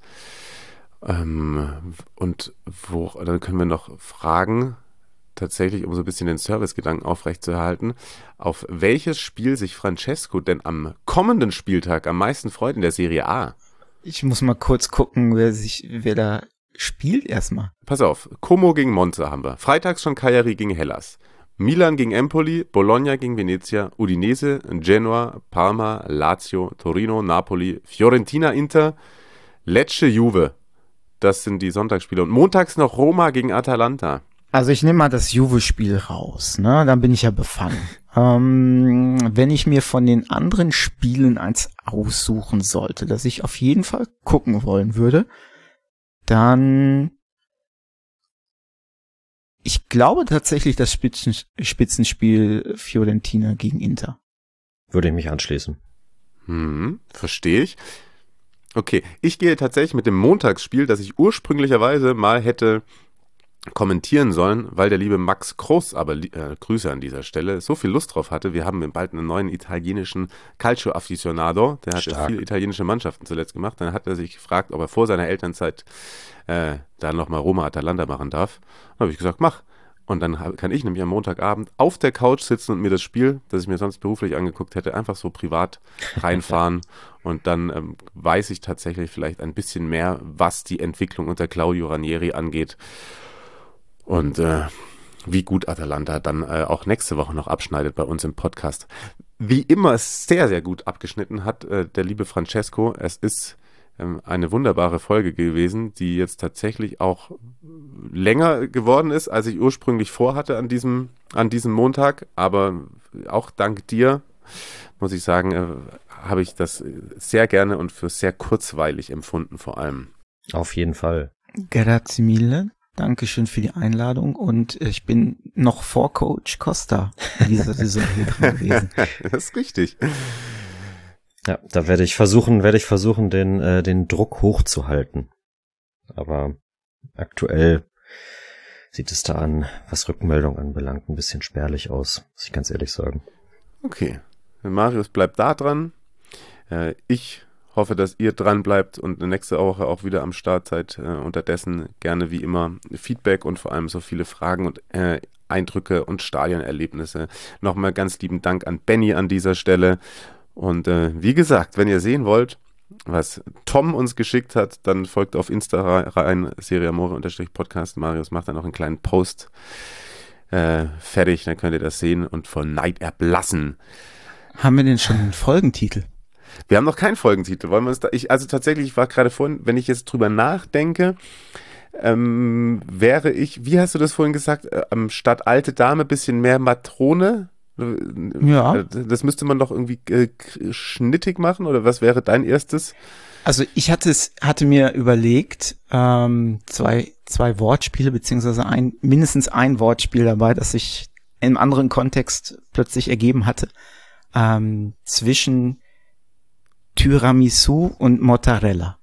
S4: Ähm, und wo, dann können wir noch fragen, tatsächlich, um so ein bisschen den Servicegedanken aufrechtzuerhalten, auf welches Spiel sich Francesco denn am kommenden Spieltag am meisten freut in der Serie A?
S6: Ich muss mal kurz gucken, wer sich, wer da spielt erstmal.
S4: Pass auf, Como gegen Monza haben wir. Freitags schon Cagliari gegen Hellas. Milan gegen Empoli, Bologna gegen Venezia, Udinese, Genoa, Parma, Lazio, Torino, Napoli, Fiorentina, Inter, Lecce, Juve. Das sind die Sonntagsspiele. Und montags noch Roma gegen Atalanta.
S6: Also ich nehme mal das Juve-Spiel raus, ne? Dann bin ich ja befangen. ähm, wenn ich mir von den anderen Spielen eins aussuchen sollte, das ich auf jeden Fall gucken wollen würde, dann ich glaube tatsächlich das Spitzen, Spitzenspiel Fiorentina gegen Inter.
S5: Würde ich mich anschließen.
S4: Hm, verstehe ich. Okay, ich gehe tatsächlich mit dem Montagsspiel, das ich ursprünglicherweise mal hätte kommentieren sollen, weil der liebe Max Kroos, aber äh, Grüße an dieser Stelle, so viel Lust drauf hatte. Wir haben bald einen neuen italienischen Calcio Aficionado, der hat Stark. ja viele italienische Mannschaften zuletzt gemacht. Dann hat er sich gefragt, ob er vor seiner Elternzeit äh, da nochmal Roma Atalanta machen darf. Dann habe ich gesagt, mach. Und dann kann ich nämlich am Montagabend auf der Couch sitzen und mir das Spiel, das ich mir sonst beruflich angeguckt hätte, einfach so privat reinfahren. Und dann ähm, weiß ich tatsächlich vielleicht ein bisschen mehr, was die Entwicklung unter Claudio Ranieri angeht. Und äh, wie gut Atalanta dann äh, auch nächste Woche noch abschneidet bei uns im Podcast. Wie immer sehr, sehr gut abgeschnitten hat äh, der liebe Francesco. Es ist ähm, eine wunderbare Folge gewesen, die jetzt tatsächlich auch länger geworden ist, als ich ursprünglich vorhatte an diesem, an diesem Montag. Aber auch dank dir, muss ich sagen, äh, habe ich das sehr gerne und für sehr kurzweilig empfunden vor allem.
S5: Auf jeden Fall.
S6: Grazie mille. Dankeschön für die Einladung und ich bin noch vor Coach Costa in dieser Saison hier drin gewesen.
S4: Das ist richtig.
S5: Ja, da werde ich versuchen, werde ich versuchen, den, äh, den Druck hochzuhalten. Aber aktuell sieht es da an, was Rückmeldung anbelangt, ein bisschen spärlich aus, muss ich ganz ehrlich sagen.
S4: Okay. Marius bleibt da dran. Äh, ich hoffe, dass ihr dran bleibt und nächste Woche auch wieder am Start seid. Äh, unterdessen gerne wie immer Feedback und vor allem so viele Fragen und äh, Eindrücke und Stadionerlebnisse. Nochmal ganz lieben Dank an Benny an dieser Stelle. Und äh, wie gesagt, wenn ihr sehen wollt, was Tom uns geschickt hat, dann folgt auf Insta rein, Seriamore-Podcast. Marius macht dann noch einen kleinen Post äh, fertig, dann könnt ihr das sehen und vor Neid erblassen.
S6: Haben wir denn schon einen Folgentitel?
S4: Wir haben noch keinen Folgentitel. Wollen wir uns da, ich, also tatsächlich, ich war gerade vorhin, wenn ich jetzt drüber nachdenke, ähm, wäre ich, wie hast du das vorhin gesagt, ähm, statt alte Dame bisschen mehr Matrone?
S6: Ja.
S4: Das müsste man doch irgendwie äh, schnittig machen, oder was wäre dein erstes?
S6: Also ich hatte es, hatte mir überlegt, ähm, zwei, zwei Wortspiele, beziehungsweise ein, mindestens ein Wortspiel dabei, das sich im anderen Kontext plötzlich ergeben hatte, ähm, zwischen Tiramisu und Mozzarella.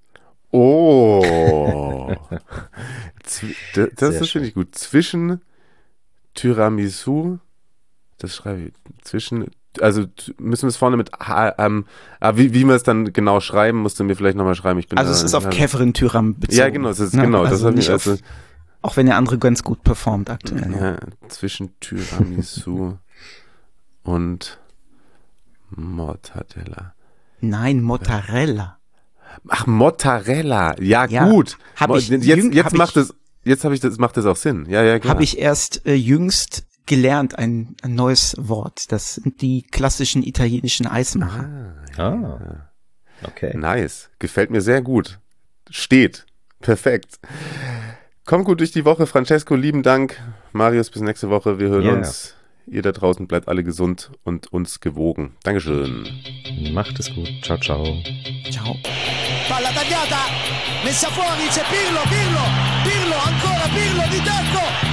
S4: Oh. Z- das das ist, finde ich gut. Zwischen Tiramisu, das schreibe ich, zwischen, also müssen wir es vorne mit H, ähm, wie, wie wir es dann genau schreiben, musst du mir vielleicht nochmal schreiben. Ich bin
S6: also
S4: da,
S6: es ist auf
S4: also,
S6: Käferin Tyram bezogen.
S4: Ja, genau, das ist,
S6: ne?
S4: genau,
S6: also
S4: das habe ich,
S6: auf,
S4: also,
S6: auch wenn der andere ganz gut performt aktuell.
S4: Ja, zwischen Tiramisu und Mortadella.
S6: Nein, Mozzarella.
S4: Ach, Mozzarella. Ja,
S6: ja,
S4: gut.
S6: Hab ich
S4: jetzt
S6: jüng,
S4: jetzt
S6: hab
S4: macht
S6: ich,
S4: es jetzt habe ich das macht das auch Sinn. Ja, ja, klar.
S6: Habe ich erst äh, jüngst gelernt, ein, ein neues Wort. Das sind die klassischen italienischen Eismacher.
S5: Ah, ah. Ja. Okay.
S4: Nice. Gefällt mir sehr gut. Steht. Perfekt. Komm gut durch die Woche, Francesco. Lieben Dank. Marius, bis nächste Woche. Wir hören yeah. uns. Ihr da draußen bleibt alle gesund und uns gewogen. Dankeschön.
S5: Macht es gut. Ciao, ciao.
S6: Ciao.
S1: Palla tagliata, messa fuori, c'è Pirlo, Pirlo, Pirlo, ancora Pirlo di tacco.